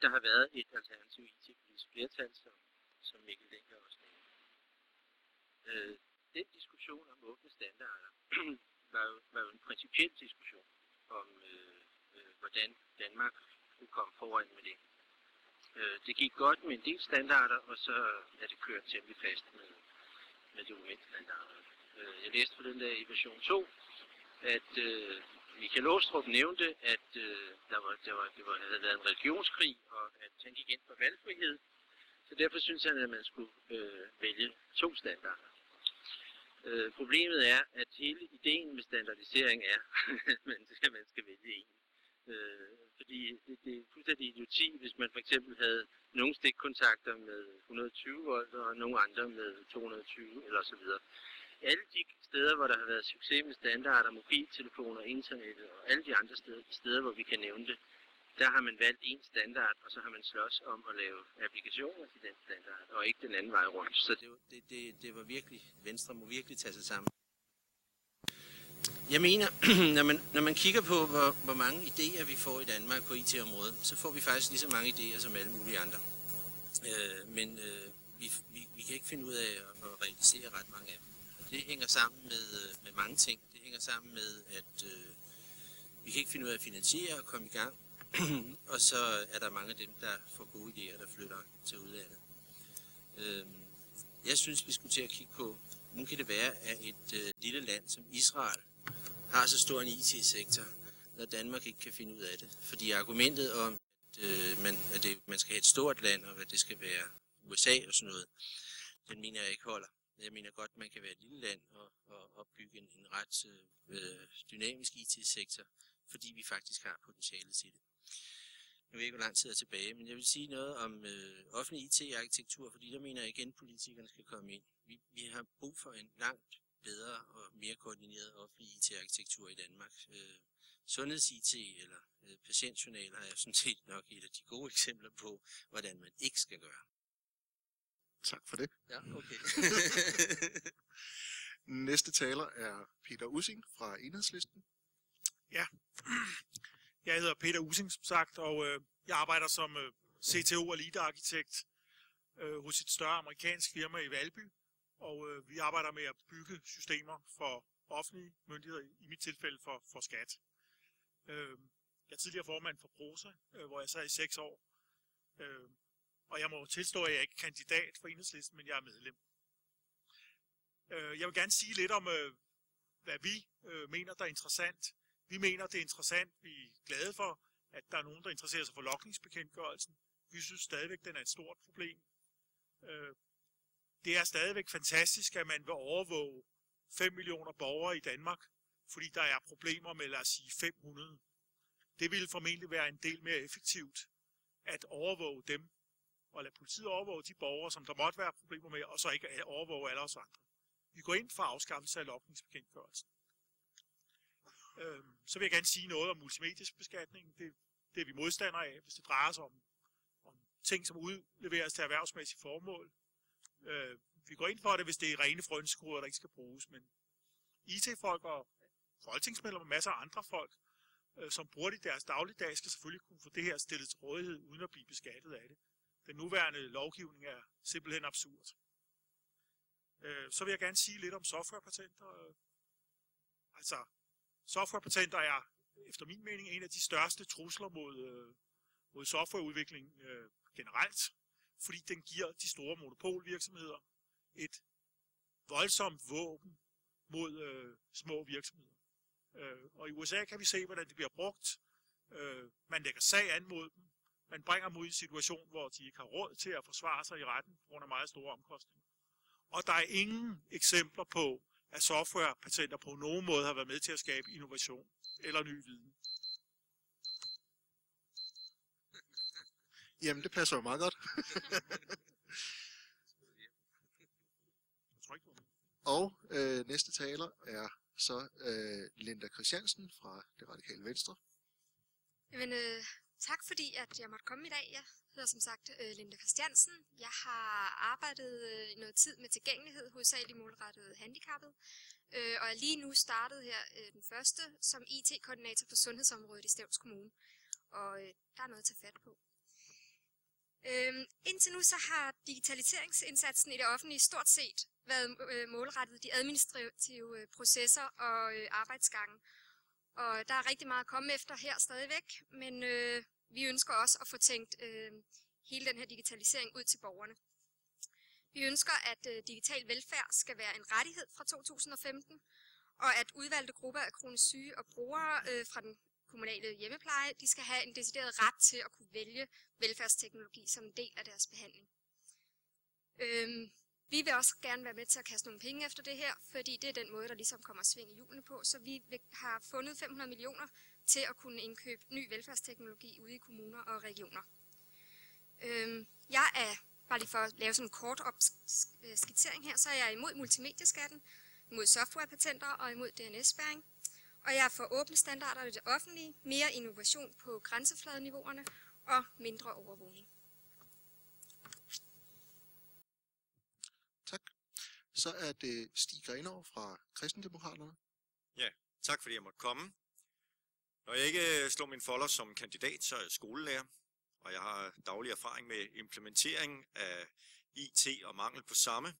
der har været et alternativ IT-politisk flertal, som Mikkel Dencker også nævnte. Den diskussion om åbne standarder var jo en principiel diskussion om, hvordan Danmark skulle komme foran med det. Det gik godt med en del standarder, og så er det kørt temmelig fast med dokumentstandarder. Jeg læste for den der i version 2, at Michael Aastrup nævnte, at der havde været en religionskrig, og at han gik ind for valgfrihed. Så derfor synes han, at man skulle vælge 2 standarder. Problemet er, at hele ideen med standardisering er, at man skal vælge en. Fordi det er fuldstændig idioti, hvis man for eksempel havde nogle stikkontakter med 120 volt og nogle andre med 220 eller så videre. Alle de steder, hvor der har været succes med standarder, mobiltelefoner, internettet og alle de andre steder, hvor vi kan nævne det, der har man valgt en standard, og så har man slås om at lave applikationer til den standard, og ikke den anden vej rundt. Så det var virkelig, Venstre må virkelig tage sig sammen. Jeg mener, når man kigger på, hvor mange idéer vi får i Danmark på IT-området, så får vi faktisk lige så mange idéer som alle mulige andre. Men vi kan ikke finde ud af at realisere ret mange af dem. Og det hænger sammen med mange ting. Det hænger sammen med, at vi kan ikke finde ud af at finansiere og komme i gang. Og så er der mange af dem, der får gode idéer, der flytter til udlandet. Jeg synes, vi skulle til at kigge på, nu kan det være, at et lille land som Israel har så stor en IT-sektor, når Danmark ikke kan finde ud af det. Fordi argumentet om, at man skal have et stort land, og at det skal være USA og sådan noget, den mener jeg ikke holder. Jeg mener godt, at man kan være et lille land og opbygge en ret dynamisk IT-sektor, fordi vi faktisk har potentiale til det. Jeg ved ikke, hvor lang tid er tilbage, men jeg vil sige noget om offentlig IT-arkitektur, fordi der mener jeg igen, at politikerne skal komme ind. Vi har brug for en langt bedre og mere koordineret offentlig IT-arkitektur i Danmark. Sundheds-IT eller patientjournal har jeg sådan set nok et af de gode eksempler på, hvordan man ikke skal gøre. Tak for det. Ja, okay. Næste taler er Peter Ussing fra Enhedslisten. Ja, jeg hedder Peter Ussing, som sagt, og jeg arbejder som CTO og lead-arkitekt hos et større amerikansk firma i Valby, og vi arbejder med at bygge systemer for offentlige myndigheder, i mit tilfælde for skat. Jeg er tidligere formand for Prosa, hvor jeg sad i 6 år, og jeg må tilstå, at jeg ikke er kandidat for Enhedslisten, men jeg er medlem. Jeg vil gerne sige lidt om, hvad vi mener, der er interessant. Vi mener, det er interessant. Vi er glade for, at der er nogen, der interesserer sig for logningsbekendtgørelsen. Vi synes stadigvæk, den er et stort problem. Det er stadigvæk fantastisk, at man vil overvåge 5 millioner borgere i Danmark, fordi der er problemer med, lad os sige, 500. Det ville formentlig være en del mere effektivt at overvåge dem, og lade politiet overvåge de borgere, som der måtte være problemer med, og så ikke overvåge alle os andre. Vi går ind for afskaffelse af logningsbekendtgørelsen. Så vil jeg gerne sige noget om multimedisk beskatning. Det er vi modstandere af, hvis det drejer sig om ting, som udleveres til erhvervsmæssige formål. Vi går ind for det, hvis det er rene frønskoder, der ikke skal bruges, men IT-folk og folketingsmedlemmer og masser af andre folk, som bruger det i deres dagligdag, skal selvfølgelig kunne få det her stillet til rådighed, uden at blive beskattet af det. Den nuværende lovgivning er simpelthen absurd. Så vil jeg gerne sige lidt om softwarepatenter. Altså, softwarepatenter er efter min mening en af de største trusler mod softwareudvikling generelt, fordi den giver de store monopolvirksomheder et voldsomt våben mod små virksomheder. Og i USA kan vi se, hvordan det bliver brugt. Man lægger sag an mod dem. Man bringer dem ud i en situation, hvor de ikke har råd til at forsvare sig i retten på grund af meget store omkostninger. Og der er ingen eksempler på, at softwarepatenter på nogen måde har været med til at skabe innovation eller ny viden. Jamen, det passer jo meget godt. Og næste taler er så Linda Christiansen fra Det Radikale Venstre. Jamen, tak fordi at jeg måtte komme i dag. Jeg hedder som sagt Linda Christiansen. Jeg har arbejdet i noget tid med tilgængelighed, hovedsageligt målrettet handicappede. Og er lige nu startet her den første som IT-koordinator for sundhedsområdet i Stevns Kommune. Og der er noget at tage fat på. Indtil nu så har digitaliseringsindsatsen i det offentlige stort set været målrettet de administrative processer og arbejdsgange. Og der er rigtig meget at komme efter her stadigvæk, men vi ønsker også at få tænkt hele den her digitalisering ud til borgerne. Vi ønsker, at digital velfærd skal være en rettighed fra 2015, og at udvalgte grupper af kronisk syge og brugere fra den kommunale hjemmepleje, de skal have en decideret ret til at kunne vælge velfærdsteknologi som en del af deres behandling. Vi vil også gerne være med til at kaste nogle penge efter det her, fordi det er den måde, der ligesom kommer sving i hjulene på, så vi har fundet 500 millioner til at kunne indkøbe ny velfærdsteknologi ude i kommuner og regioner. Jeg er, bare lige for at lave sådan en kort skitsering her, så er jeg imod multimedieskatten, imod softwarepatenter og imod DNS-spærring. Og jeg er for åbne standarder i det offentlige, mere innovation på grænsefladeniveauerne og mindre overvågning. Tak. Så er det Stig Grenov fra Kristendemokraterne. Ja, tak fordi jeg måtte komme. Når jeg ikke slår min folder som kandidat, så er jeg skolelærer, og jeg har daglig erfaring med implementering af IT og mangel på samme.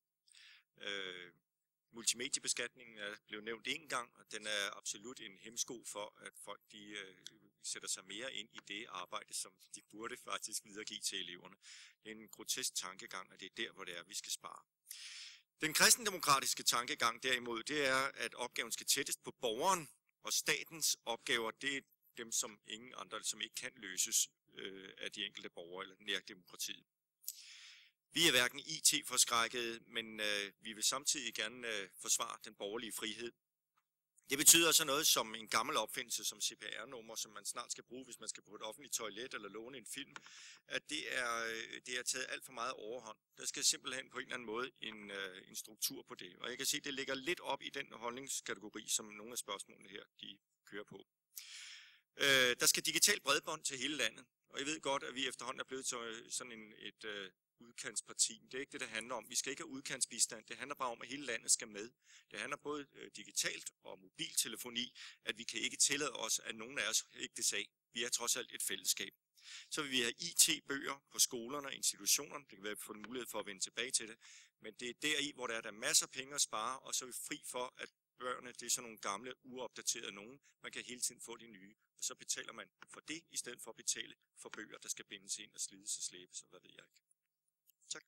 Multimediebeskatningen er blevet nævnt en gang, og den er absolut en hæmsko for, at folk sætter sig mere ind i det arbejde, som de burde faktisk videregive til eleverne. Det er en grotesk tankegang, og det er der, hvor det er, vi skal spare. Den kristendemokratiske tankegang derimod, det er, at opgaven skal tættest på borgeren, og statens opgaver, det er dem, som ingen andre, som ikke kan løses af de enkelte borgere eller nærdemokratiet. Vi er hverken IT-forskrækkede, men vi vil samtidig gerne forsvare den borgerlige frihed. Det betyder så noget som en gammel opfindelse som CPR-nummer, som man snart skal bruge, hvis man skal på et offentligt toilet eller låne en film, at det er taget alt for meget overhånd. Der skal simpelthen på en eller anden måde en struktur på det. Og jeg kan se, at det ligger lidt op i den holdningskategori, som nogle af spørgsmålene her de kører på. Der skal digital bredbånd til hele landet, og jeg ved godt, at vi efterhånden er blevet til sådan et udkantsparti. Det er ikke det, det handler om. Vi skal ikke have udkantsbistand. Det handler bare om, at hele landet skal med. Det handler både digitalt og mobiltelefoni, at vi kan ikke tillade os, at nogen af os ikke det sag. Vi er trods alt et fællesskab. Så vil vi have IT-bøger på skolerne og institutionerne. Det kan være, at vi får en mulighed for at vende tilbage til det. Men det er deri, hvor der er masser af penge at spare, og så er vi fri for, at bøgerne, det er sådan nogle gamle, uopdaterede nogen. Man kan hele tiden få de nye, og så betaler man for det, i stedet for at betale for bøger, der skal bindes ind og slides og slæbes, og hvad ved jeg ikke. Tak.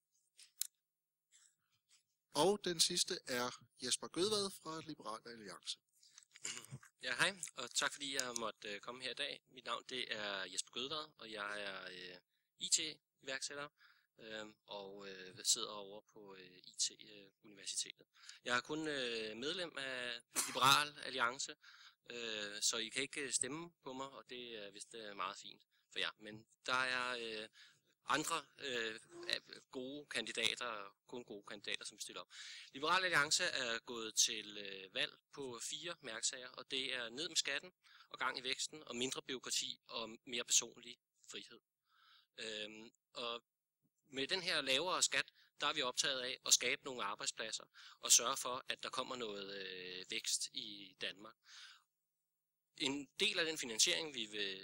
Og den sidste er Jesper Gødvad fra Liberal Alliance. Ja, hej, og tak fordi jeg måtte komme her i dag. Mit navn det er Jesper Gødvad, og jeg er IT-iværksætter og sidder over på IT-universitetet. Jeg er kun medlem af Liberal Alliance, så I kan ikke stemme på mig, og det er vist meget fint for jer. Men der er andre gode kandidater, kun gode kandidater, som stiller op. Liberal Alliance er gået til valg på 4 mærkesager, og det er ned med skatten og gang i væksten og mindre bureaukrati og mere personlig frihed. Og med den her lavere skat, der er vi optaget af at skabe nogle arbejdspladser og sørge for, at der kommer noget vækst i Danmark. En del af den finansiering,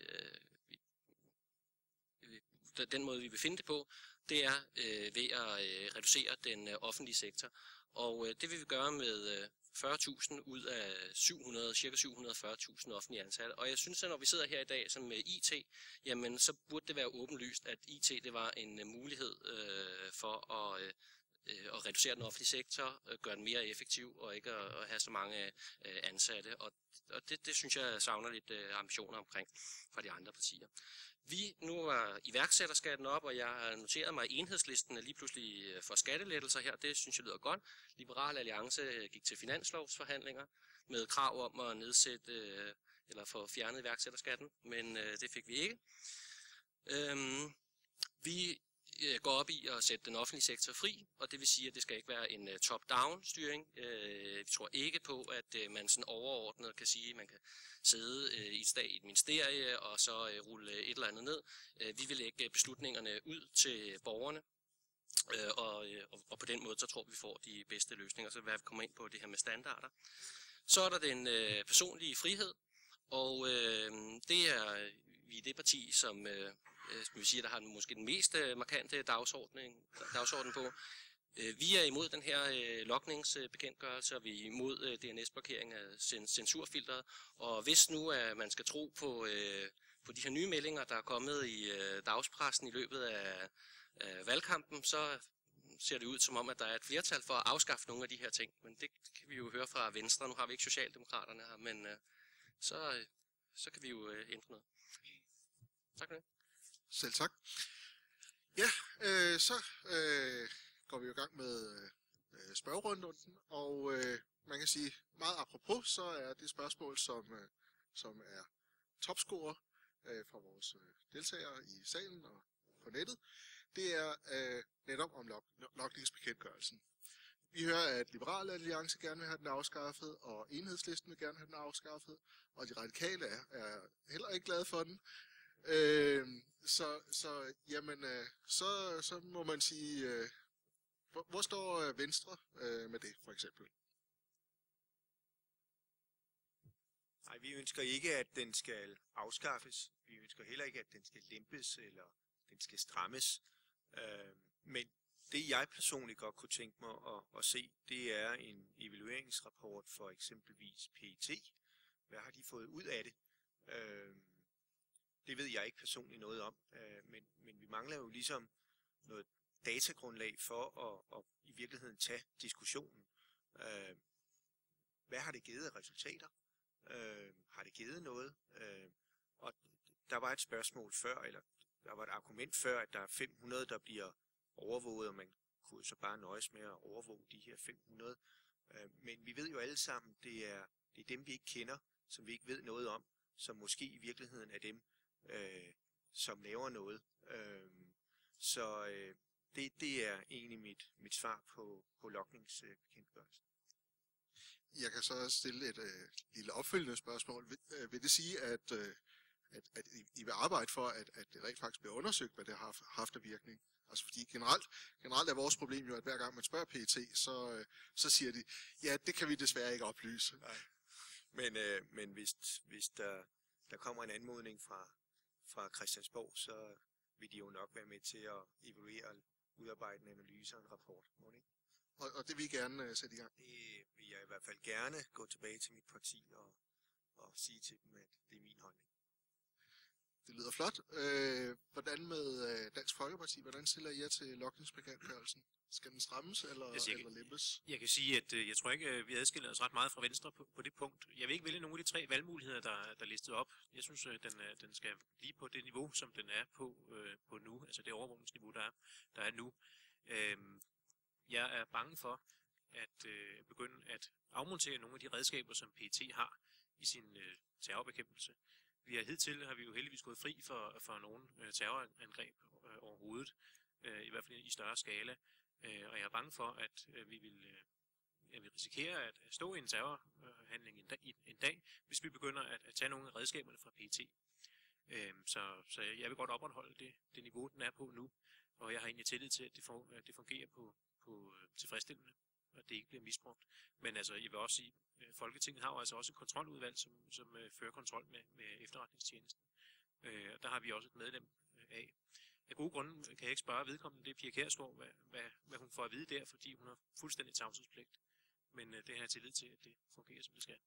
den måde, vi vil finde det på, det er ved at reducere den offentlige sektor. Og det vil vi gøre med 40.000 ud af ca. 740.000 offentlige ansatte. Og jeg synes, at når vi sidder her i dag som med IT, jamen så burde det være åbenlyst, at IT det var en mulighed for at reducere den offentlige sektor, gøre den mere effektiv og ikke at have så mange ansatte. Og det synes jeg savner lidt ambitioner omkring fra de andre partier. Vi nu var iværksætterskatten op, og jeg har noteret mig, at Enhedslisten er lige pludselig for skattelettelser her. Det synes jeg lyder godt. Liberal Alliance gik til finanslovsforhandlinger med krav om at nedsætte eller få fjernet iværksætterskatten, men det fik vi ikke. Vi går op i at sætte den offentlige sektor fri, og det vil sige, at det skal ikke være en top-down styring. Vi tror ikke på, at man sådan overordnet kan sige, at man kan sidde i et ministerie og så rulle et eller andet ned. Vi vil lægge beslutningerne ud til borgerne, og på den måde så tror vi får de bedste løsninger. Så hvad vi kommer ind på det her med standarder. Så er der den personlige frihed, og det er vi det parti, som vil sige, der har måske den mest markante dagsorden på. Vi er imod den her logningsbekendtgørelse, og vi er imod DNS-blokering af censurfilteret. Og hvis nu man skal tro på de her nye meldinger, der er kommet i dagspressen i løbet af valgkampen, så ser det ud som om, at der er et flertal for at afskaffe nogle af de her ting. Men det kan vi jo høre fra Venstre. Nu har vi ikke Socialdemokraterne her, men så kan vi jo ændre noget. Tak for det. Selv tak. Ja, så går vi jo i gang med spørgerunden, og man kan sige meget apropos, så er det spørgsmål, som er topscorer fra vores deltagere i salen og på nettet, det er netop om logningsbekendtgørelsen. Vi hører, at Liberale Alliance gerne vil have den afskaffet, og Enhedslisten vil gerne have den afskaffet, og de radikale er heller ikke glade for den. Så må man sige, hvor står Venstre med det, for eksempel? Nej, vi ønsker ikke, at den skal afskaffes. Vi ønsker heller ikke, at den skal lempes, eller den skal strammes. Men det, jeg personligt godt kunne tænke mig at se, det er en evalueringsrapport for eksempelvis PET. Hvad har de fået ud af det? Det ved jeg ikke personligt noget om, men vi mangler jo ligesom noget datagrundlag for at i virkeligheden tage diskussionen. Hvad har det givet af resultater? Har det givet noget? Og der var et spørgsmål før, eller der var et argument før, at der er 500, der bliver overvåget, og man kunne så bare nøjes med at overvåge de her 500. Men vi ved jo alle sammen, det er dem, vi ikke kender, som vi ikke ved noget om, som måske i virkeligheden er dem, som laver noget. Det er egentlig mit svar på logningsbekendtgørelsen. Jeg kan så stille et lille opfølgende spørgsmål. Vil det sige, at I vil arbejde for, at det rent faktisk bliver undersøgt, hvad det har haft af virkning? Altså fordi generelt er vores problem jo, at hver gang man spørger PET, så siger de, ja, det kan vi desværre ikke oplyse. Nej. Men hvis der kommer en anmodning fra Christiansborg, så vil de jo nok være med til at evaluere og udarbejde en analyse og en rapport. Må det ikke? Og det vil I gerne sætte i gang? Det vil jeg i hvert fald gerne gå tilbage til mit parti og sige til dem, at det er min holdning. Det lyder flot. Hvordan med Dansk Folkeparti? Hvordan stiller I jer til logningsbekendtgørelsen? Skal den strammes eller lempes? Jeg kan sige, at jeg tror ikke, vi adskiller os ret meget fra Venstre på det punkt. Jeg vil ikke vælge nogle af de 3 valgmuligheder, der er listet op. Jeg synes, den skal blive på det niveau, som den er på nu. Altså det overvågningsniveau, der er nu. Jeg er bange for at begynde at afmontere nogle af de redskaber, som PET har i sin terrorbekæmpelse. Hidtil har vi jo heldigvis gået fri for nogle terrorangreb overhovedet, i hvert fald i større skala. Og jeg er bange for, at vi vil risikere at stå i en terrorhandling en dag, hvis vi begynder at tage nogle af redskaberne fra PET. Så jeg vil godt opretholde det niveau, den er på nu, og jeg har egentlig tillid til, at det fungerer på tilfredsstillende, og det ikke bliver misbrugt. Men altså, jeg vil også sige, Folketinget har jo altså også et kontroludvalg, som fører kontrol med efterretningstjenesten. Og der har vi også et medlem af. Af gode grunde kan jeg ikke spørge vedkommende, det er Pia Kjærsgaard, hvad hun får at vide der, fordi hun har fuldstændig tavshedspligt. Men det har jeg tillid til, at det fungerer, som det skal.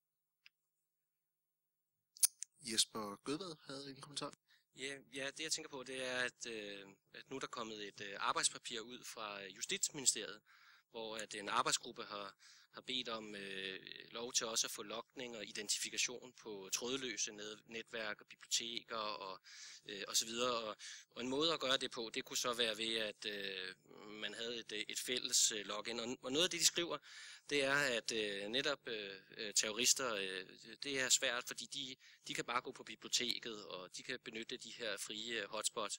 Jesper Gødvad havde en kommentar. Ja, det jeg tænker på, det er, at nu er der kommet et arbejdspapir ud fra Justitsministeriet, hvor at en arbejdsgruppe har bedt om lov til også at få logning og identifikation på trådløse netværk og biblioteker og så videre. Og en måde at gøre det på, det kunne så være ved, at man havde et fælles login. Og noget af det, de skriver, det er, at netop terrorister, det er svært, fordi de kan bare gå på biblioteket, og de kan benytte de her frie hotspots.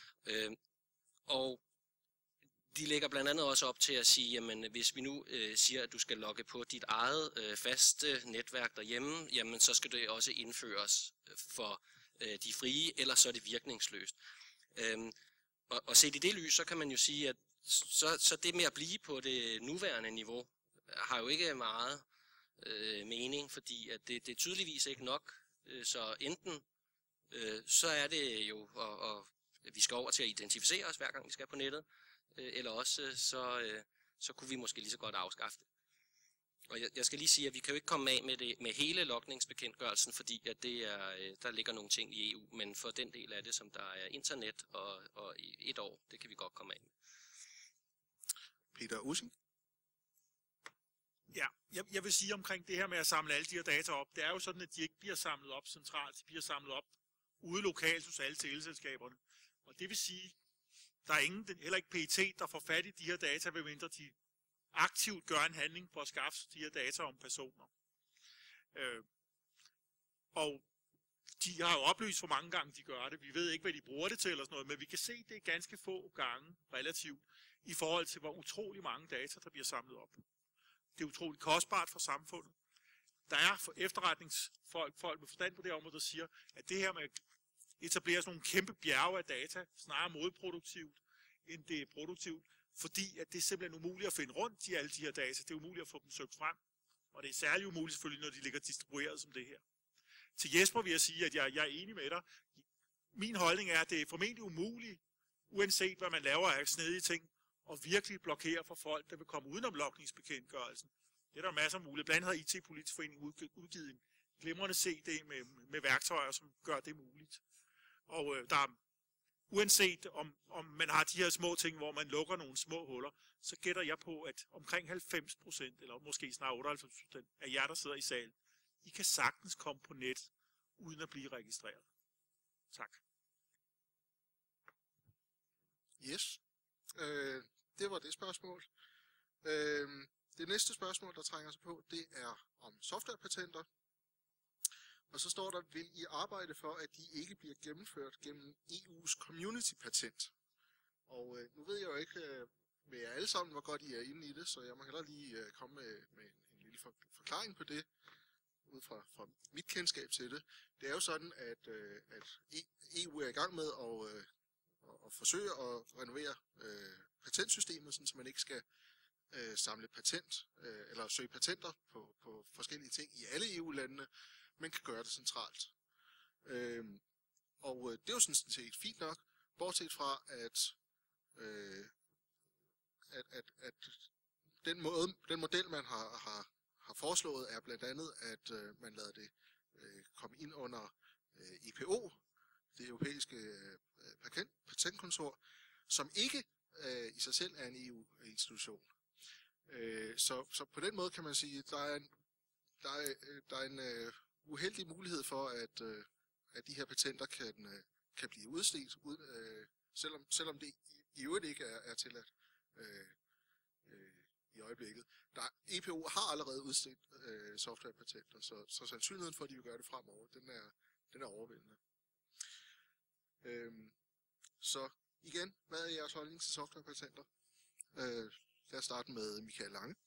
Og de lægger blandt andet også op til at sige, jamen hvis vi nu siger, at du skal logge på dit eget faste netværk derhjemme, jamen så skal det også indføres for de frie, ellers så er det virkningsløst. Og set i det lys, så kan man jo sige, at så det med at blive på det nuværende niveau, har jo ikke meget mening, fordi at det er tydeligvis ikke nok. Så enten så er det jo vi skal over til at identificere os, hver gang vi skal på nettet, eller også så kunne vi måske lige så godt afskaffe det. Og jeg skal lige sige, at vi kan jo ikke komme af med hele logningsbekendtgørelsen, fordi at der ligger nogle ting i EU, men for den del af det, som der er internet og i 1 år, det kan vi godt komme af med. Peter Ussing? Ja, jeg vil sige omkring det her med at samle alle de her data op. Det er jo sådan, at de ikke bliver samlet op centralt. De bliver samlet op ude lokalt hos alle teleselskaberne. Og det vil sige, der er ingen, heller ikke PET, der får fat i de her data, medmindre de aktivt gør en handling for at skaffe de her data om personer. Og de har jo oplyst, hvor mange gange de gør det. Vi ved ikke, hvad de bruger det til eller sådan noget, men vi kan se, at det er ganske få gange relativt i forhold til, hvor utrolig mange data, der bliver samlet op. Det er utroligt kostbart for samfundet. Der er efterretningsfolk med forstand på det område, der siger, at det her med at etablere sådan nogle kæmpe bjerge af data, snarere modproduktivt, end det er produktivt, fordi at det er simpelthen umuligt at finde rundt i alle de her data. Det er umuligt at få dem søgt frem, og det er særligt umuligt selvfølgelig, når de ligger distribueret som det her. Til Jesper vil jeg sige, at jeg er enig med dig. Min holdning er, at det er formentlig umuligt, uanset hvad man laver af snedige ting, og virkelig blokere for folk, der vil komme udenom logningsbekendtgørelsen. Det er der masser af muligheder. Blandt andet har IT-Politisk Forening udgivet en glimrende CD med værktøjer, som gør det muligt. Og der er, uanset om man har de her små ting, hvor man lukker nogle små huller, så gætter jeg på, at omkring 90%, eller måske snart 98% af jer, der sidder i salen, I kan sagtens komme på net, uden at blive registreret. Tak. Yes. Det var det spørgsmål. Det næste spørgsmål, der trænger sig på, det er om softwarepatenter. Og så står der, vil I arbejde for, at de ikke bliver gennemført gennem EU's community-patent? Og nu ved jeg jo ikke med jer alle sammen, hvor godt I er inde i det, så jeg må hellere lige komme med en lille forklaring på det, ud fra mit kendskab til det. Det er jo sådan, at EU er i gang med at forsøge at renovere patentsystemet, så man ikke skal samle patent eller søge patenter på forskellige ting i alle EU-landene, men kan gøre det centralt. Og det er jo sådan set fint nok, bortset fra at den model, man har foreslået, er blandt andet, at man lader det komme ind under EPO, det europæiske patentkontor, som ikke i sig selv er en EU-institution. Så på den måde kan man sige, at der er en uheldig mulighed for, at de her patenter kan blive udstedt, selvom det i øvrigt ikke er tilladt i øjeblikket. EPO har allerede udstedt softwarepatenter, så sandsynligheden for, at de vil gøre det fremover, den er overvældende. Så igen, hvad er jeres holdning til softwarepatenter? Lad os starte med Michael Lange.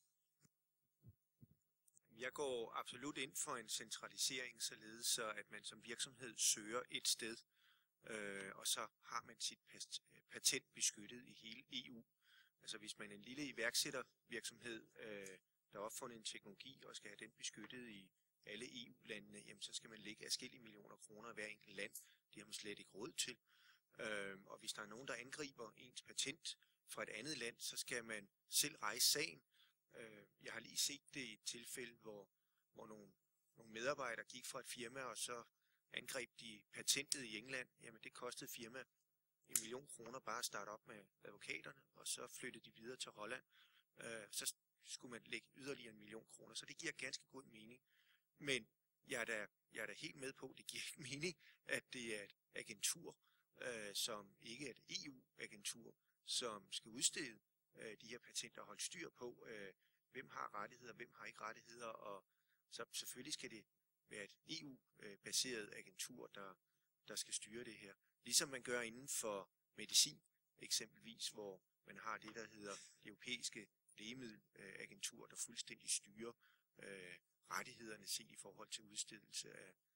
Jeg går absolut ind for en centralisering, således så at man som virksomhed søger et sted, og så har man sit patent beskyttet i hele EU. Altså hvis man er en lille iværksættervirksomhed, der har opfundet en teknologi og skal have den beskyttet i alle EU-landene, jamen så skal man lægge adskillige millioner kroner i hver enkelt land. Det har man slet ikke råd til. Og hvis der er nogen, der angriber ens patent fra et andet land, så skal man selv rejse sagen. Jeg har lige set det i et tilfælde, hvor nogle medarbejdere gik fra et firma, og så angreb de patentet i England. Jamen det kostede firma 1 million kroner bare at starte op med advokaterne, og så flyttede de videre til Holland. Så skulle man lægge yderligere 1 million kroner, så det giver ganske god mening. Men jeg er da helt med på, at det giver ikke mening, at det er et agentur, som ikke er et EU-agentur, som skal udstede de her patenter og holde styr på, hvem har rettigheder, hvem har ikke rettigheder, og så selvfølgelig skal det være et EU-baseret agentur, der skal styre det her. Ligesom man gør inden for medicin, eksempelvis, hvor man har det, der hedder det europæiske lægemiddelagentur, der fuldstændig styrer rettighederne set i forhold til udstedelse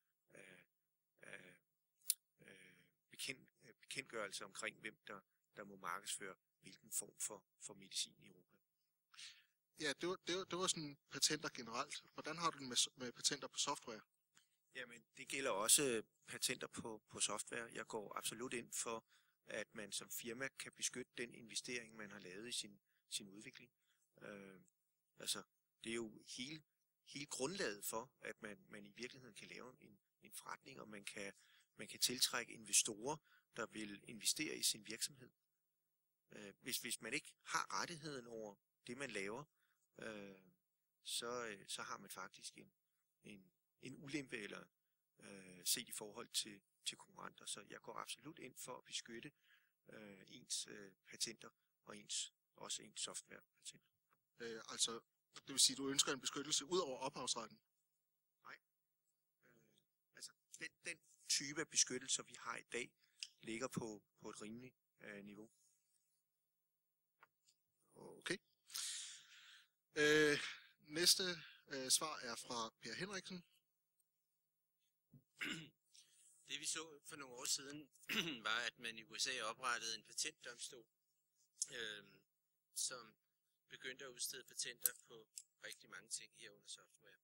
af bekendtgørelse omkring, hvem der må markedsføre hvilken form for medicin i Europa. Ja, det var sådan patenter generelt. Hvordan har du det med patenter på software? Jamen, det gælder også patenter på software. Jeg går absolut ind for at man som firma kan beskytte den investering, man har lavet i sin udvikling. Altså, det er jo hele grundlaget for, at man i virkeligheden kan lave en forretning, og man kan tiltrække investorer, der vil investere i sin virksomhed. Hvis man ikke har rettigheden over det, man laver, så har man faktisk en ulempe eller set i forhold til konkurrenter. Så jeg går absolut ind for at beskytte ens patenter og også ens softwarepatenter. Altså, det vil sige, at du ønsker en beskyttelse ud over ophavsretten? Nej. Altså, den type af beskyttelser, vi har i dag, ligger på et rimeligt niveau. Okay. Næste svar er fra Per Henriksen. Det vi så for nogle år siden, var, at man i USA oprettede en patentdomstol, som begyndte at udstede patenter på rigtig mange ting herunder software.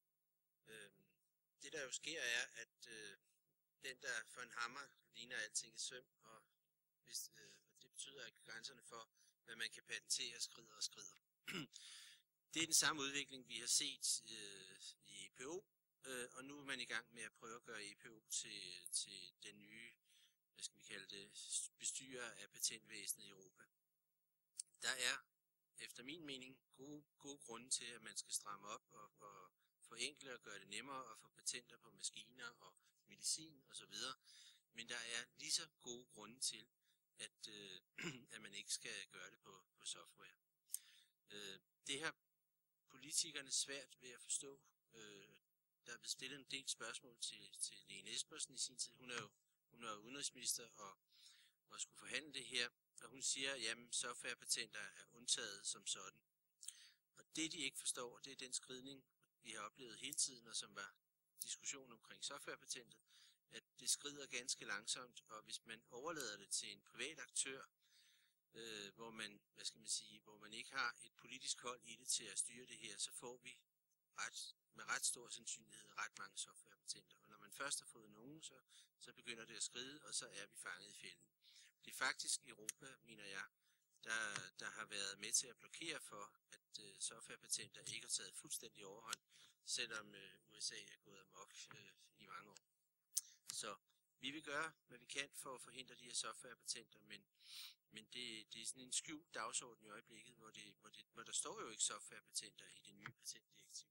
Det der jo sker er, at den der for en hammer ligner alting i søm, og det betyder, at grænserne for, hvad man kan patentere, skrider og skrider. Det er den samme udvikling, vi har set i EPO, og nu er man i gang med at prøve at gøre EPO til den nye, hvad skal vi kalde det, bestyrer af patentvæsenet i Europa. Der er, efter min mening, gode grunde til, at man skal stramme op og forenkle og gøre det nemmere at få patenter på maskiner og medicin osv. Men der er lige så gode grunde til, at man ikke skal gøre det på software. Det har politikerne svært ved at forstå. Der er blevet stillet en del spørgsmål til Lene Espersen i sin tid. Hun er udenrigsminister og skulle forhandle det her, og hun siger, at jamen, softwarepatenter er undtaget som sådan. Og det de ikke forstår, det er den skridning, vi har oplevet hele tiden, og som var diskussion omkring softwarepatentet, at det skrider ganske langsomt, og hvis man overlader det til en privat aktør, hvor man, hvad skal man sige, hvor man ikke har et politisk hold i det til at styre det her, så får vi med ret stor sandsynlighed ret mange softwarepatenter. Og når man først har fået nogen, så begynder det at skride, og så er vi fanget i fælden. Det er faktisk Europa, mener jeg, der har været med til at blokere for, at softwarepatenter ikke har taget fuldstændig overhånd, selvom USA er gået amok i mange år. Så vi vil gøre, hvad vi kan for at forhindre de her softwarepatenter, men det er sådan en skjult dagsorden i øjeblikket, hvor der står jo ikke softwarepatenter i det nye patentdirektiv.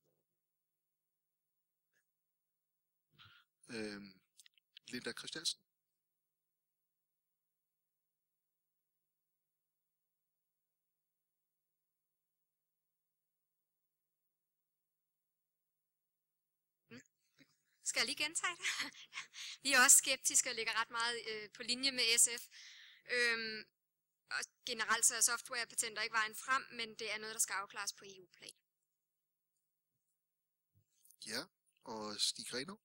Linda Christiansen. Skal jeg lige gentage det? Vi er også skeptiske og ligger ret meget på linje med SF. Og generelt så er softwarepatenter ikke vejen frem, men det er noget, der skal afklares på EU-plan. Ja, og Stig Grenaa.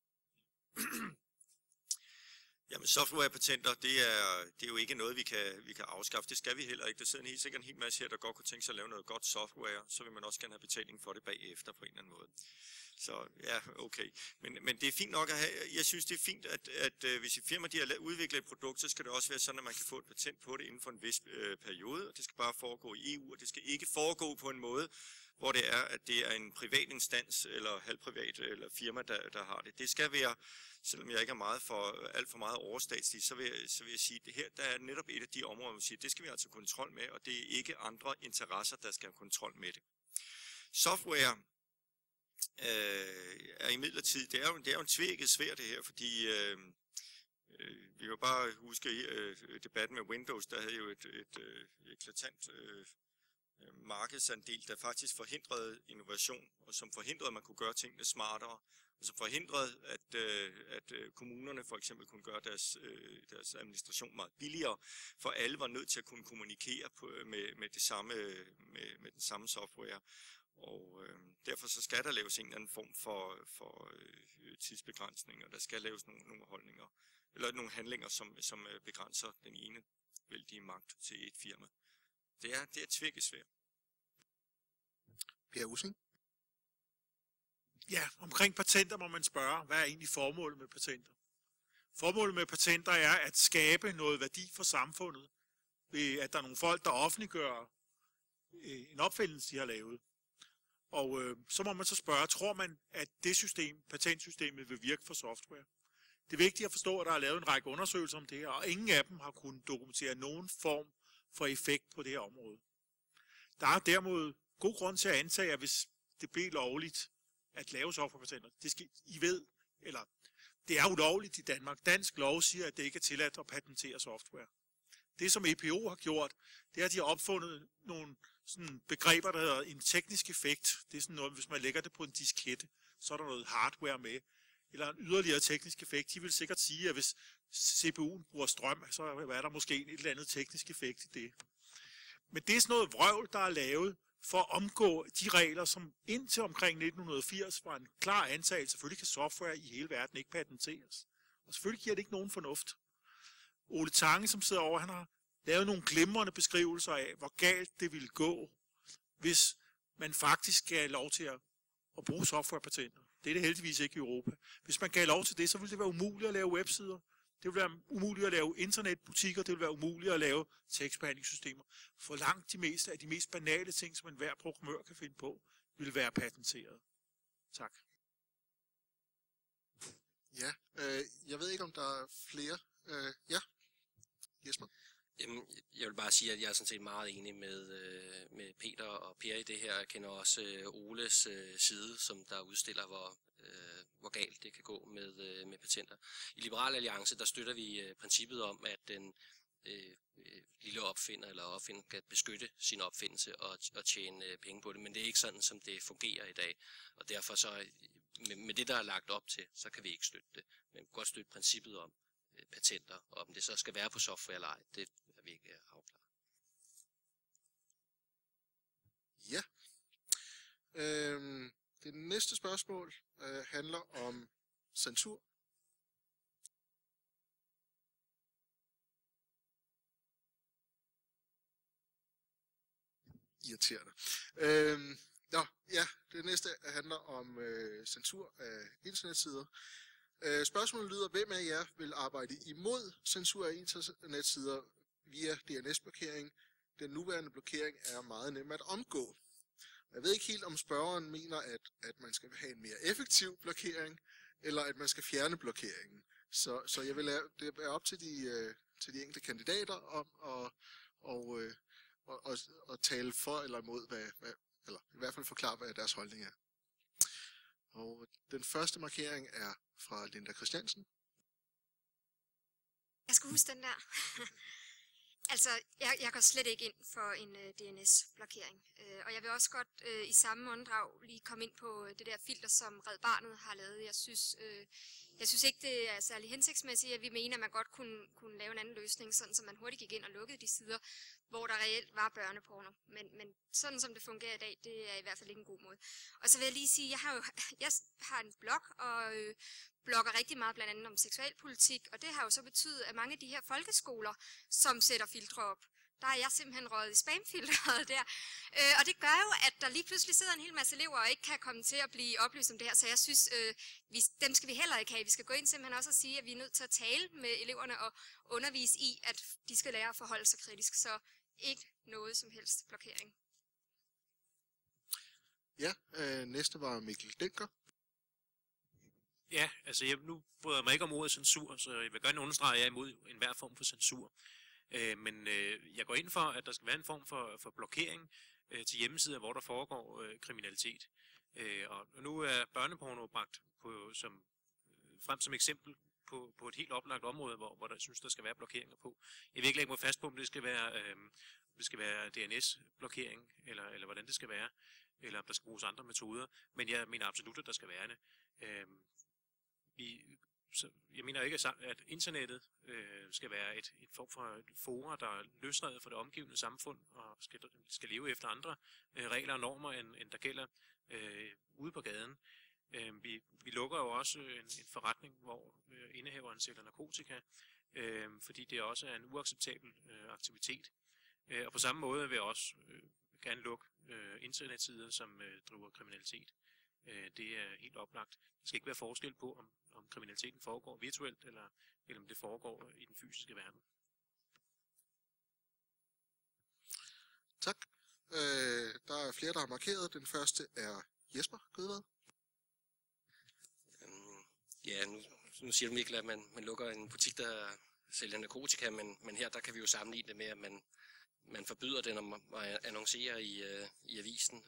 Jamen, softwarepatenter, det er jo ikke noget, vi kan afskaffe. Det skal vi heller ikke. Der sidder helt sikkert en hel masse her, der godt kunne tænke sig at lave noget godt software, så vil man også gerne have betaling for det bagefter på en eller anden måde. Så ja, okay. Men det er fint nok at have. Jeg synes, det er fint, at hvis et firma de har udviklet et produkt, så skal det også være sådan, at man kan få et patent på det inden for en vis periode. Og det skal bare foregå i EU, og det skal ikke foregå på en måde, hvor det er, at det er en privat instans eller halvprivat eller firma, der har det. Det skal være, selvom jeg ikke er alt for meget overstatslig, så vil jeg sige, at det her der er netop et af de områder, hvor vi siger, det skal vi altså kontrol med, og det er ikke andre interesser, der skal have kontrol med det. Software er imidlertid, det er jo en tvækket svær det her, fordi vi kan bare huske debatten med Windows, der havde jo et eklatant markedsandel, der faktisk forhindrede innovation, og som forhindrede, at man kunne gøre tingene smartere, og som forhindrede, at kommunerne for eksempel kunne gøre deres administration meget billigere, for alle var nødt til at kunne kommunikere med den samme software. Og derfor så skal der laves en eller anden form for tidsbegrænsning, og der skal laves nogle holdninger, eller nogle handlinger, som begrænser den ene vældige magt til et firma. Det er tvækkesvært. Per Ussing? Ja, omkring patenter må man spørge, hvad er egentlig formålet med patenter? Formålet med patenter er at skabe noget værdi for samfundet, ved at der er nogle folk, der offentliggør en opfindelse, de har lavet. Og så må man så spørge, tror man, at det system, patentsystemet, vil virke for software? Det er vigtigt at forstå, at der er lavet en række undersøgelser om det her, og ingen af dem har kunnet dokumentere nogen form for effekt på det her område. Der er derimod god grund til at antage, at hvis det bliver lovligt at lave softwarepatenter, det er ulovligt i Danmark. Dansk lov siger, at det ikke er tilladt at patentere software. Det, som EPO har gjort, det er, at de har opfundet nogle sådan begreber, der hedder en teknisk effekt. Det er sådan noget, hvis man lægger det på en diskette, så er der noget hardware med. Eller en yderligere teknisk effekt. De vil sikkert sige, at hvis CPU'en bruger strøm, så er der måske et eller andet teknisk effekt i det. Men det er sådan noget vrøvl, der er lavet for at omgå de regler, som indtil omkring 1980 var en klar antagelse. Selvfølgelig kan software i hele verden ikke patenteres. Og selvfølgelig giver det ikke nogen fornuft. Ole Tange, som sidder over, han har lavet nogle glimrende beskrivelser af, hvor galt det ville gå, hvis man faktisk gav lov til at bruge softwarepatenter. Det er det heldigvis ikke i Europa. Hvis man gav lov til det, så ville det være umuligt at lave websider. Det ville være umuligt at lave internetbutikker. Det ville være umuligt at lave tekstbehandlingssystemer. For langt de meste af de mest banale ting, som enhver programmør kan finde på, ville være patenteret. Tak. Ja, jeg ved ikke, om der er flere. Ja, Jesper? Jamen, jeg vil bare sige, at jeg er sådan set meget enig med Peter og Per i det her. Jeg kender også Oles side, som der udstiller, hvor galt det kan gå med patenter. I Liberal Alliance, der støtter vi princippet om, at den lille opfinder eller opfinder kan beskytte sin opfindelse og tjene penge på det, men det er ikke sådan, som det fungerer i dag. Og derfor så, med det, der er lagt op til, så kan vi ikke støtte det. Men vi kan godt støtte princippet om patenter, og om det så skal være på software eller ej, det er vi ikke afklaret. Ja. Det næste spørgsmål handler om censur. Irriterende. Det næste handler om censur af internetsider. Spørgsmålet lyder, hvem af jer vil arbejde imod censur af internetsider via DNS-blokering? Den nuværende blokering er meget nem at omgå. Jeg ved ikke helt, om spørgeren mener, at man skal have en mere effektiv blokering, eller at man skal fjerne blokeringen. Så jeg vil lade det være op til de enkelte kandidater om at tale for eller imod, eller i hvert fald forklare, hvad deres holdning er. Og den første markering er fra Linda Christiansen. Jeg skal huske den der. Altså, jeg går slet ikke ind for en DNS-blokering. Og jeg vil også godt i samme åndedrag lige komme ind på det der filter, som Red Barnet har lavet. Jeg synes ikke, det er særlig hensigtsmæssigt, at vi mener, at man godt kunne lave en anden løsning, sådan så man hurtigt gik ind og lukkede de sider, hvor der reelt var børneporno. Men sådan som det fungerer i dag, det er i hvert fald ikke en god måde. Og så vil jeg lige sige, jeg har en blog, og blogger rigtig meget blandt andet om seksualpolitik, og det har jo så betydet, at mange af de her folkeskoler, som sætter filtre op, der er jeg simpelthen røget i spamfilteret der. Og det gør jo, at der lige pludselig sidder en hel masse elever og ikke kan komme til at blive oplyst om det her. Så jeg synes, dem skal vi heller ikke have. Vi skal gå ind simpelthen også og sige, at vi er nødt til at tale med eleverne og undervise i, at de skal lære at forholde sig kritisk. Så ikke noget som helst blokering. Ja, næste var Mikkel Denker. Ja, altså nu bryder jeg mig ikke om ordet censur, så jeg vil gerne understrege, at jeg er imod enhver form for censur. Men jeg går ind for, at der skal være en form for blokering til hjemmesider, hvor der foregår kriminalitet. Og nu er børneporno bragt frem som eksempel på et helt oplagt område, hvor der synes, der skal være blokeringer på. Jeg vil ikke lægge mig fast på, om det skal være DNS-blokering, eller hvordan det skal være, eller om der skal bruges andre metoder. Men jeg mener absolut, at der skal være det. Jeg mener ikke, at internettet skal være et form for fora, der er løsredet for det omgivende samfund og skal leve efter andre regler og normer, end der gælder ude på gaden. Vi lukker jo også en forretning, hvor indehaveren sælger narkotika, fordi det også er en uacceptabel aktivitet. Og på samme måde vil jeg også gerne lukke internetsider, som driver kriminalitet. Det er helt oplagt. Der skal ikke være forskel på, om kriminaliteten foregår virtuelt, eller om det foregår i den fysiske verden. Tak. Der er flere, der har markeret. Den første er Jesper Gødvad. Ja, nu siger du, Mikkel, at man lukker en butik, der sælger narkotika, men her der kan vi jo sammenligne det med, at man forbyder det, når man annoncerer i avisen.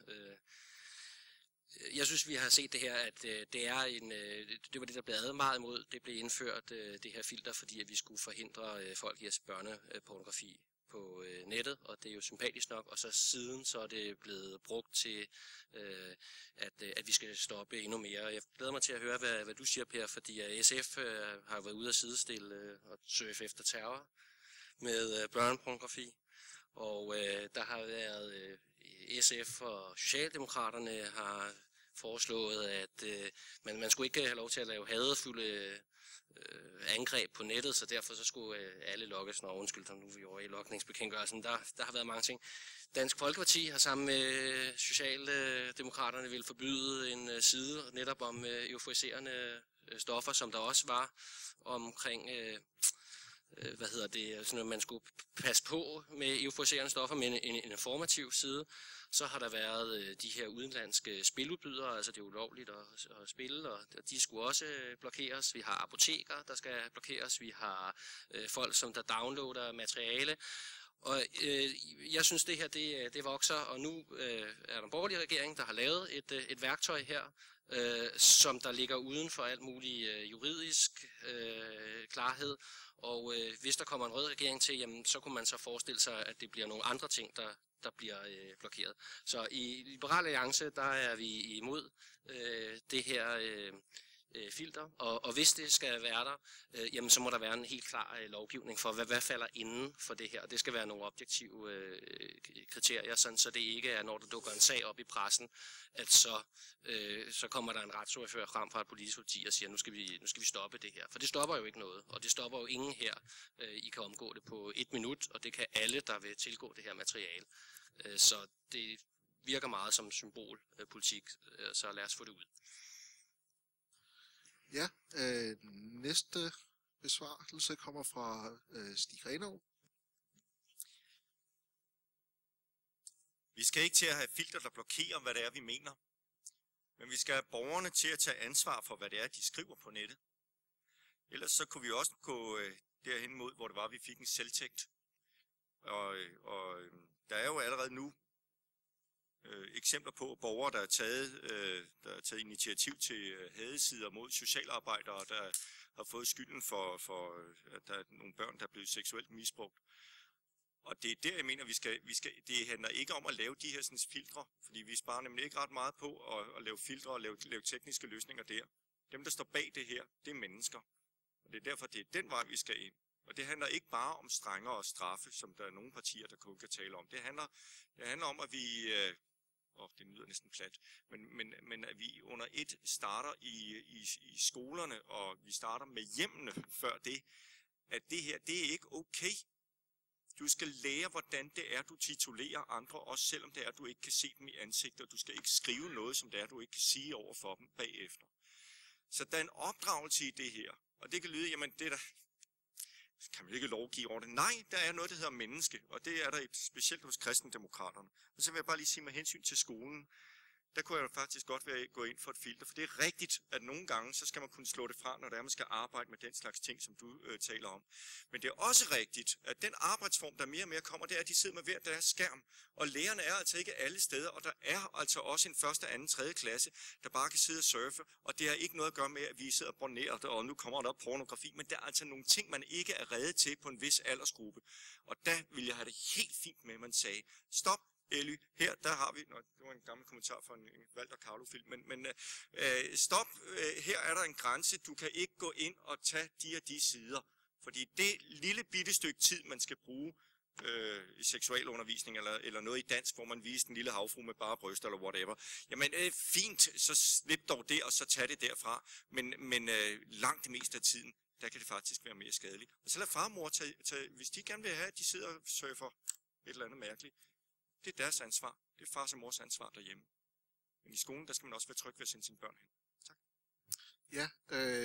Jeg synes, vi har set det her, at det var det, der blev advaret imod. Det blev indført, det her filter, fordi at vi skulle forhindre folk i at se børnepornografi på nettet, og det er jo sympatisk nok, og så siden så er det blevet brugt til, at vi skal stoppe endnu mere. Jeg glæder mig til at høre, hvad du siger, Per, fordi SF har været ude at sidestille og surfe efter terror med børnepornografi, og der har været SF og Socialdemokraterne har foreslået, at man skulle ikke have lov til at lave hadefulde angreb på nettet, så derfor så skulle alle logges, når undskyld, nu vi over i logningsbekendtgørelsen. Der har været mange ting. Dansk Folkeparti har sammen med Socialdemokraterne vil forbyde en side netop om euforiserende stoffer, som der også var omkring sådan at man skulle passe på med euforiserende stoffer med en informativ side. Så har der været de her udenlandske spiludbydere, altså det er ulovligt at spille, og de skulle også blokeres. Vi har apoteker, der skal blokeres. Vi har folk, som der downloader materiale. Og jeg synes, det her det vokser, og nu er der en borgerlig regering, der har lavet et værktøj her, som der ligger uden for alt mulig juridisk klarhed. Og hvis der kommer en rød regering til, jamen, så kunne man så forestille sig, at det bliver nogle andre ting, der bliver blokeret. Så i Liberal Alliance, der er vi imod det her filter, og hvis det skal være der, jamen så må der være en helt klar lovgivning for, hvad falder inden for det her. Det skal være nogle objektive kriterier, sådan, så det ikke er, når der dukker en sag op i pressen, at så kommer der en retsordfører frem fra et politisk parti og siger, nu skal vi stoppe det her. For det stopper jo ikke noget, og det stopper jo ingen her. I kan omgå det på 1 minut, og det kan alle, der vil tilgå det her materiale. Så det virker meget som symbolpolitik, så lad os få det ud. Ja, næste besvarelse kommer fra Stig Renov. Vi skal ikke til at have filter, der blokerer, hvad det er, vi mener. Men vi skal have borgerne til at tage ansvar for, hvad det er, de skriver på nettet. Ellers så kunne vi også gå derhen mod, hvor det var, vi fik en selvtægt. Og der er jo allerede nu eksempler på borgere, der er taget initiativ til hadesider mod socialarbejdere, der har fået skylden for at der er nogle børn, der er blevet seksuelt misbrugt. Og det er der, jeg mener, det handler ikke om at lave de her sådan, filtre, fordi vi sparer nemlig ikke ret meget på at lave filtre og lave tekniske løsninger der. Dem, der står bag det her, det er mennesker. Og det er derfor, det er den vej, vi skal ind. Og det handler ikke bare om strengere straffe, som der er nogle partier, der kun kan tale om. Det handler om, at vi... det lyder næsten plat, men at vi under et starter i skolerne, og vi starter med hjemmene før det, at det her, det er ikke okay. Du skal lære, hvordan det er, du titulerer andre, også selvom det er, du ikke kan se dem i ansigtet, og du skal ikke skrive noget, som det er, du ikke kan sige over for dem bagefter. Så der er en opdragelse i det her, og det kan lyde, jamen det der kan man ikke lovgive over det. Nej, der er noget, der hedder menneske, og det er der specielt hos kristendemokraterne. Og så vil jeg bare lige sige med hensyn til skolen, der kunne jeg faktisk godt gå ind for et filter, for det er rigtigt, at nogle gange, så skal man kunne slå det fra, når det er, man skal arbejde med den slags ting, som du taler om. Men det er også rigtigt, at den arbejdsform, der mere og mere kommer, det er, at de sidder med hver deres skærm, og lærerne er altså ikke alle steder, og der er altså også en 1., 2., 3. klasse, der bare kan sidde og surfe, og det har ikke noget at gøre med, at vi sidder broneret, og nu kommer der pornografi, men der er altså nogle ting, man ikke er reddet til på en vis aldersgruppe. Og der vil jeg have det helt fint med, at man sagde, stop, Elly, her der har vi, det var en gammel kommentar fra en Walter Carlo-film, men stop, her er der en grænse, du kan ikke gå ind og tage de og de sider, fordi det lille bitte stykke tid, man skal bruge i seksualundervisning eller noget i dansk, hvor man viser en lille havfru med bare bryster eller whatever, jamen fint, så slip dog det, og så tag det derfra, men langt det meste af tiden, der kan det faktisk være mere skadeligt. Og så lad far og mor tage, hvis de gerne vil have, at de sidder og surfer et eller andet mærkeligt, det er deres ansvar. Det er fars og mors ansvar derhjemme. Men i skolen, der skal man også være tryg ved at sende sine børn hen. Tak. Ja, vi har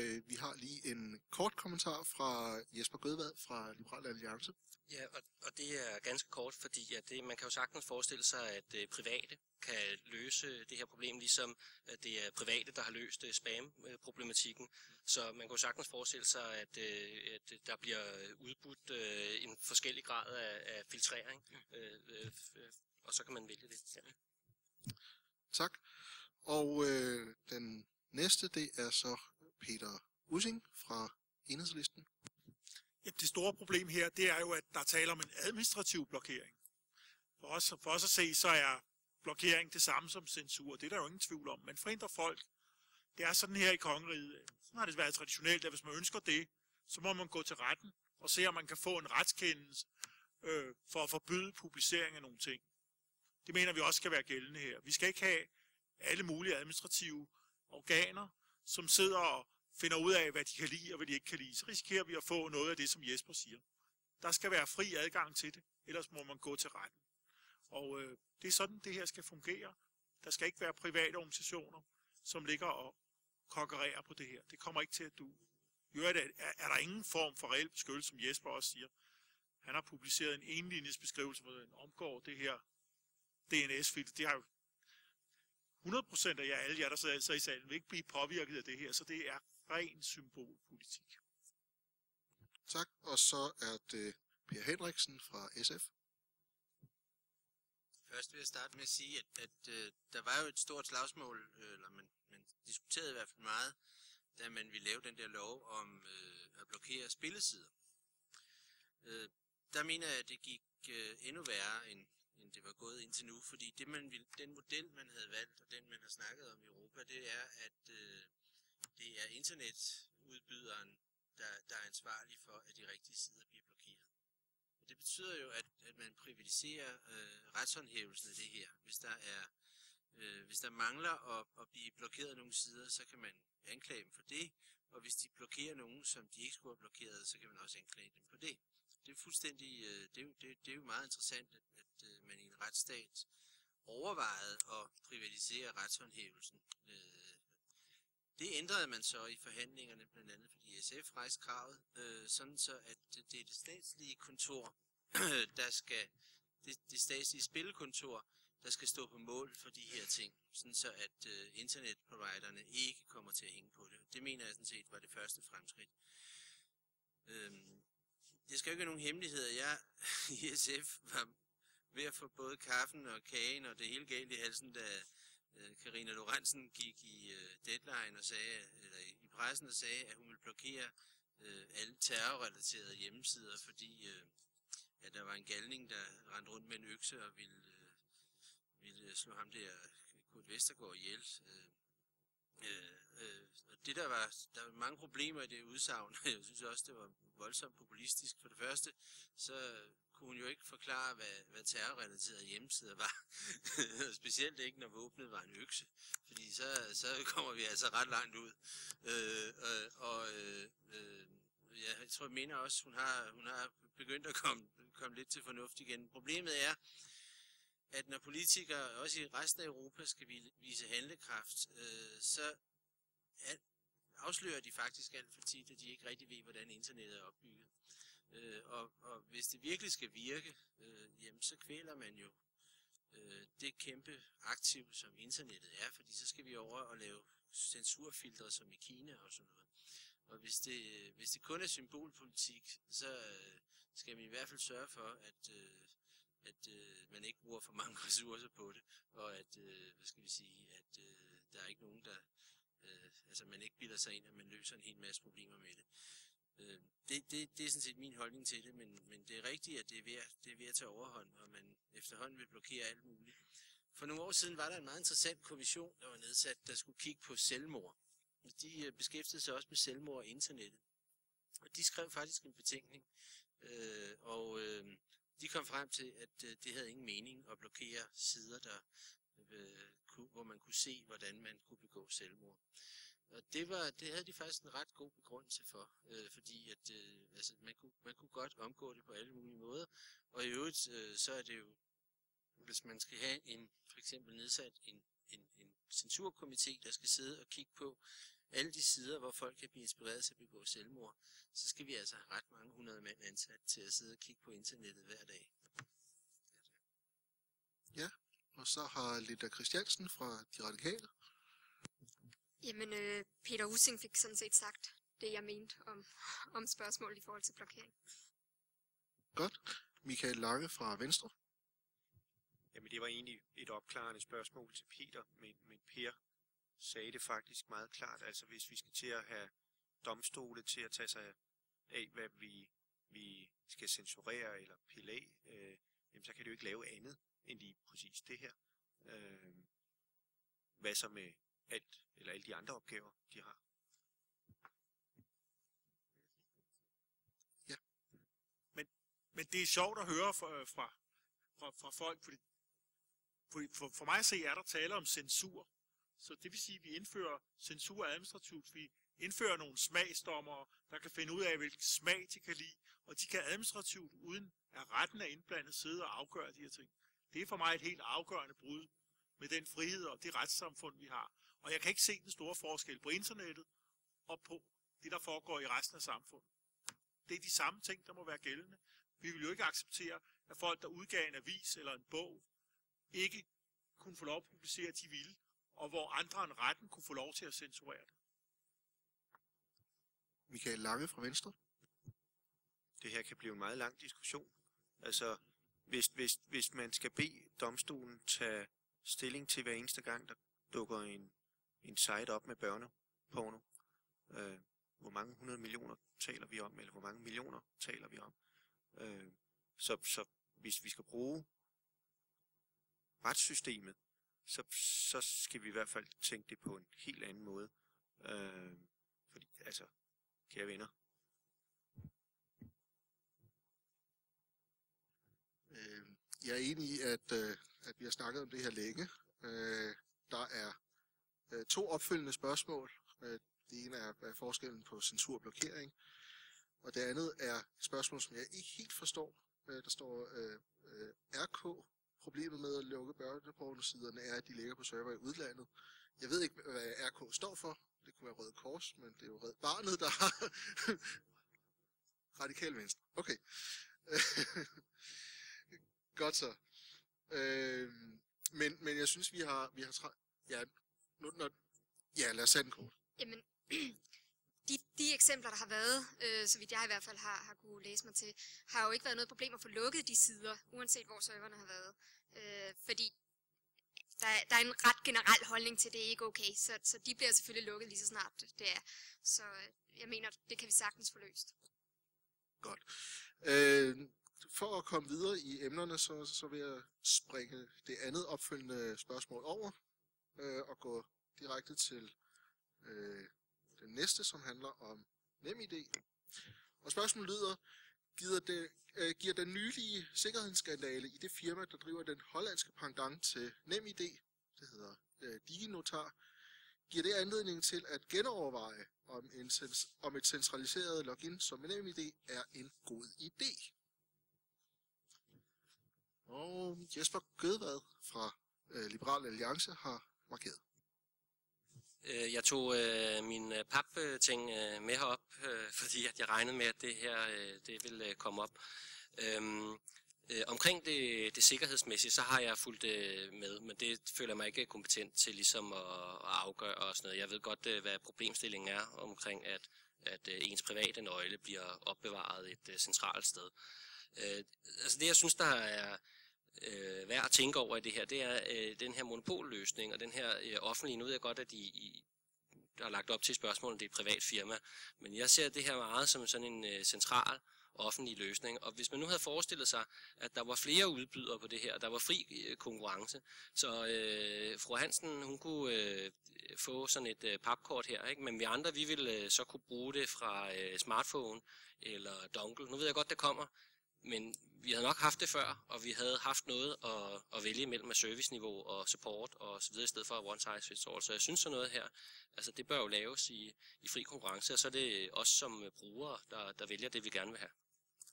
tager lige en kort kommentar fra Jesper Gødvad fra Liberal Alliance. Ja, og det er ganske kort, fordi at man kan jo sagtens forestille sig, at private kan løse det her problem, ligesom at det er private, der har løst spam-problematikken. Så man kan jo sagtens forestille sig, at der bliver udbudt en forskellig grad af filtrering, og så kan man vælge det. Ja. Tak. Og den næste, det er så Peter Ussing fra Enhedslisten. Ja, det store problem her, det er jo, at der taler om en administrativ blokering. For os at se, så er blokering det samme som censur. Det er der jo ingen tvivl om. Man forhindrer folk. Det er sådan her i kongeriget. Sådan har det været traditionelt, at hvis man ønsker det, så må man gå til retten og se, om man kan få en retskendelse for at forbyde publicering af nogle ting. Det mener vi også skal være gældende her. Vi skal ikke have alle mulige administrative organer, som sidder og finder ud af, hvad de kan lide og hvad de ikke kan lide. Så risikerer vi at få noget af det, som Jesper siger. Der skal være fri adgang til det, ellers må man gå til retten. Og det er sådan, det her skal fungere. Der skal ikke være private organisationer, som ligger og konkurrerer på det her. Det kommer ikke til at du. Er der ingen form for reel beskyttelse, som Jesper også siger. Han har publiceret en enlinjesbeskrivelse, hvor den omgår det her DNS-filter. Det har jo 100% af jer, alle jer, der sidder i salen, vil ikke blive påvirket af det her, så det er ren symbolpolitik. Tak, og så er det Per Henriksen fra SF. Først vil jeg starte med at sige, at der var jo et stort slagsmål, eller man diskuterede i hvert fald meget, da man ville lave den der lov om at blokere spillesider. Der mener jeg, at det gik endnu værre, end det var gået indtil nu, fordi den model, man havde valgt, og den, man har snakket om i Europa, det er, at det er internetudbyderen, der er ansvarlig for, at de rigtige sider bliver blokeret. Og det betyder jo, at man privatiserer retshåndhævelsen af det her. Hvis der mangler at blive blokeret nogle sider, så kan man anklage dem for det, og hvis de blokerer nogen, som de ikke skulle have blokeret, så kan man også anklage dem for det. Det er fuldstændig, det er jo meget interessant, at man i en retsstat overvejede at privatisere retshåndhævelsen. Det ændrede man så i forhandlingerne, blandt andet fordi SF rejste kravet, sådan så at det er det statslige kontor, det statslige spillekontor, der skal stå på mål for de her ting, sådan så at internetproviderne ikke kommer til at hænge på det. Det mener jeg sådan set var det første fremskridt. Det skal jo ikke være nogen hemmeligheder. Jeg i SF var ved at få både kaffen og kagen og det hele galt i halsen, da Karina Lorentzen gik i Deadline og sagde, eller i pressen og sagde, at hun ville blokere alle terrorrelaterede hjemmesider, fordi at der var en galning, der rendte rundt med en økse og ville slå ham der Kurt Vestergaard ihjel. Og det der var mange problemer i det udsagn. Jeg synes også, det var voldsomt populistisk. For det første, så kunne hun jo ikke forklare, hvad terrorrelaterede hjemmesider var. Specielt ikke, når våbnet var en økse. Fordi så kommer vi altså ret langt ud. Jeg tror, jeg mener også, hun har begyndt at komme lidt til fornuft igen. Problemet er, at når politikere, også i resten af Europa, skal vise handlekraft, så afslører de faktisk alt for tit, at de ikke rigtig ved, hvordan internettet er opbygget. Og hvis det virkelig skal virke, jamen så kvæler man jo det kæmpe aktiv, som internettet er, fordi så skal vi over og lave censurfiltre som i Kina og sådan noget. Og hvis det kun er symbolpolitik, så skal man i hvert fald sørge for, at man ikke bruger for mange ressourcer på det, og at, der er ikke nogen, der, man ikke bilder sig ind, at man løser en hel masse problemer med det. Det er sådan set min holdning til det, men det er rigtigt, at det er ved at tage overhånd, og man efterhånden vil blokere alt muligt. For nogle år siden var der en meget interessant kommission, der var nedsat, der skulle kigge på selvmord. De beskæftigede sig også med selvmord og internettet. Og de skrev faktisk en betænkning, de kom frem til, at det havde ingen mening at blokere sider, hvor man kunne se, hvordan man kunne begå selvmord. Og det havde de faktisk en ret god begrundelse for, fordi at man kunne godt omgå det på alle mulige måder. Og i øvrigt, så er det jo, hvis man skal have for eksempel nedsat en censurkomité, der skal sidde og kigge på, alle de sider, hvor folk kan blive inspireret til at begå selvmord, så skal vi altså have ret mange 100 mand ansat til at sidde og kigge på internettet hver dag. Ja, og så har Linda Christiansen fra De Radikale. Jamen, Peter Ussing fik sådan set sagt det, jeg mente om spørgsmål i forhold til blokering. Godt. Michael Lange fra Venstre. Jamen det var egentlig et opklarende spørgsmål til Peter, men Per sagde det faktisk meget klart. Altså hvis vi skal til at have domstole til at tage sig af, hvad vi skal censurere eller pille af, jamen så kan det jo ikke lave andet end lige præcis det her. Hvad så med alt, eller alle de andre opgaver, de har? Ja. Men det er sjovt at høre fra folk, fordi for mig at se er der tale om censur. Så det vil sige, at vi indfører censur administrativt. Vi indfører nogle smagsdommere, der kan finde ud af, hvilken smag de kan lide, og de kan administrativt, uden at retten er indblandet, sidde og afgøre de her ting. Det er for mig et helt afgørende brud med den frihed og det retssamfund, vi har. Og jeg kan ikke se den store forskel på internettet og på det, der foregår i resten af samfundet. Det er de samme ting, der må være gældende. Vi vil jo ikke acceptere, at folk, der udgav en avis eller en bog, ikke kunne få lov at publicere, de ville, og hvor andre end retten kunne få lov til at censurere det. Michael Lange fra Venstre. Det her kan blive en meget lang diskussion. Altså, hvis man skal bede domstolen tage stilling til hver eneste gang, der dukker en site op med børneporno, hvor mange 100 millioner taler vi om, eller hvor mange millioner taler vi om. Så hvis vi skal bruge retssystemet, så skal vi i hvert fald tænke det på en helt anden måde. Fordi, altså, kære venner. Jeg er enig i, at vi har snakket om det her længe. Der er 2 opfølgende spørgsmål. Det ene er, hvad er forskellen på censur og blokering? Og det andet er et spørgsmål, som jeg ikke helt forstår. Der står RK. Problemet med at lukke børnepornosiderne er, at de ligger på server i udlandet. Jeg ved ikke, hvad RK står for. Det kunne være Røde Kors, men det er jo Red Barnet, der har Radikal Venstre. Okay. Godt så. Men jeg synes, vi har lad os sætte en kort. Jamen, de eksempler, der har været, så vidt jeg i hvert fald har kunne læse mig til, har jo ikke været noget problem at få lukket de sider, uanset hvor serverne har været. Fordi der er en ret generel holdning til, at det er ikke okay, så de bliver selvfølgelig lukket lige så snart det er. Så jeg mener, det kan vi sagtens få løst. Godt. For at komme videre i emnerne, så vil jeg springe det andet opfølgende spørgsmål over og gå direkte til den næste, som handler om NemID. Og spørgsmålet lyder, giver den nylige sikkerhedsskandale i det firma, der driver den hollandske pendant til NemID, det hedder DigiNotar, giver det anledning til at genoverveje, om et centraliseret login som NemID er en god idé? Og Jesper Gødvad fra Liberal Alliance har markeret. Jeg tog min papting med herop, fordi at jeg regnede med, at det her det ville komme op. Omkring det sikkerhedsmæssige, så har jeg fulgt med, men det føler mig ikke kompetent til ligesom at afgøre og sådan noget. Jeg ved godt, hvad problemstillingen er omkring, at ens private nøgle bliver opbevaret et centralt sted. Altså det, jeg synes, der er værd at tænke over i det her, det er den her monopolløsning og den her offentlige. Nu ved jeg godt, at I har lagt op til spørgsmålet, det er et privat firma, men jeg ser det her meget som sådan en central offentlig løsning. Og hvis man nu havde forestillet sig, at der var flere udbydere på det her, der var fri konkurrence, så fru Hansen, hun kunne få sådan et papkort her, ikke? Men vi andre, vi ville så kunne bruge det fra smartphone eller dongle. Nu ved jeg godt, det kommer, men vi havde nok haft det før, og vi havde haft noget at vælge mellem af serviceniveau og support og så videre, i stedet for one size fits all. Så jeg synes sådan noget her, altså det bør jo laves i fri konkurrence, og så er det os som brugere, der vælger det, vi gerne vil have.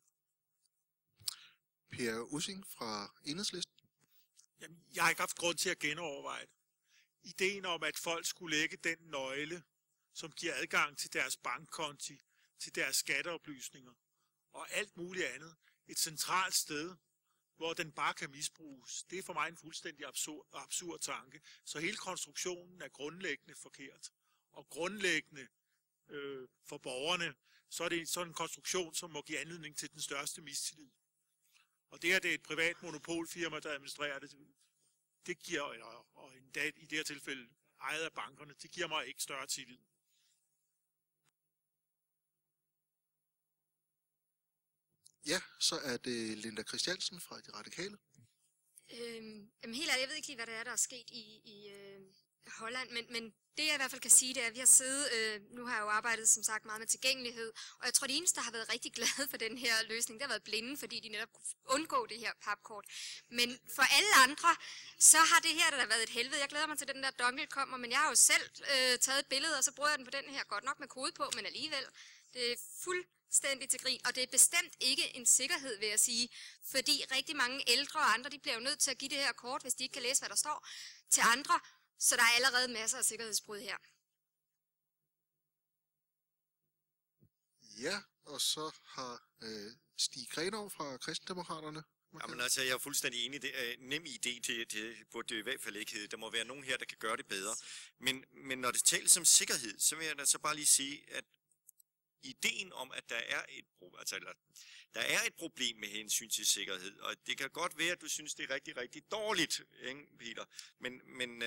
Per Ussing fra Enhedslisten. Jamen, jeg har ikke haft grund til at genoverveje det. Ideen om, at folk skulle lægge den nøgle, som giver adgang til deres bankkonti, til deres skatteoplysninger og alt muligt andet. Et centralt sted, hvor den bare kan misbruges. Det er for mig en fuldstændig absurd tanke. Så hele konstruktionen er grundlæggende forkert. Og grundlæggende for borgerne, så er det sådan en konstruktion, som må give anledning til den største mistillid. Og det er et privat monopolfirma, der administrerer det. Det giver, og endda i det her tilfælde ejet af bankerne, det giver mig ikke større tillid. Ja, så er det Linda Christiansen fra De Radikale. Jamen helt ærligt, jeg ved ikke lige, hvad der er sket i Holland, men det jeg i hvert fald kan sige, det er, at vi har siddet, nu har jeg jo arbejdet som sagt meget med tilgængelighed, og jeg tror, de eneste, der har været rigtig glade for den her løsning, det har været blinde, fordi de netop kunne undgå det her papkort. Men for alle andre, så har det her da været et helvede. Jeg glæder mig til, at den der dongle kommer, men jeg har jo selv taget et billede, og så bruger jeg den på den her, godt nok med kode på, men alligevel. Det er fuldstændig til grin, og det er bestemt ikke en sikkerhed, vil jeg sige, fordi rigtig mange ældre og andre, de bliver jo nødt til at give det her kort, hvis de ikke kan læse, hvad der står, til andre, så der er allerede masser af sikkerhedsbrud her. Ja, og så har Stig Grenov fra Kristendemokraterne. Jamen altså, jeg er fuldstændig enig. Det er en nem idé, det burde det i hvert fald ikke hedde. Der må være nogen her, der kan gøre det bedre. Men når det tales om sikkerhed, så vil jeg da så bare lige sige, at ideen om, at der er et problem med hensyn til sikkerhed, og det kan godt være, at du synes, det er rigtig, rigtig dårligt, ikke, Peter? Men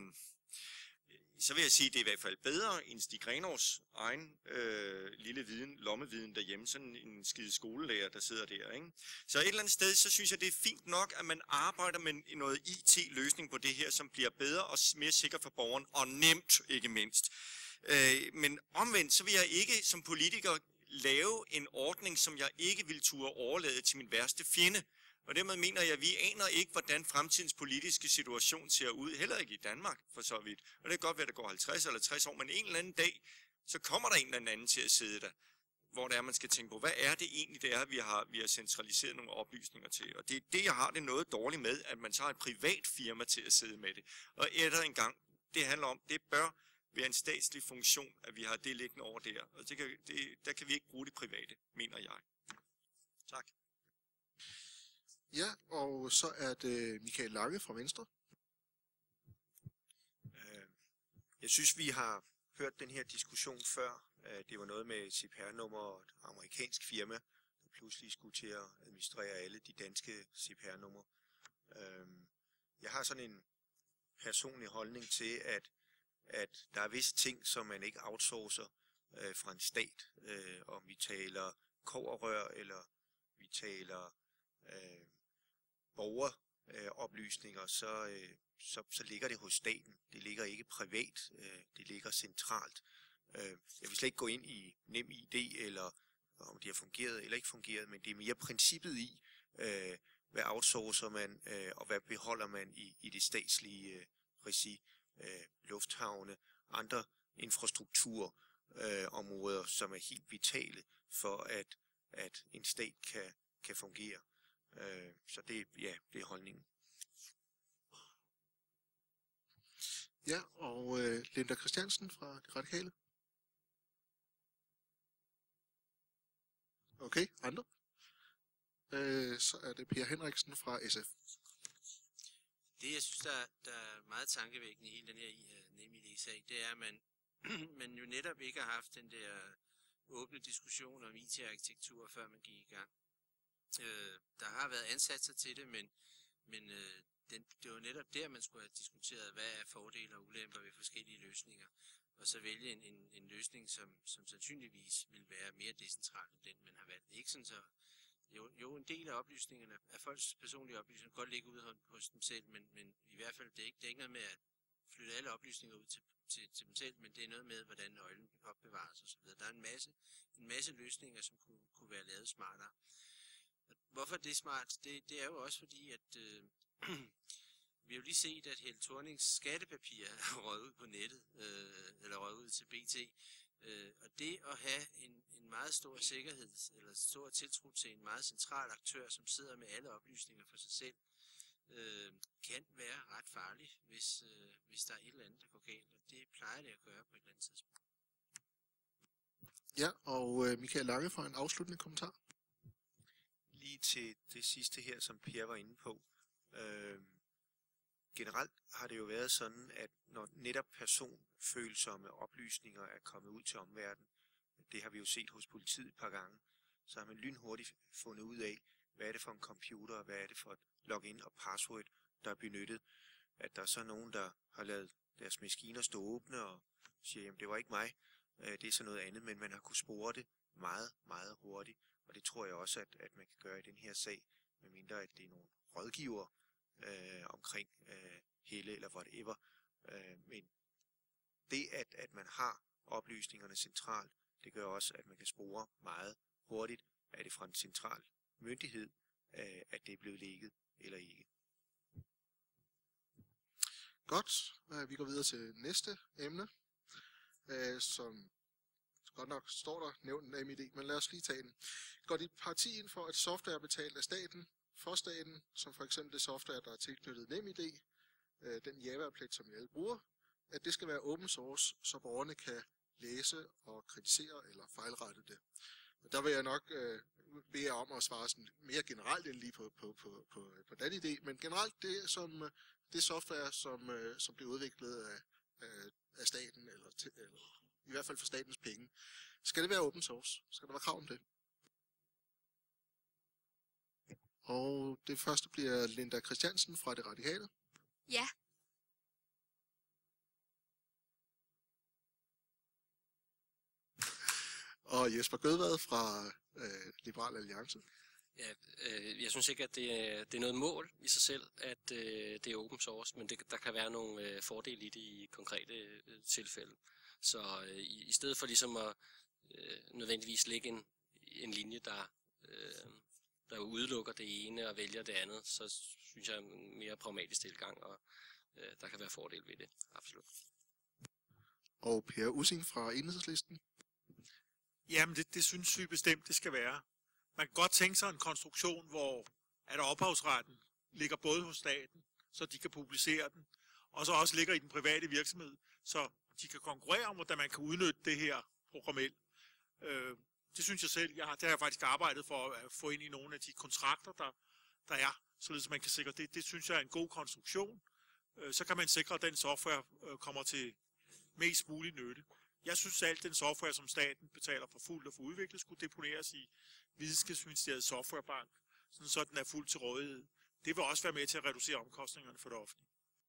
så vil jeg sige, at det er i hvert fald bedre end Stig Grenovs egen lille lommeviden derhjemme, sådan en skide skolelærer, der sidder der, ikke? Så et eller andet sted, så synes jeg, det er fint nok, at man arbejder med noget IT-løsning på det her, som bliver bedre og mere sikker for borgeren, og nemt, ikke mindst. Men omvendt, så vil jeg ikke som politiker lave en ordning, som jeg ikke vil turde overlade til min værste fjende. Og dermed mener jeg, at vi aner ikke, hvordan fremtidens politiske situation ser ud, heller ikke i Danmark for så vidt. Og det kan godt være, at der går 50 eller 60 år, men en eller anden dag, så kommer der en eller anden til at sidde der, hvor det er, man skal tænke på, hvad er det egentlig, det er, vi har centraliseret nogle oplysninger til. Og det er det, jeg har det noget dårligt med, at man tager et privat firma til at sidde med det. Og en gang, det handler om, det bør være en statslig funktion, at vi har det liggende over der. Og der kan vi ikke bruge det private, mener jeg. Tak. Ja, og så er det Michael Lange fra Venstre. Jeg synes, vi har hørt den her diskussion før. Det var noget med CPR-nummer og et amerikansk firma, der pludselig skulle til at administrere alle de danske CPR-numre. Jeg har sådan en personlig holdning til, at der er visse ting, som man ikke outsourcer fra en stat. Om vi taler kobberrør, eller vi taler borgeroplysninger, så ligger det hos staten. Det ligger ikke privat, det ligger centralt. Jeg vil slet ikke gå ind i NemID, eller om det har fungeret eller ikke fungeret, men det er mere princippet i, hvad outsourcer man, og hvad beholder man i det statslige regi. Lufthavne, andre infrastrukturområder, som er helt vitale for, at en stat kan fungere. Så det er holdningen. Ja, og Linda Christiansen fra De Radikale. Okay, andre? Så er det Per Henriksen fra SF. Det, jeg synes, der er meget tankevækkende i hele den her NemID-sag, det er, at man jo netop ikke har haft den der åbne diskussion om IT-arkitektur, før man gik i gang. Der har været ansatser til det, men det var netop der, man skulle have diskuteret, hvad er fordele og ulemper ved forskellige løsninger, og så vælge en løsning, som sandsynligvis vil være mere decentral end den, man har valgt. Ikke sådan så Jo, en del af oplysningerne, af folks personlige oplysninger, godt ligge ude hos dem selv, men i hvert fald, det er ikke noget med at flytte alle oplysninger ud til dem selv, men det er noget med, hvordan nøglen opbevares osv. Der er en masse løsninger, som kunne være lavet smartere. Og hvorfor det er smart? Det er jo også fordi, at vi har jo lige set, at Helle Thornings skattepapir er røget ud på nettet, eller røget ud til BT. Og det at have en meget stor sikkerhed, eller stor tiltro til en meget central aktør, som sidder med alle oplysninger for sig selv, kan være ret farligt, hvis der er et eller andet, der går galt. Og det plejer det at gøre på et eller andet tidspunkt. Ja, og Michael Lange for en afsluttende kommentar. Lige til det sidste her, som Per var inde på. Generelt har det jo været sådan, at når netop personfølsomme oplysninger er kommet ud til omverdenen, det har vi jo set hos politiet et par gange, så har man lynhurtigt fundet ud af, hvad er det for en computer, og hvad er det for et login og password, der er benyttet. At der er så nogen, der har lavet deres maskiner stå åbne og siger, jamen det var ikke mig, det er så noget andet, men man har kunnet spore det meget, meget hurtigt. Og det tror jeg også, at man kan gøre i den her sag, medmindre at det er nogle rådgiver omkring Helle eller whatever. Men det, at man har oplysningerne centralt, det gør også, at man kan spore meget hurtigt, er det fra en central myndighed, at det er blevet lækket eller ikke. Godt, vi går videre til næste emne, som godt nok står der nævnt en NemID, men lad os lige tage den. Går dit parti ind for, at software er betalt af staten, for staten, som for eksempel det software, der er tilknyttet NemID, den Java-applet, som vi alle bruger, at det skal være open source, så borgerne kan læse og kritisere eller fejlrette det. Og der vil jeg nok bede jer om at svare sådan mere generelt end lige på den idé, men generelt det software, som bliver udviklet af staten, eller i hvert fald for statens penge. Skal det være open source? Skal der være krav om det? Og det første bliver Linda Christiansen fra Det Radikale. Ja. Og Jesper Gødvad fra Liberal Alliance. Ja, jeg synes ikke, at det er noget mål i sig selv, at det er open source, men der kan være nogle fordele i det i konkrete tilfælde. Så i stedet for ligesom at nødvendigvis lægge en linje, der udelukker det ene og vælger det andet, så synes jeg en mere pragmatisk tilgang, og der kan være fordel ved det, absolut. Og Per Ussing fra Enhedslisten. Jamen, det synes vi bestemt, det skal være. Man kan godt tænke sig en konstruktion, hvor at ophavsretten ligger både hos staten, så de kan publicere den, og så også ligger i den private virksomhed, så de kan konkurrere om, hvordan man kan udnytte det her programmelt. Det synes jeg selv, det har jeg faktisk arbejdet for at få ind i nogle af de kontrakter, der er, således man kan sikre det. Det synes jeg er en god konstruktion. Så kan man sikre, at den software kommer til mest mulig nytte. Jeg synes alt den software, som staten betaler for fuldt og for udviklet, skulle deponeres i Videnskabsministeriets softwarebank, så den er fuldt til rådighed. Det vil også være med til at reducere omkostningerne for det offentlige.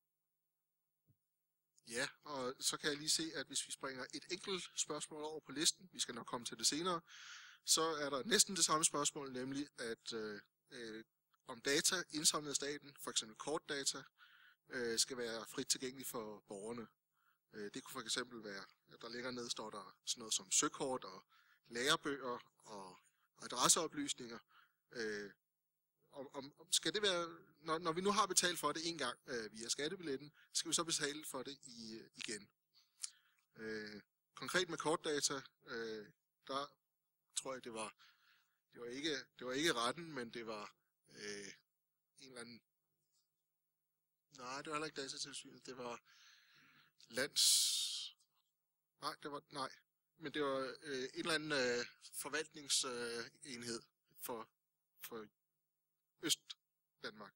Ja, og så kan jeg lige se, at hvis vi springer et enkelt spørgsmål over på listen, vi skal nok komme til det senere, så er der næsten det samme spørgsmål, nemlig at om data indsamlet af staten, for eksempel kortdata, skal være frit tilgængelig for borgerne. Det kunne for eksempel være, at der længere nede står der sådan noget som søkort og lærebøger og adresseoplysninger. Skal det være, når vi nu har betalt for det en gang via skattebilletten, skal vi så betale for det igen. Konkret med kortdata, der tror jeg det var ikke retten, men det var en eller anden. Nej, det var heller ikke Datatilsynet, det var men det var en eller anden forvaltningsenhed for Østdanmark,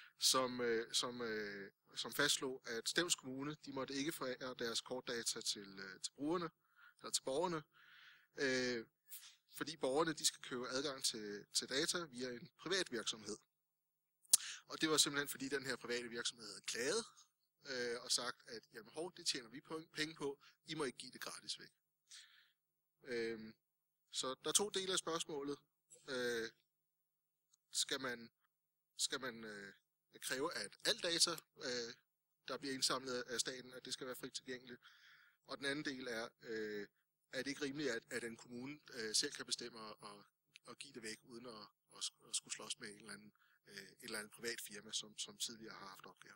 som fastslog, at Stevns Kommune, de måtte ikke forære deres kortdata til brugerne, eller til borgerne, fordi borgerne, de skal købe adgang til data via en privat virksomhed. Og det var simpelthen fordi den her private virksomhed havde klaget, og sagt, at jamen, det tjener vi penge på, I må ikke give det gratis væk. Så der er to dele af spørgsmålet. Skal man kræve, at al data, der bliver indsamlet af staten, at det skal være frit tilgængeligt? Og den anden del er det ikke rimeligt, at en kommune selv kan bestemme at give det væk, uden at skulle slås med et eller andet privat firma, som tidligere har haft opgaver?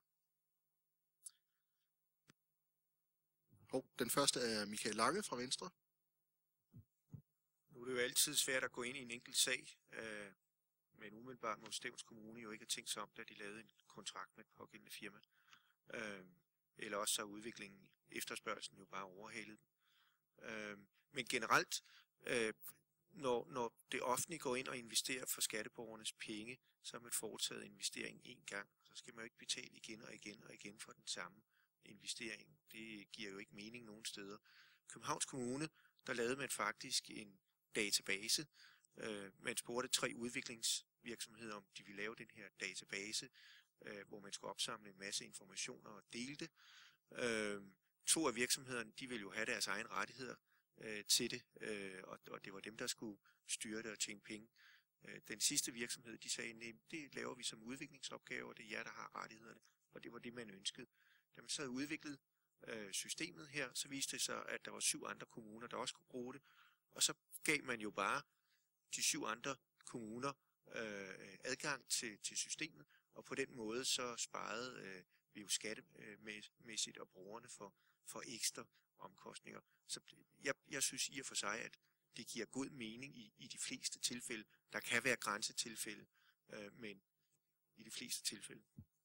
Den første er Michael Lange fra Venstre. Nu er det jo altid svært at gå ind i en enkelt sag, men umiddelbart må Stevns Kommune jo ikke have tænkt sig om, da de lavede en kontrakt med et pågældende firma. Eller også så udviklingen efterspørgselen jo bare overhalet. Men generelt Når det offentlige går ind og investerer for skatteborgernes penge, så har man foretaget investeringen en gang, så skal man jo ikke betale igen og igen og igen for den samme investering. Det giver jo ikke mening nogen steder. Københavns Kommune, der lavede man faktisk en database. Man spurgte 3 udviklingsvirksomheder, om de ville lave den her database, hvor man skulle opsamle en masse informationer og dele det. 2 af virksomhederne, de ville jo have deres egen rettigheder til det, og det var dem, der skulle styre det og tjene penge. Den sidste virksomhed, de sagde, nej, det laver vi som udviklingsopgave, og det er jer, der har rettighederne, og det var det, man ønskede. Da man så havde udviklet systemet her, så viste det sig, at der var 7 andre kommuner, der også kunne bruge det, og så gav man jo bare de 7 andre kommuner adgang til systemet, og på den måde så sparede vi jo skattemæssigt og brugerne for ekstra omkostninger. Så jeg synes i og for sig, at det giver god mening i de fleste tilfælde. Der kan være grænsetilfælde, men i de fleste tilfælde.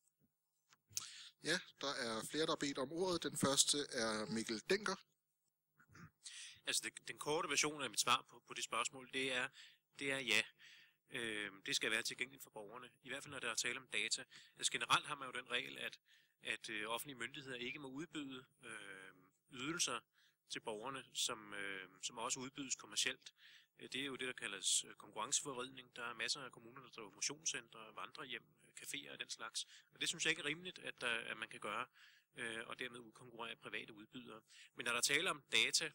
Ja, der er flere, der har bedt om ordet. Den første er Mikkel Denker. Altså den korte version af mit svar på det spørgsmål, det er ja. Det skal være tilgængeligt for borgerne. I hvert fald når der er tale om data. Altså generelt har man jo den regel, at offentlige myndigheder ikke må udbyde ydelser til borgerne, som også udbydes kommercielt. Det er jo det, der kaldes konkurrenceforvridning. Der er masser af kommuner, der driver motionscentre, vandrehjem, caféer og den slags. Og det synes jeg ikke er rimeligt, at man kan gøre, og dermed udkonkurrere private udbydere. Men når der taler om data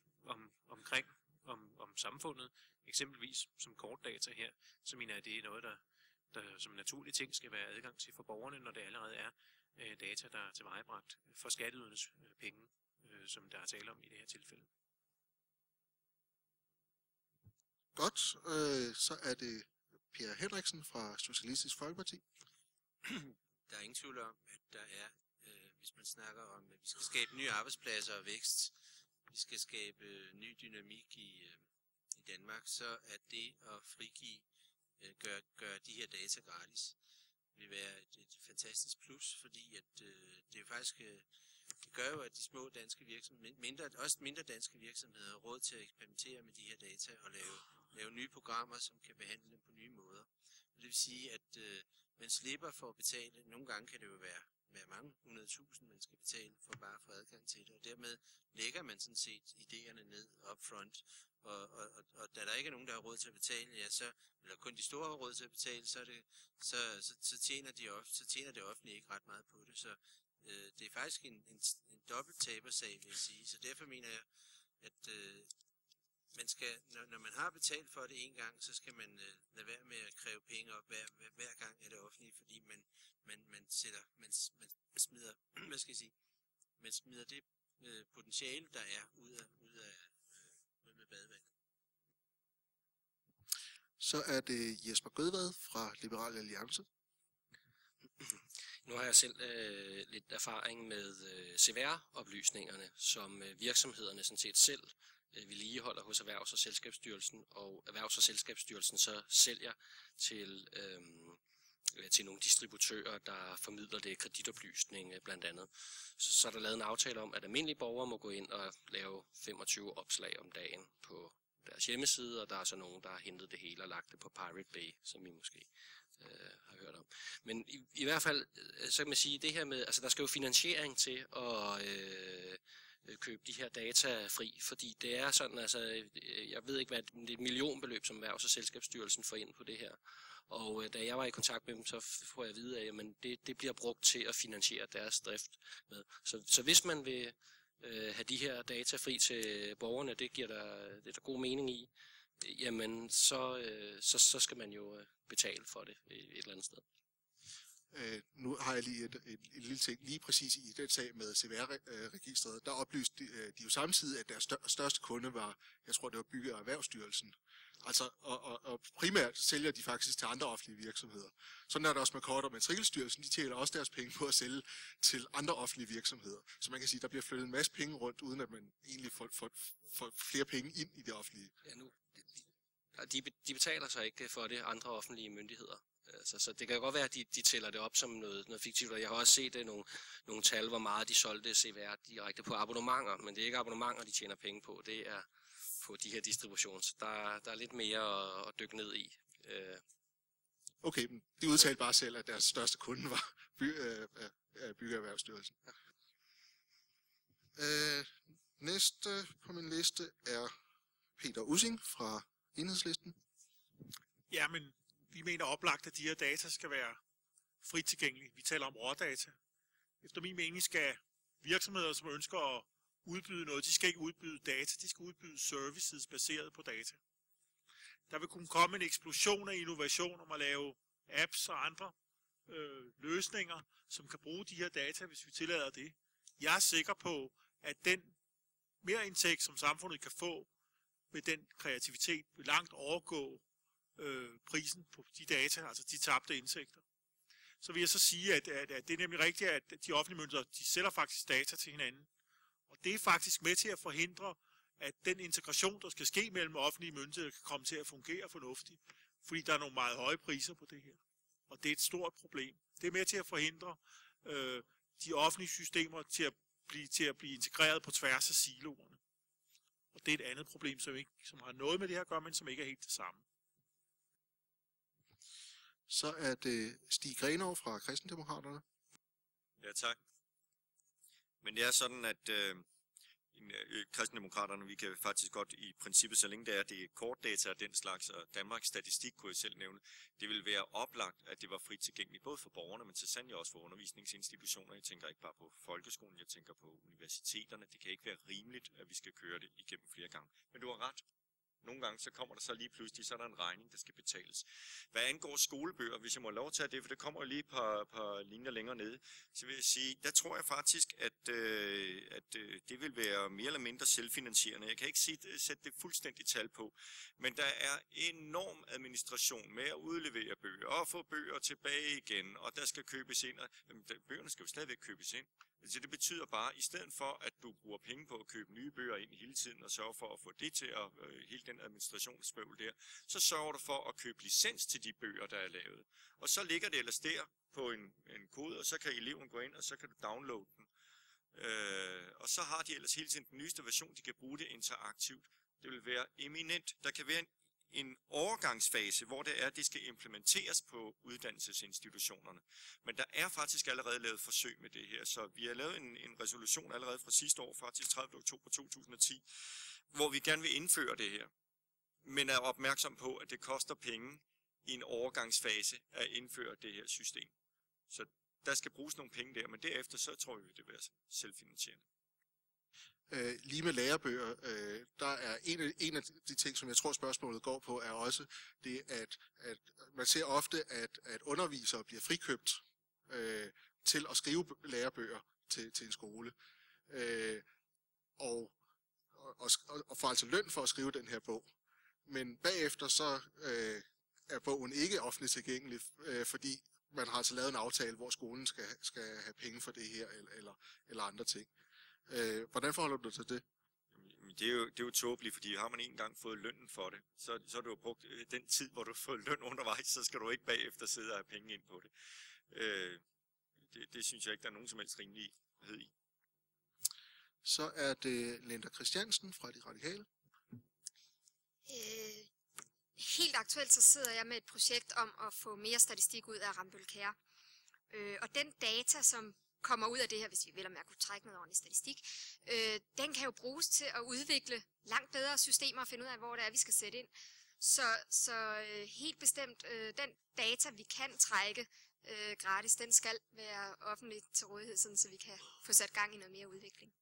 om samfundet, eksempelvis som kortdata her, så mener jeg, at det er noget, der som en naturlig ting skal være adgang til for borgerne, når det allerede er data, der er tilvejebragt for skatteydernes penge, som der er tale om i det her tilfælde. Godt, så er det Per Henriksen fra Socialistisk Folkeparti. Der er ingen tvivl om, at der er, hvis man snakker om, at vi skal skabe nye arbejdspladser og vækst, vi skal skabe ny dynamik i Danmark, så er det at frigive, gøre de her data gratis, vil være et fantastisk plus, fordi at det er faktisk, det gør jo, at de små danske virksomheder, også mindre danske virksomheder, har råd til at eksperimentere med de her data og lave nye programmer, som kan behandle dem på nye måder. Det vil sige, at man slipper for at betale. Nogle gange kan det jo være mange 100.000, man skal betale for bare at få adgang til det, og dermed lægger man sådan set idéerne ned upfront, og da der ikke er nogen, der har råd til at betale, ja, eller kun de store har råd til at betale, så tjener det offentlige ikke ret meget på det, så det er faktisk en dobbelt tabersag, vil jeg sige, så derfor mener jeg, at man skal, når man har betalt for det en gang, så skal man lade være med at kræve penge op hver gang af det offentlige, fordi man smider, man smider det potentiale, der er ud med badevandet. Så er det Jesper Gødvad fra Liberal Alliance. Nu har jeg selv lidt erfaring med CVR-oplysningerne, som virksomhederne sådan set selv vedligeholder hos Erhvervs- og Selskabsstyrelsen, og Erhvervs- og Selskabsstyrelsen så sælger til nogle distributører, der formidler det, kreditoplysning blandt andet. Så er der lavet en aftale om, at almindelige borgere må gå ind og lave 25 opslag om dagen på deres hjemmeside, og der er så nogen, der har hentet det hele og lagt det på Pirate Bay, som I måske har hørt om. Men i hvert fald, så kan man sige, det her med, altså der skal jo finansiering til at købe de her data fri, fordi det er sådan, altså, jeg ved ikke, hvad det er et millionbeløb, som Erhvervs- og Selskabsstyrelsen får ind på det her. Og da jeg var i kontakt med dem, så får jeg at vide, at det bliver brugt til at finansiere deres drift med. Så hvis man vil have de her data fri til borgerne, det er der god mening i, jamen så skal man jo betale for det et eller andet sted. Nu har jeg lige en lille ting, lige præcis i den sag med CVR-registret, der oplyste de jo samtidig, at deres største kunde var, jeg tror det var Bygge- og Erhvervsstyrelsen. Altså, og primært sælger de faktisk til andre offentlige virksomheder. Sådan er det også med Kort- og Matrikelstyrelsen, de tjener også deres penge på at sælge til andre offentlige virksomheder. Så man kan sige, at der bliver flyttet en masse penge rundt, uden at man egentlig får flere penge ind i det offentlige. Ja, de betaler så ikke for det, andre offentlige myndigheder. Så det kan godt være, at de tæller det op som noget fiktivt, og jeg har også set nogle tal, hvor meget de solgte CVR direkte på abonnementer, men det er ikke abonnementer, de tjener penge på, det er på de her distributioner. Så der er lidt mere at dykke ned i. Okay, men de udtalte bare selv, at deres største kunde var Byggeerhvervsstyrelsen. Næste på min liste er Peter Ussing fra Enhedslisten. Ja, men vi mener oplagt, at de her data skal være frit tilgængelige. Vi taler om rådata. Efter min mening skal virksomheder, som ønsker at udbyde noget, de skal ikke udbyde data, de skal udbyde services baseret på data. Der vil kunne komme en eksplosion af innovation om at lave apps og andre løsninger, som kan bruge de her data, hvis vi tillader det. Jeg er sikker på, at den merindtægt, som samfundet kan få med den kreativitet, vil langt overgå prisen på de data, altså de tabte indtægter. Så vil jeg så sige, at det er nemlig rigtigt, at de offentlige myndigheder, de sælger faktisk data til hinanden. Og det er faktisk med til at forhindre, at den integration, der skal ske mellem offentlige myndigheder, kan komme til at fungere fornuftigt, fordi der er nogle meget høje priser på det her. Og det er et stort problem. Det er med til at forhindre de offentlige systemer til at blive integreret på tværs af siloerne. Og det er et andet problem, som har noget med det her at gøre, men som ikke er helt det samme. Så er det Stig Grenov fra Kristendemokraterne. Ja, tak. Men det er sådan, at Kristendemokraterne, vi kan faktisk godt i princippet, så længe det er kortdata og den slags, og Danmarks Statistik kunne jeg selv nævne, det vil være oplagt, at det var frit tilgængeligt, både for borgerne, men så sandelig også for undervisningsinstitutioner. Jeg tænker ikke bare på folkeskolen, jeg tænker på universiteterne. Det kan ikke være rimeligt, at vi skal køre det igennem flere gange. Men du har ret. Nogle gange så kommer der så lige pludselig, så er der en regning, der skal betales. Hvad angår skolebøger, hvis jeg må lov til at det, for det kommer jo lige et par linjer længere nede, så vil jeg sige, der tror jeg faktisk, at det vil være mere eller mindre selvfinansierende. Jeg kan ikke sætte det fuldstændigt tal på, men der er enorm administration med at udlevere bøger og få bøger tilbage igen, og der skal købes ind, og bøgerne skal jo stadigvæk købes ind. Så det betyder bare, at i stedet for, at du bruger penge på at købe nye bøger ind hele tiden og sørge for at få det til at hele den administrationsbøvl der, så sørger du for at købe licens til de bøger, der er lavet. Og så ligger det ellers der på en kode, og så kan eleven gå ind, og så kan du downloade den. Og så har de ellers hele tiden den nyeste version, de kan bruge det interaktivt. Det vil være eminent. Der kan være en overgangsfase, hvor det skal implementeres på uddannelsesinstitutionerne. Men der er faktisk allerede lavet forsøg med det her, så vi har lavet en resolution allerede fra sidste år, faktisk 30. oktober 2010, hvor vi gerne vil indføre det her, men er opmærksom på, at det koster penge i en overgangsfase at indføre det her system. Så der skal bruges nogle penge der, men derefter så tror vi, det vil være selvfinansierende. Lige med lærebøger, der er en af de ting, som jeg tror spørgsmålet går på, er også det, at man ser ofte, at undervisere bliver frikøbt til at skrive lærebøger til en skole, og får altså løn for at skrive den her bog. Men bagefter så er bogen ikke offentligt tilgængelig, fordi man har altså lavet en aftale, hvor skolen skal have penge for det her eller andre ting. Hvordan forholder du dig til det? Det er jo tåbeligt, fordi har man en gang fået lønnen for det, så har du jo brugt den tid, hvor du har fået løn undervejs, så skal du ikke bagefter sidde og have penge ind på det. Det synes jeg ikke, der er nogen som helst rimelighed i. Så er det Linda Christiansen fra De Radikale. Helt aktuelt så sidder jeg med et projekt om at få mere statistik ud af Rambøll Kær. Og den data, som kommer ud af det her, hvis vi vil med at kunne trække noget ordentlig statistik, den kan jo bruges til at udvikle langt bedre systemer og finde ud af, hvor det er, vi skal sætte ind. Så helt bestemt, den data, vi kan trække gratis, den skal være offentligt til rådighed, sådan, så vi kan få sat gang i noget mere udvikling.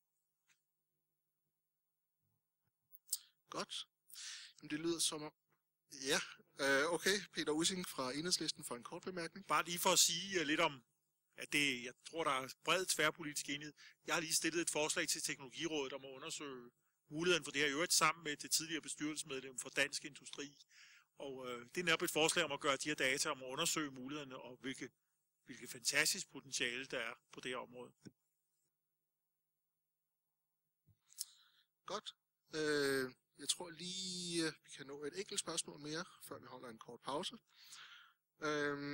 Godt. Det lyder som om... Ja, okay. Peter Ussing fra Enhedslisten for en kort bemærkning. Bare lige for at sige lidt om, at jeg tror, der er bred tværpolitisk enighed. Jeg har lige stillet et forslag til Teknologirådet om at undersøge muligheden for det her, i øvrigt sammen med det tidligere bestyrelsesmedlem for Dansk Industri. Og det er netop et forslag om at gøre de her data, om at undersøge mulighederne, og hvilket fantastisk potentiale der er på det her område. Godt. Jeg tror lige, vi kan nå et enkelt spørgsmål mere, før vi holder en kort pause.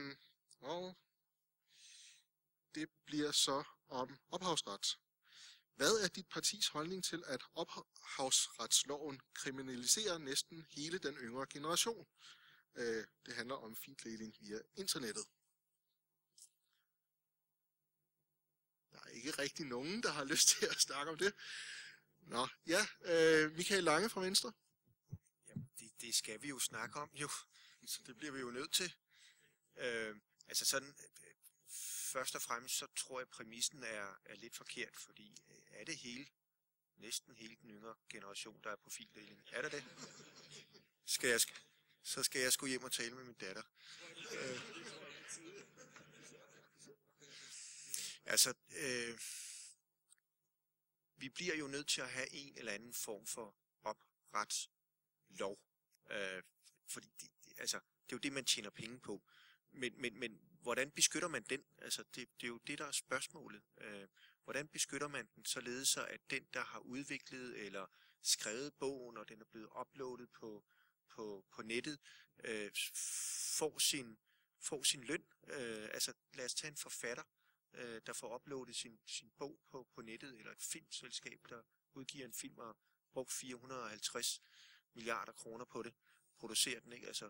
Og det bliver så om ophavsret. Hvad er dit partis holdning til, at ophavsretsloven kriminaliserer næsten hele den yngre generation? Det handler om fildeling via internettet. Der er ikke rigtig nogen, der har lyst til at snakke om det. Nå, ja, Michael Lange fra Venstre. Jamen, det skal vi jo snakke om, jo. Så det bliver vi jo nødt til. Altså sådan, først og fremmest, så tror jeg, at præmissen er lidt forkert, fordi er det næsten hele den yngre generation, der er på fildeling? Er det det? Så skal jeg sgu hjem og tale med min datter. Vi bliver jo nødt til at have en eller anden form for oprets-lov. Fordi det er jo det, man tjener penge på. Men hvordan beskytter man den? Altså, det er jo det, der er spørgsmålet. Hvordan beskytter man den, således så at den, der har udviklet eller skrevet bogen, og den er blevet uploadet på nettet, får sin løn? Lad os tage en forfatter, der får uploadet sin bog på nettet, eller et filmselskab, der udgiver en film og brugt 450 milliarder kroner på det, producerer den, ikke?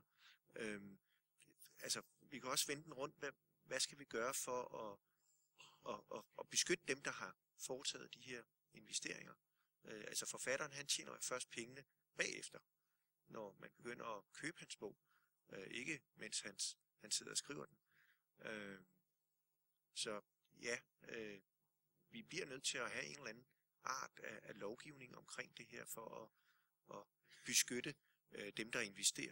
Vi kan også vende den rundt. Hvad skal vi gøre for at beskytte dem, der har foretaget de her investeringer? Forfatteren, han tjener jo først pengene bagefter, når man begynder at købe hans bog. Ikke mens han sidder og skriver den. Vi bliver nødt til at have en eller anden art af lovgivning omkring det her, for at beskytte dem, der investerer.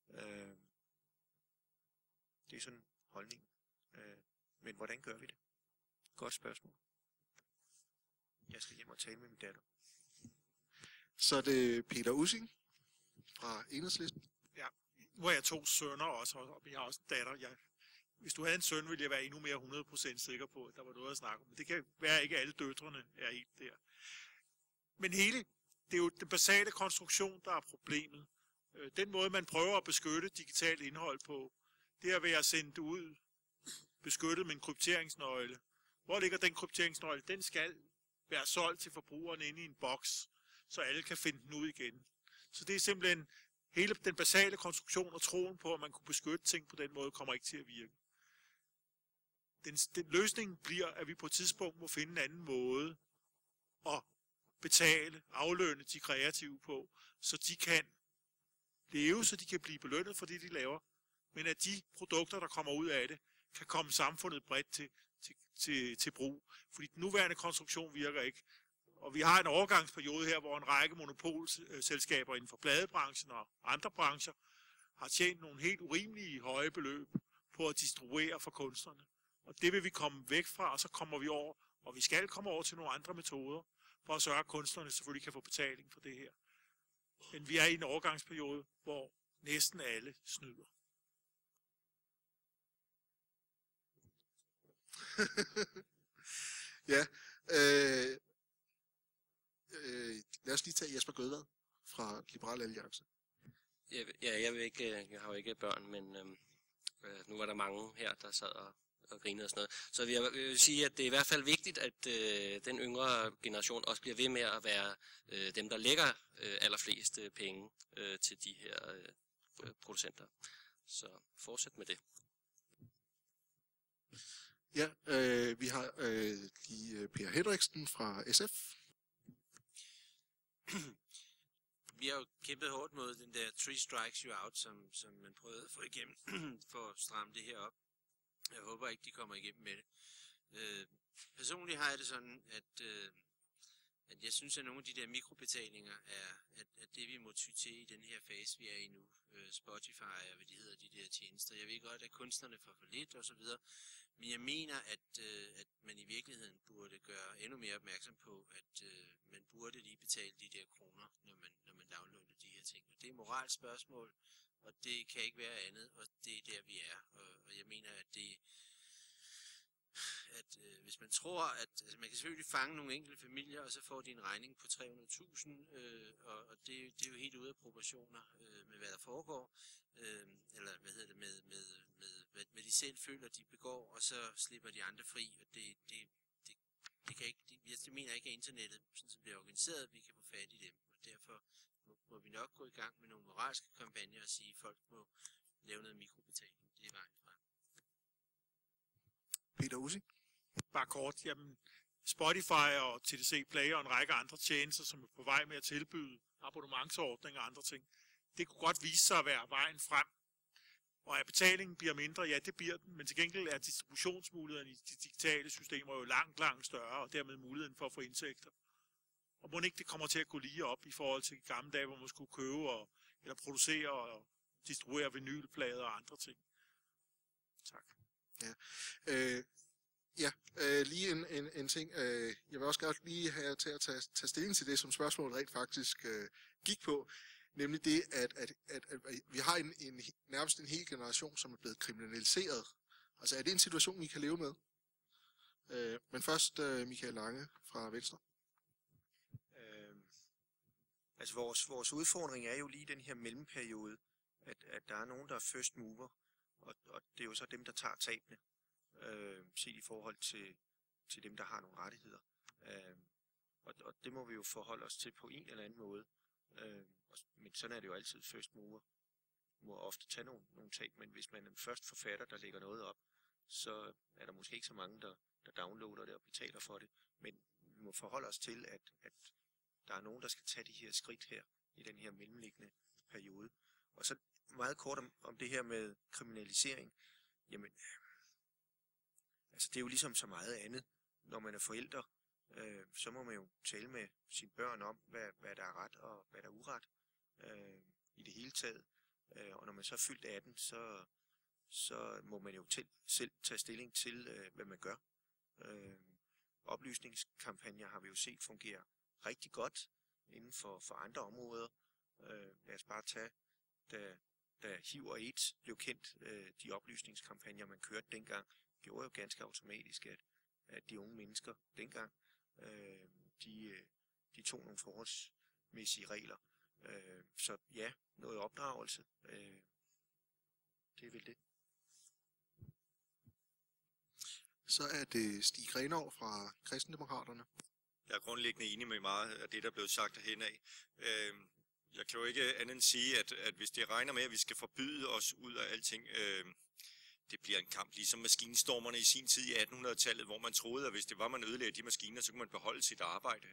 Det er sådan en holdning. Men hvordan gør vi det? Godt spørgsmål. Jeg skal hjem og tale med min datter. Så er det Peter Ussing fra Enhedslisten. Ja, nu har jeg 2 sønner også, og jeg har også en datter. Hvis du havde en søn, ville jeg være endnu mere 100% sikker på, at der var noget at snakke om. Men det kan være, at ikke alle døtrene er helt der. Men det er jo den basale konstruktion, der er problemet. Den måde, man prøver at beskytte digitalt indhold på, det er ved at sende det ud beskyttet med en krypteringsnøgle. Hvor ligger den krypteringsnøgle? Den skal være solgt til forbrugerne inde i en boks, så alle kan finde den ud igen. Så det er simpelthen hele den basale konstruktion og troen på, at man kunne beskytte ting på den måde, kommer ikke til at virke. Den løsning bliver, at vi på et tidspunkt må finde en anden måde at aflønne de kreative på, så de kan leve, så de kan blive belønnet for det, de laver, men at de produkter, der kommer ud af det, kan komme samfundet bredt til brug. Fordi den nuværende konstruktion virker ikke. Og vi har en overgangsperiode her, hvor en række monopolselskaber inden for pladebranchen og andre brancher har tjent nogle helt urimelige høje beløb på at distribuere for kunstnerne. Og det vil vi komme væk fra, og så kommer vi over, og vi skal komme over til nogle andre metoder, for at sørge, at kunstnerne selvfølgelig kan få betaling for det her. Men vi er i en overgangsperiode, hvor næsten alle snyder. Ja, lad os lige tage Jesper Gødvad fra Liberal Alliance. Jeg har jo ikke børn, men nu var der mange her, der sad og grinede og sådan noget. Så jeg vil sige, at det er i hvert fald vigtigt, at den yngre generation også bliver ved med at være dem, der lægger allerflest penge til de her producenter. Så fortsæt med det. Ja, vi har lige Per Henriksen fra SF. Vi har jo kæmpet hårdt mod den der 3 strikes you out, som man prøvede at få igennem for at stramme det her op. Jeg håber ikke, de kommer igennem med det. Personligt har jeg det sådan, at jeg synes, at nogle af de der mikrobetalinger er det, vi må ty til i den her fase, vi er i nu. Spotify og hvad de hedder, de der tjenester. Jeg ved godt, at kunstnerne får for lidt og så videre. Men jeg mener, at man i virkeligheden burde gøre endnu mere opmærksom på, at man burde lige betale de der kroner, når man downloader de her ting. Og det er et moralsk spørgsmål, og det kan ikke være andet, og det er der, vi er. Og jeg mener, at hvis man tror, at man kan selvfølgelig fange nogle enkelte familier, og så får de en regning på 300.000, og det er jo helt ude af proportioner med, hvad der foregår, eller hvad hedder det, med hvad de selv føler, de begår, og så slipper de andre fri, og det Jeg mener ikke, at internettet, sådan som det er organiseret, vi kan få fat i dem. Og derfor må vi nok gå i gang med nogle moralske kampagner og sige, at folk må lave noget mikrobetaling. Det er vejen frem. Peter Ussing? Bare kort, jamen Spotify og TDC Play og en række andre tjenester, som er på vej med at tilbyde abonnementsordninger og andre ting, det kunne godt vise sig at være vejen frem. Og at betalingen bliver mindre, ja, det bliver den, men til gengæld er distributionsmulighederne i de digitale systemer jo langt større, og dermed muligheden for at få indtægter. Og må ikke det kommer til at gå lige op i forhold til gamle dage, hvor man skulle købe eller producere og distribuere vinylplader og andre ting. Tak. Ja. Lige en ting. Jeg vil også godt lige have til at tage stilling til det, som spørgsmålet rent faktisk gik på. Nemlig det, at vi har nærmest en hel generation, som er blevet kriminaliseret. Altså er det en situation, vi kan leve med? Men først Michael Lange fra Venstre. Altså vores udfordring er jo lige den her mellemperiode, at der er nogen, der er first mover, og det er jo så dem, der tager tabene, set i forhold til dem, der har nogle rettigheder. Og det må vi jo forholde os til på en eller anden måde. Men sådan er det jo altid. First mover må ofte tage nogle tab, men hvis man er den første forfatter, der lægger noget op, så er der måske ikke så mange, der downloader det og betaler for det. Men vi må forholde os til, at der er nogen, der skal tage de her skridt her i den her mellemliggende periode. Og så meget kort om det her med kriminalisering. Jamen, altså det er jo ligesom så meget andet. Når man er forældre, så må man jo tale med sine børn om, hvad der er ret og hvad der er uret i det hele taget. Og når man så er fyldt 18, så må man jo selv tage stilling til, hvad man gør. Oplysningskampagner har vi jo set fungere rigtig godt inden for andre områder. Lad os bare tage, da HIV og AIDS blev kendt, de oplysningskampagner, man kørte dengang, gjorde jo ganske automatisk, at de unge mennesker dengang, de tog nogle forholdsmæssige regler. Så ja, noget opdragelse, det er vel det. Så er det Stig Grenov fra Kristendemokraterne. Jeg er grundlæggende enig med meget af det, der er blevet sagt herhen af. Jeg kan jo ikke andet end sige, at hvis det regner med, at vi skal forbyde os ud af alting, det bliver en kamp, ligesom maskinstormerne i sin tid i 1800-tallet, hvor man troede, at hvis det var, man ødelagde de maskiner, så kunne man beholde sit arbejde.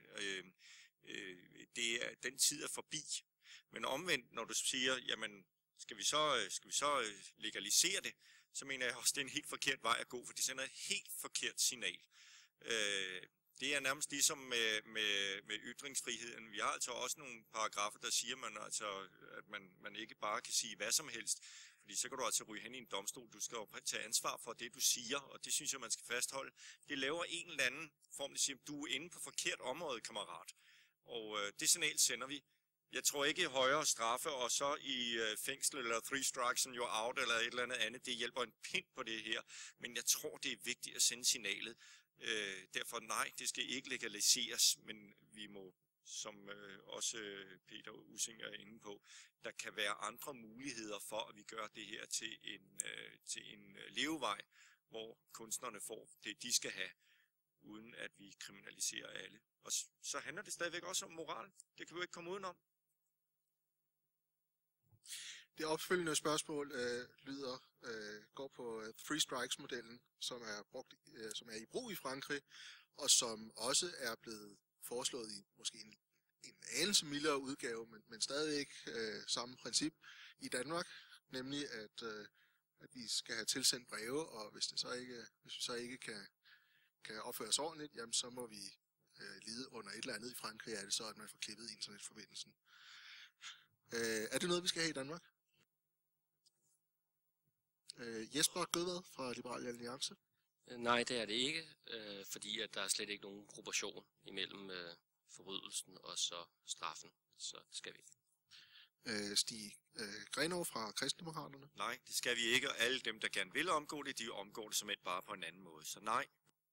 Den tid er forbi. Men omvendt, når du siger, jamen, skal vi så legalisere det, så mener jeg også, det er en helt forkert vej at gå, for det sender et helt forkert signal. Det er nærmest ligesom med ytringsfriheden. Vi har altså også nogle paragrafer, der siger, at man ikke bare kan sige hvad som helst. Fordi så kan du altså ryge hen i en domstol. Du skal jo tage ansvar for det, du siger, og det synes jeg, man skal fastholde. Det laver en eller anden form, der siger, at du er inde på forkert område, kammerat. Og det signal sender vi. Jeg tror ikke højere straffe, og så i fængsel eller 3 strikes and you're out, eller et eller andet. Det hjælper en pind på det her. Men jeg tror, det er vigtigt at sende signalet. Derfor nej, det skal ikke legaliseres, men vi må, som også Peter Ussing er inde på, der kan være andre muligheder for, at vi gør det her til en levevej, hvor kunstnerne får det, de skal have, uden at vi kriminaliserer alle. Og så handler det stadigvæk også om moral. Det kan vi jo ikke komme udenom. Det opfølgende spørgsmål går på 3 strikes-modellen, som er i brug i Frankrig, og som også er blevet foreslået i måske en anelse mildere udgave, men stadig ikke samme princip i Danmark, nemlig at vi skal have tilsendt breve, og hvis vi så ikke kan opføre os ordentligt, jamen så må vi lide under et eller andet i Frankrig, er det så, at man får klippet internetforbindelsen. Er det noget, vi skal have i Danmark? Jesper Gødvad fra Liberal Alliance. Nej, det er det ikke, fordi at der er slet ikke nogen proportion imellem forbrydelsen og så straffen, så det skal vi ikke. Stig Grenov fra Kristendemokraterne. Nej, det skal vi ikke, og alle dem, der gerne vil omgå det, de omgår det som et bare på en anden måde, så nej.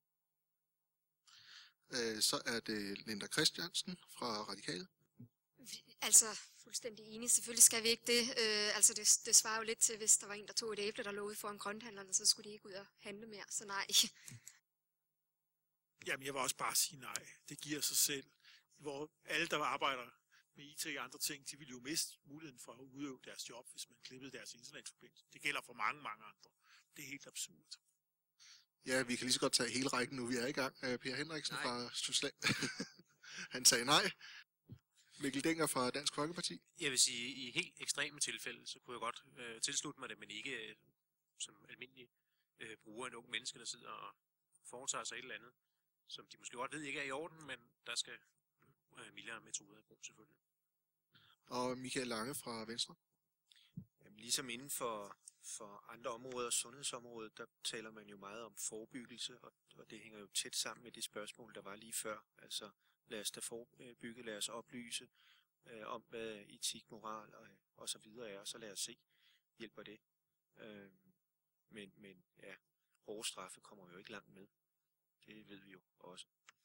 Så er det Linda Christiansen fra Radikale. Altså, fuldstændig enig. Selvfølgelig skal vi ikke det. Det svarer jo lidt til, hvis der var en, der tog et æble, der lå ude foran grønthandlerne, så skulle de ikke ud og handle mere. Så nej. Jamen, jeg vil også bare sige nej. Det giver sig selv. Hvor alle, der arbejder med IT og andre ting, de vil jo miste muligheden for at udøve deres job, hvis man klippede deres internetforbindelse. Det gælder for mange, mange andre. Det er helt absurd. Ja, vi kan lige så godt tage hele rækken nu. Vi er i gang. Per Henriksen Nej. fra Tyskland. Han sagde nej. Mikkel Dencker fra Dansk Folkeparti. Jeg vil sige, i helt ekstreme tilfælde, så kunne jeg godt tilslutte mig det, men ikke som almindelig bruger en ung menneske, der sidder og foretager sig et eller andet, som de måske godt ved ikke er i orden, men der skal mildere metoder i brug selvfølgelig. Og Michael Lange fra Venstre. Jamen, ligesom inden for andre områder, sundhedsområdet, der taler man jo meget om forebyggelse, og det hænger jo tæt sammen med det spørgsmål, der var lige før. Altså, lad os da forebygge, lad os oplyse om, hvad etik, moral og så videre er, og så lad os se, hjælper det. Men ja, hårde straffe kommer jo ikke langt med. Det ved vi jo også.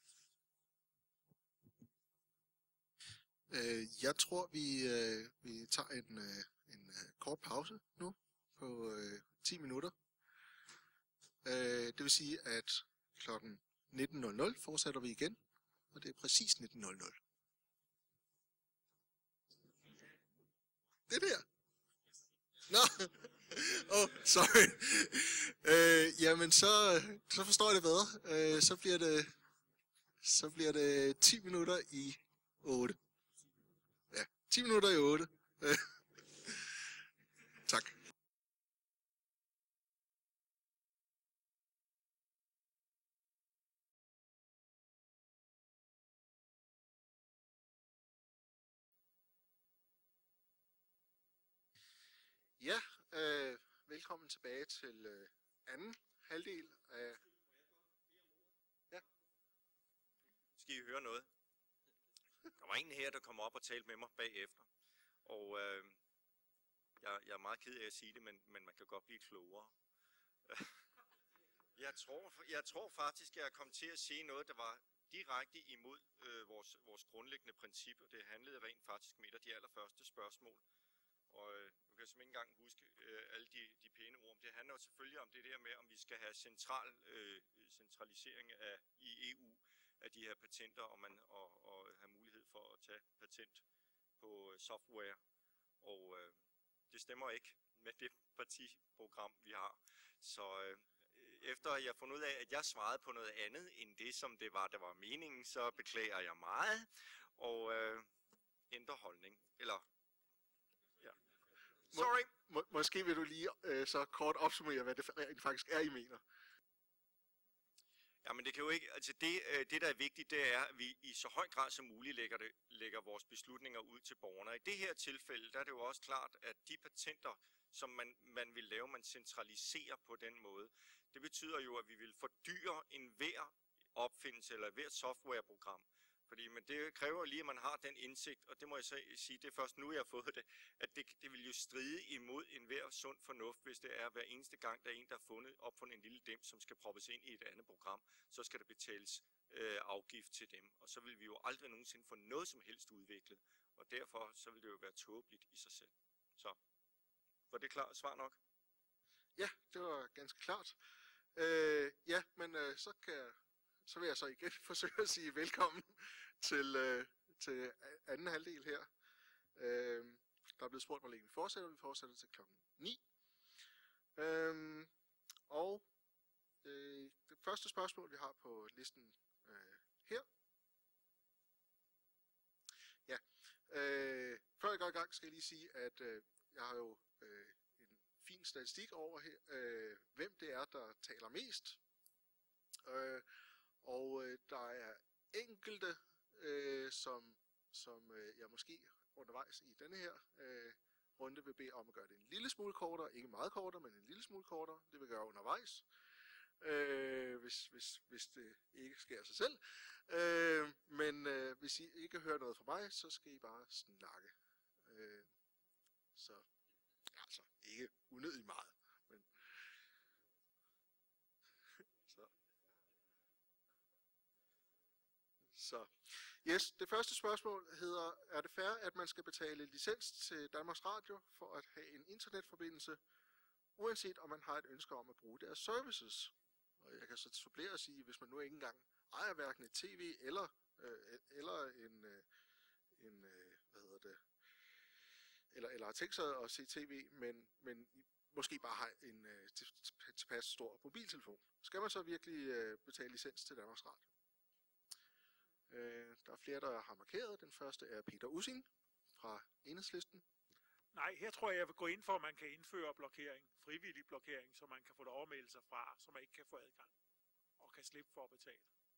Jeg tror, vi tager en kort pause nu på 10 minutter. Det vil sige, at klokken 19.00 fortsætter vi igen, og det er præcis 19.00. Det der. Nå, sorry. Jamen, så forstår jeg det bedre. Så bliver det 10 minutter i 8. Ja, 10 minutter i 8. Tak. Ja, velkommen tilbage til anden halvdel af... Ja. Skal I høre noget? Der var en her, der kom op og talte med mig bagefter, og jeg er meget ked af at sige det, men man kan godt blive klogere. Jeg tror faktisk, jeg kom til at sige noget, der var direkte imod vores grundlæggende princip, og det handlede rent faktisk om et af de allerførste spørgsmål. Og nu kan jeg simpelthen ikke engang huske alle de pæne ord. Det handler jo selvfølgelig om det der med, om vi skal have centralisering i EU af de her patenter, og have mulighed for at tage patent på software. Og det stemmer ikke med det partiprogram, vi har. Så efter jeg har fundet ud af, at jeg svarede på noget andet, end det, som der var meningen, så beklager jeg meget, og ændrer holdning. Eller, ja. Sorry. Måske vil du lige så kort opsummere, hvad det faktisk er, I mener. Jamen det kan jo ikke, altså det der er vigtigt, det er, at vi i så høj grad som muligt lægger vores beslutninger ud til borgerne. I det her tilfælde, der er det jo også klart, at de patenter, som man vil lave, man centraliserer på den måde. Det betyder jo, at vi vil fordyre enhver opfindelse eller hvert softwareprogram. Men det kræver lige, at man har den indsigt, og det må jeg så sige, det er først nu, jeg har fået det, at det vil jo stride imod enhver sund fornuft, hvis det er hver eneste gang, der er en, der har opfundet en lille dem, som skal proppes ind i et andet program, så skal der betales afgift til dem. Og så vil vi jo aldrig nogensinde få noget som helst udviklet, og derfor så vil det jo være tåbeligt i sig selv. Så, var det klart svar nok? Ja, det var ganske klart. Ja, men så vil jeg så igen forsøge at sige velkommen til anden halvdel her. Der er blevet spurgt, hvor længe vi fortsætter. Vi fortsætter til klokken 9. Og det første spørgsmål, vi har på listen her. Ja, før jeg går i gang, skal jeg lige sige, at jeg har jo en fin statistik over her, hvem det er, der taler mest. Og der er enkelte, som jeg måske undervejs i denne her runde vil bede om at gøre det en lille smule kortere. Ikke meget kortere, men en lille smule kortere. Det vil gøre undervejs, hvis det ikke sker af sig selv. Men hvis I ikke hører noget fra mig, så skal I bare snakke. Så altså ikke unødigt meget. Men Så, yes, det første spørgsmål hedder, er det fair, at man skal betale licens til Danmarks Radio for at have en internetforbindelse, uanset om man har et ønske om at bruge deres services? Og jeg kan så supplere og sige, hvis man nu ikke engang ejer hverken et tv eller eller har tænkt sig at se tv, men måske bare har en tilpas stor mobiltelefon. Skal man så virkelig betale licens til Danmarks Radio? Der er flere, der har markeret. Den første er Peter Ussing fra Enhedslisten. Nej, her tror jeg vil gå ind for, at man kan indføre blokering, frivillig blokering, så man kan få det overmeldt sig fra, så man ikke kan få adgang og kan slippe for at betale.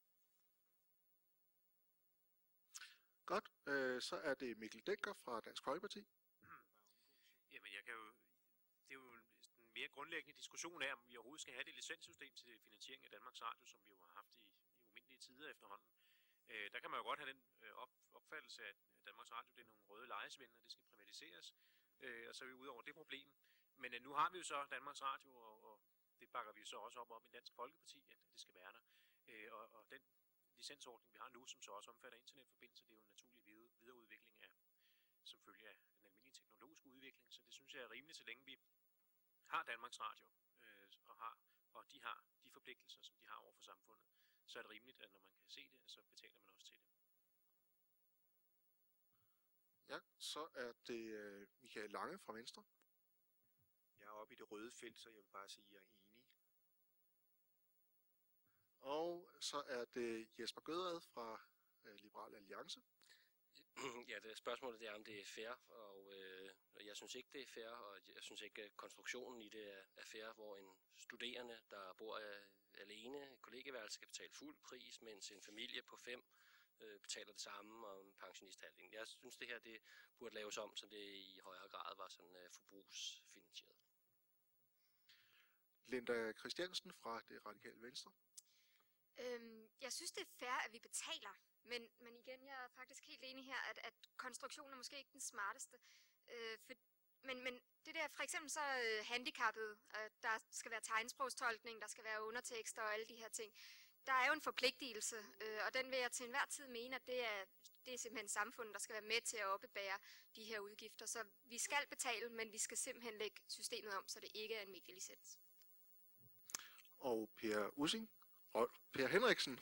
Godt, så er det Mikkel Denker fra Dansk Folkeparti. Jamen, det er jo en mere grundlæggende diskussion af, om vi overhovedet skal have det licenssystem til finansiering af Danmarks Radio, som vi jo har haft i umindelige tider efterhånden. Der kan man jo godt have den opfattelse af, at Danmarks Radio det er nogle røde lejesvindler, det skal privatiseres, og så er vi ude over det problem. Men nu har vi jo så Danmarks Radio, og det bakker vi jo så også op om i Dansk Folkeparti, at det skal være der. Og den licensordning, vi har nu, som så også omfatter internetforbindelser, det er jo en naturlig videreudvikling af, som følge af den almindelige teknologiske udvikling. Så det synes jeg er rimeligt, så længe vi har Danmarks Radio, og de har de forpligtelser, som de har over for samfundet, så er det rimeligt, at når man kan se det, så betaler man også til det. Ja, så er det Michael Lange fra Venstre. Jeg er oppe i det røde felt, så jeg vil bare sige, at jeg er enig. Og så er det Jesper Gødred fra Liberal Alliance. Ja, det spørgsmålet er, om det er fair, og jeg synes ikke, det er fair, og jeg synes ikke, at konstruktionen i det er fair, hvor en studerende, der bor alene i kollegieværelse, skal betale fuld pris, mens en familie på 5 betaler det samme, og en pensionist halvdelen. Jeg synes, det her det burde laves om, så det i højere grad var sådan forbrugsfinansieret. Linda Christiansen fra Det Radikale Venstre. Jeg synes, det er fair, at vi betaler. Men igen, jeg er faktisk helt enig her, at konstruktionen er måske ikke den smarteste. Men det der, for eksempel så handicappede, der skal være tegnsprogstolkning, der skal være undertekster og alle de her ting. Der er jo en forpligtelse, og den vil jeg til enhver tid mene, at det er simpelthen samfundet, der skal være med til at oppebære de her udgifter. Så vi skal betale, men vi skal simpelthen lægge systemet om, så det ikke er en medielicens. Og Per Ussing og Per Henriksen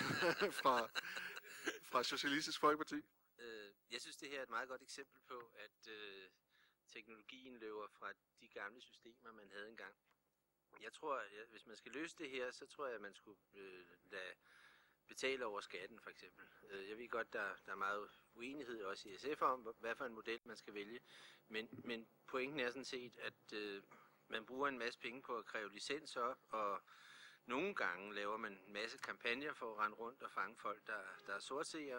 fra Socialistisk Folkeparti. Jeg synes, det her er et meget godt eksempel på, at teknologien løber fra de gamle systemer, man havde engang. Jeg tror, at hvis man skal løse det her, så tror jeg, at man skulle lade betale over skatten, for eksempel. Jeg ved godt, der er meget uenighed også i SF om, hvad for en model man skal vælge. Men pointen er sådan set, at man bruger en masse penge på at kræve licens op, og nogle gange laver man en masse kampagner for at rende rundt og fange folk, der er sortseere.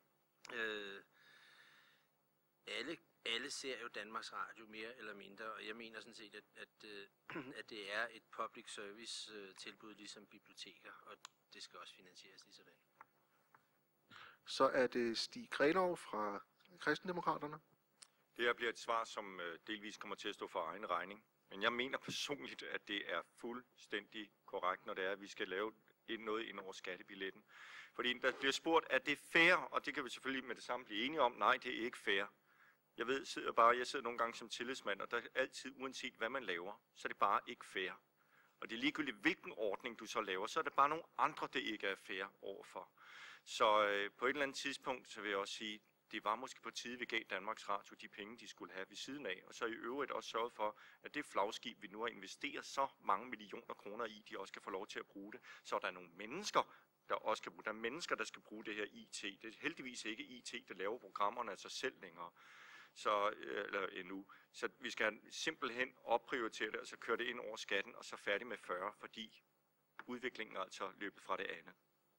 Alle ser jo Danmarks Radio mere eller mindre, og jeg mener sådan set, at det er et public service tilbud ligesom biblioteker, og det skal også finansieres lige sådan. Så er det Stig Grenov fra Kristendemokraterne. Det her bliver et svar, som delvis kommer til at stå for egen regning. Men jeg mener personligt, at det er fuldstændig korrekt, når det er, at vi skal lave noget ind over skattebilletten. Fordi der bliver spurgt, at det er fair, og det kan vi selvfølgelig med det samme blive enige om. Nej, det er ikke fair. Jeg sidder nogle gange som tillidsmand, og der er altid, uanset hvad man laver, så er det bare ikke fair. Og det er ligegyldigt, hvilken ordning du så laver, så er det bare nogle andre, det ikke er fair overfor. Så på et eller andet tidspunkt, så vil jeg også sige, det var måske på tide, vi gav Danmarks Radio de penge, de skulle have ved siden af, og så i øvrigt også sørget for, at det flagskib, vi nu har investeret så mange millioner kroner i, de også kan få lov til at bruge det, så der er nogle mennesker, der også kan bruge. Der er mennesker, der skal bruge det her IT. Det er heldigvis ikke IT, der laver programmerne af sig selv længere. Eller endnu. Så vi skal simpelthen opprioritere det, og så køre det ind over skatten, og så færdig med 40, fordi udviklingen er altså løbet fra det andet.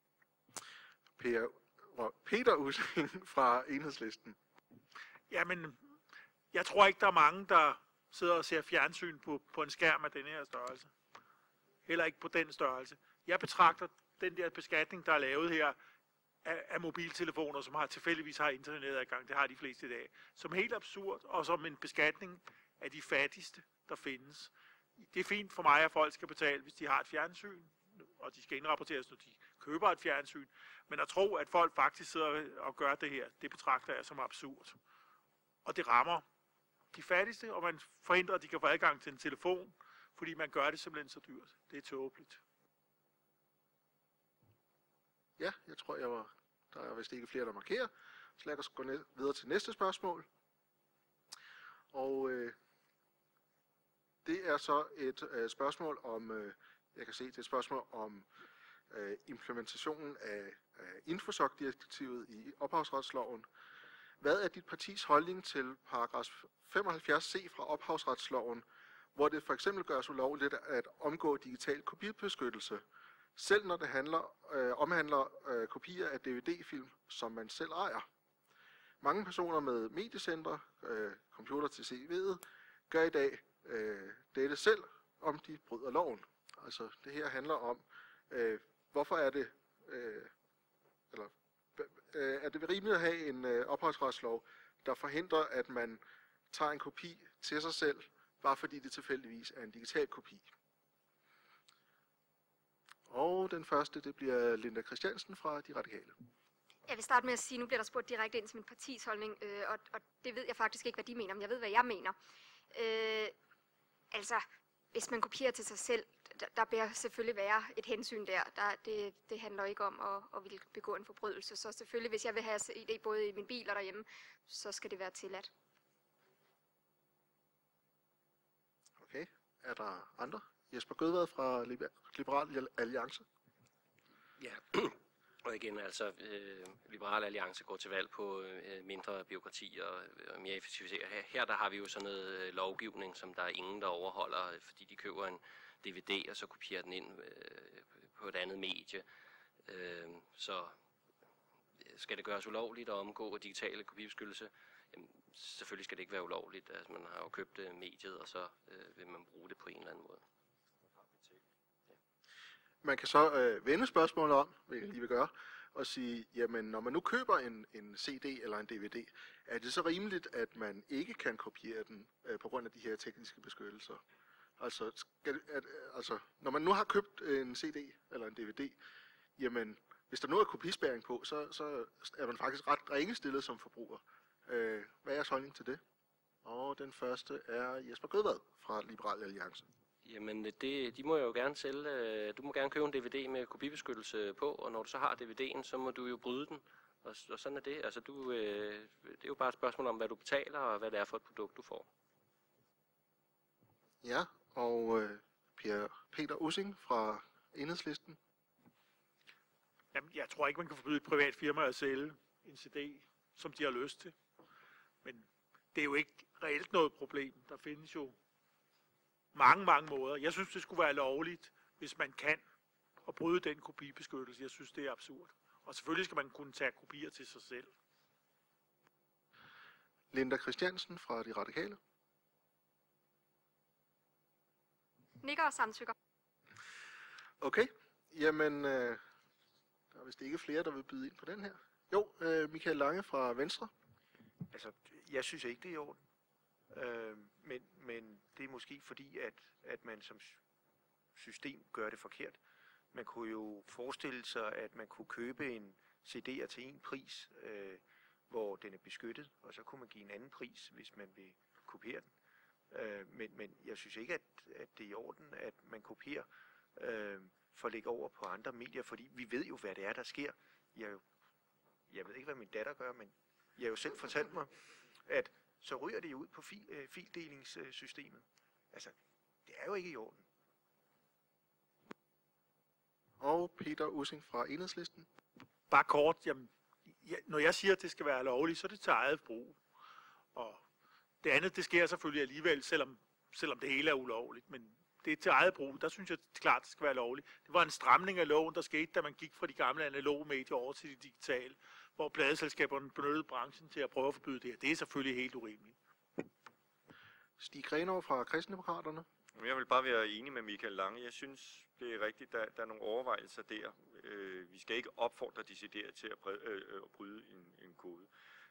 Peter Ussing fra Enhedslisten. Jamen, jeg tror ikke, der er mange, der sidder og ser fjernsyn på en skærm af den her størrelse. Heller ikke på den størrelse. Jeg betragter den der beskatning, der er lavet her, af mobiltelefoner, som tilfældigvis har internetadgang, det har de fleste i dag, som helt absurd, og som en beskatning af de fattigste, der findes. Det er fint for mig, at folk skal betale, hvis de har et fjernsyn, og de skal indrapporteres, når de køber et fjernsyn, men at tro, at folk faktisk sidder og gør det her, det betragter jeg som absurd. Og det rammer de fattigste, og man forhindrer, at de kan få adgang til en telefon, fordi man gør det simpelthen så dyrt. Det er tåbeligt. Ja, jeg tror, der er vist ikke flere, der markerer. Så lad os gå videre til næste spørgsmål. Og det er så et spørgsmål om, jeg kan se, det er et spørgsmål om implementationen af Infosoc-direktivet i ophavsretsloven. Hvad er dit partis holdning til paragraf 75c fra ophavsretsloven, hvor det for eksempel gøres ulovligt at omgå digital kopibeskyttelse, selv når det omhandler kopier af DVD-film, som man selv ejer? Mange personer med mediecentre, computer til CV'et, gør i dag dette selv, om de bryder loven. Altså det her handler om, hvorfor er det, er det rimeligt at have en ophavsretslov, der forhindrer, at man tager en kopi til sig selv, bare fordi det tilfældigvis er en digital kopi. Og den første, det bliver Linda Christiansen fra De Radikale. Jeg vil starte med at sige, nu bliver der spurgt direkte ind til min partis holdning, og det ved jeg faktisk ikke, hvad de mener, men jeg ved, hvad jeg mener. Altså, hvis man kopierer til sig selv, der bør selvfølgelig være et hensyn der. Det handler ikke om at ville begå en forbrydelse. Så selvfølgelig, hvis jeg vil have CD både i min bil og derhjemme, så skal det være tilladt. Okay. Er der andre? Jesper Gødvad fra Liberal Alliance. Ja, og igen, altså, Liberal Alliance går til valg på mindre byråkrati og mere effektivisering. Her der har vi jo sådan noget lovgivning, som der er ingen, der overholder, fordi de køber en DVD, og så kopierer den ind på et andet medie. Så skal det gøres ulovligt at omgå digitale kopibeskyttelse? Jamen, selvfølgelig skal det ikke være ulovligt. Altså, man har jo købt mediet, og så vil man bruge det på en eller anden måde. Man kan så vende spørgsmålet om, hvad jeg lige vil gøre, og sige, jamen når man nu køber en CD eller en DVD, er det så rimeligt, at man ikke kan kopiere den på grund af de her tekniske beskyttelser? Altså, når man nu har købt en CD eller en DVD, jamen hvis der nu er kopispærring på, så er man faktisk ret ringe stillet som forbruger. Hvad er jeres holdning til det? Og den første er Jesper Gødvad fra Liberal Alliance. Jamen, de må jo gerne sælge, du må gerne købe en DVD med kopibeskyttelse på, og når du så har DVD'en, så må du jo bryde den, og sådan er det. Altså, det er jo bare et spørgsmål om, hvad du betaler, og hvad det er for et produkt, du får. Ja, og Peter Ussing fra Enhedslisten. Jamen, jeg tror ikke, man kan forbyde et privat firma at sælge en CD, som de har lyst til. Men det er jo ikke reelt noget problem. Der findes jo mange måder. Jeg synes, det skulle være lovligt, hvis man kan, at bryde den kopibeskyttelse. Jeg synes, det er absurd. Og selvfølgelig skal man kunne tage kopier til sig selv. Linda Christiansen fra De Radikale. Nikker og samtykker. Okay, jamen, der er vist ikke flere, der vil byde ind på den her. Jo, Michael Lange fra Venstre. Altså, jeg synes ikke, det er i orden. Men det er måske fordi, at man som system gør det forkert. Man kunne jo forestille sig, at man kunne købe en CD'er til en pris, hvor den er beskyttet, og så kunne man give en anden pris, hvis man vil kopiere den. Men jeg synes ikke, at det er i orden, at man kopierer for at lægge over på andre medier, fordi vi ved jo, hvad det er, der sker. Jeg ved ikke, hvad min datter gør, men jeg har jo selv fortalt mig, at så ryger det jo ud på fildelingssystemet. Altså, det er jo ikke i orden. Og Peter Ussing fra Enhedslisten. Bare kort, jamen, når jeg siger, at det skal være lovligt, så er det til eget brug. Og det andet, det sker selvfølgelig alligevel, selvom det hele er ulovligt. Men det er til eget brug. Der synes jeg klart, det skal være lovligt. Det var en stramning af loven, der skete, da man gik fra de gamle analoge medier over til de digitale, hvor pladeselskaberne benyttede branchen til at prøve at forbyde det her. Det er selvfølgelig helt urimeligt. Stig Grenov fra Kristendemokraterne. Jeg vil bare være enig med Michael Lange. Jeg synes, det er rigtigt, der er nogle overvejelser der. Vi skal ikke opfordre decideret til at bryde en kode.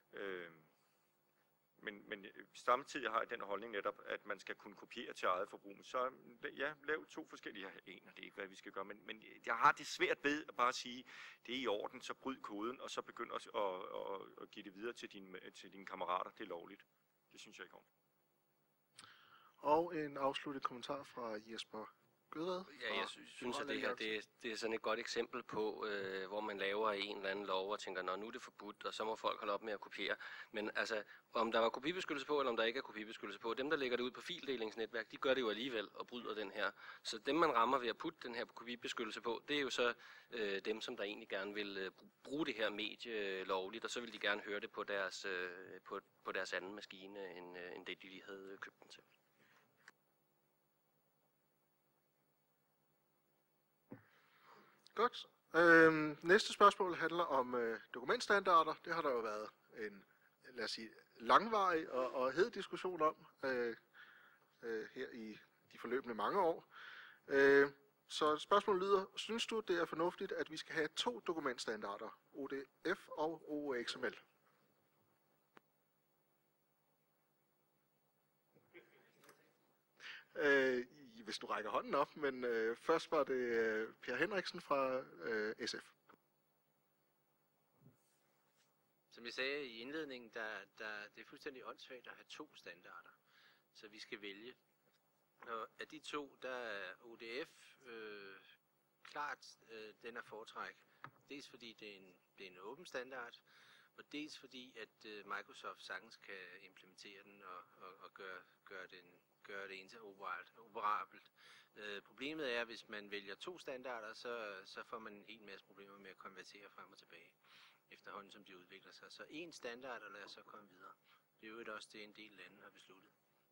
Men samtidig har jeg den holdning netop, at man skal kunne kopiere til eget forbrug. Så ja, lav to forskellige. Jeg aner det ikke, hvad vi skal gøre, men jeg har det svært ved at bare sige, det er i orden, så bryd koden, og så begynd at give det videre til dine kammerater. Det er lovligt. Det synes jeg ikke om. Og en afsluttet kommentar fra Jesper Gødvad? Ja, jeg synes, at det her det er sådan et godt eksempel på, hvor man laver en eller anden lov og tænker, nå, nu er det forbudt, og så må folk holde op med at kopiere. Men altså, om der var kopibeskyttelse på, eller om der ikke er kopibeskyttelse på, dem, der lægger det ud på fildelingsnetværk, de gør det jo alligevel og bryder den her. Så dem, man rammer ved at putte den her kopibeskyttelse på, det er jo så dem, som der egentlig gerne vil bruge det her medie lovligt, og så vil de gerne høre det på deres, på deres anden maskine, end det, de lige havde købt den til. Godt. Næste spørgsmål handler om dokumentstandarder. Det har der jo været en, lad os sige, langvarig og hed diskussion om her i de forløbende mange år. Så spørgsmålet lyder, synes du, det er fornuftigt, at vi skal have 2 dokumentstandarder, ODF og OXML? Hvis du rækker hånden op, men først var det Per Henriksen fra SF. Som jeg sagde i indledningen, det er fuldstændig åndssvagt at have 2 standarder, så vi skal vælge. Og af de 2, der er ODF klart, den er foretræk. Dels fordi det er en åben standard, og dels fordi at Microsoft sagtens kan implementere den og gøre det interoperabelt. Problemet er, at hvis man vælger 2 standarder, så får man en hel masse problemer med at konvertere frem og tilbage, efterhånden som de udvikler sig. Så 1 standard, og lad os så komme videre. Det er jo også det, en del lande har besluttet.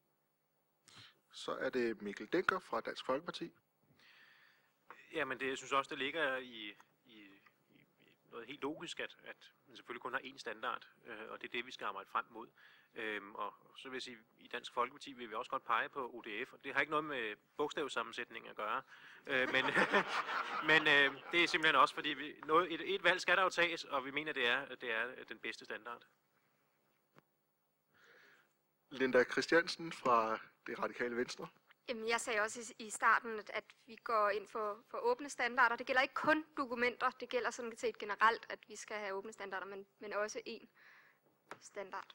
Så er det Mikkel Denker fra Dansk Folkeparti. Jamen, jeg synes også, det ligger i noget helt logisk, at man selvfølgelig kun har 1 standard, og det er det, vi skal arbejde frem mod. Og så vil jeg sige, i Dansk Folkeparti vil vi også godt pege på ODF, og det har ikke noget med bogstavsammensætning at gøre. Men det er simpelthen også, fordi et valg skal der jo tages, og vi mener, det er den bedste standard. Linda Christiansen fra Det Radikale Venstre. Jamen, jeg sagde også i starten, at vi går ind for åbne standarder. Det gælder ikke kun dokumenter, det gælder sådan set generelt, at vi skal have åbne standarder, men også 1 standard.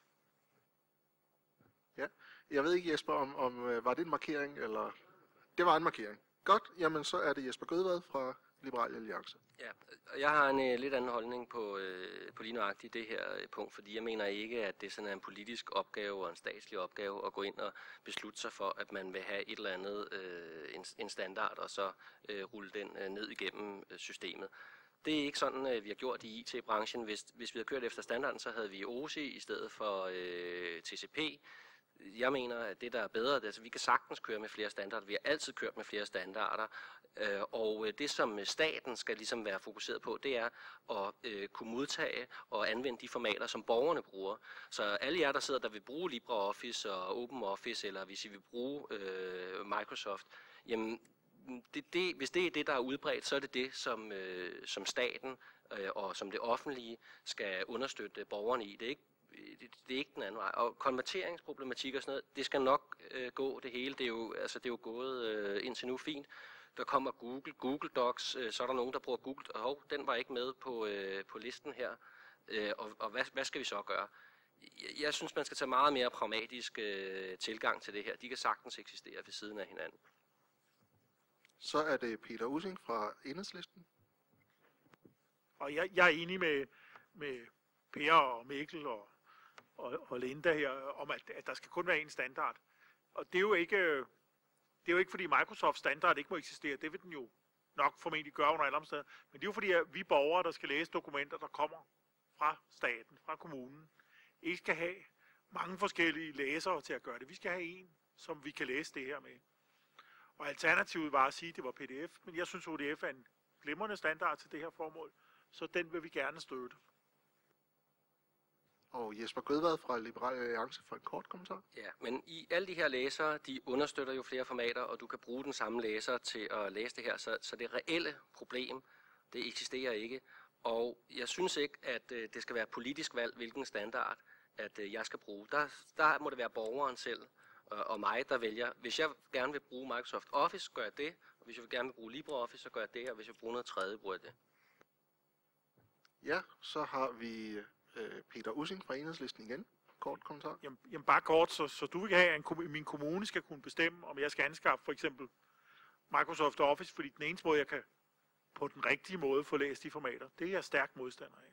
Ja, jeg ved ikke, Jesper, om var det en markering, eller... Det var en markering. Godt, jamen så er det Jesper Gødvad fra Liberal Alliance. Ja, jeg har en lidt anden holdning på lige nøjagtigt det her punkt, fordi jeg mener ikke, at det sådan er en politisk opgave og en statslig opgave at gå ind og beslutte sig for, at man vil have et eller andet, en standard, og så rulle den ned igennem systemet. Det er ikke sådan, vi har gjort i IT-branchen. Hvis vi havde kørt efter standarden, så havde vi OSI i stedet for TCP. Jeg mener, at det, der er bedre, altså vi kan sagtens køre med flere standarder. Vi har altid kørt med flere standarder. Og det, som staten skal ligesom være fokuseret på, det er at kunne modtage og anvende de formater, som borgerne bruger. Så alle jer, der sidder, der vil bruge LibreOffice og OpenOffice, eller hvis I vil bruge Microsoft, jamen, hvis det er det, der er udbredt, så er det det, som staten og som det offentlige skal understøtte borgerne i. Det er ikke den anden vej. Og konverteringsproblematik og sådan noget, det skal nok gå det hele. Det er jo gået indtil nu fint. Der kommer Google Docs, så er der nogen, der bruger Google. Den var ikke med på listen her. Og hvad skal vi så gøre? Jeg synes, man skal tage meget mere pragmatisk tilgang til det her. De kan sagtens eksistere ved siden af hinanden. Så er det Peter Ussing fra Enhedslisten. Og jeg er enig med Per og Mikkel og Linda her om, at der skal kun være 1 standard. Og det er jo ikke fordi Microsoft standard ikke må eksistere. Det vil den jo nok formentlig gøre under alle omstændigheder. Men det er jo fordi, at vi borgere, der skal læse dokumenter, der kommer fra staten, fra kommunen, ikke skal have mange forskellige læsere til at gøre det. Vi skal have en, som vi kan læse det her med. Og alternativet var at sige, at det var PDF, men jeg synes, ODF er en glimrende standard til det her formål, så den vil vi gerne støtte. Og Jesper Gødvad fra Liberal Alliance for en kort kommentar. Ja, men i alle de her læsere, de understøtter jo flere formater, og du kan bruge den samme læser til at læse det her, så det reelle problem, det eksisterer ikke. Og jeg synes ikke, at det skal være politisk valg, hvilken standard, at jeg skal bruge. Der må det være borgeren selv og mig, der vælger. Hvis jeg gerne vil bruge Microsoft Office, gør jeg det. Og hvis jeg gerne vil bruge LibreOffice, så gør jeg det. Og hvis jeg vil bruge noget tredje, bruger jeg det. Ja, så har vi Peter Ussing fra Enhedslisten igen. Kort kommentar. Jamen bare kort, så du vil have, at min kommune skal kunne bestemme, om jeg skal anskaffe for eksempel Microsoft Office, fordi den eneste måde, jeg kan på den rigtige måde få læst de formater, det er jeg stærk modstander af.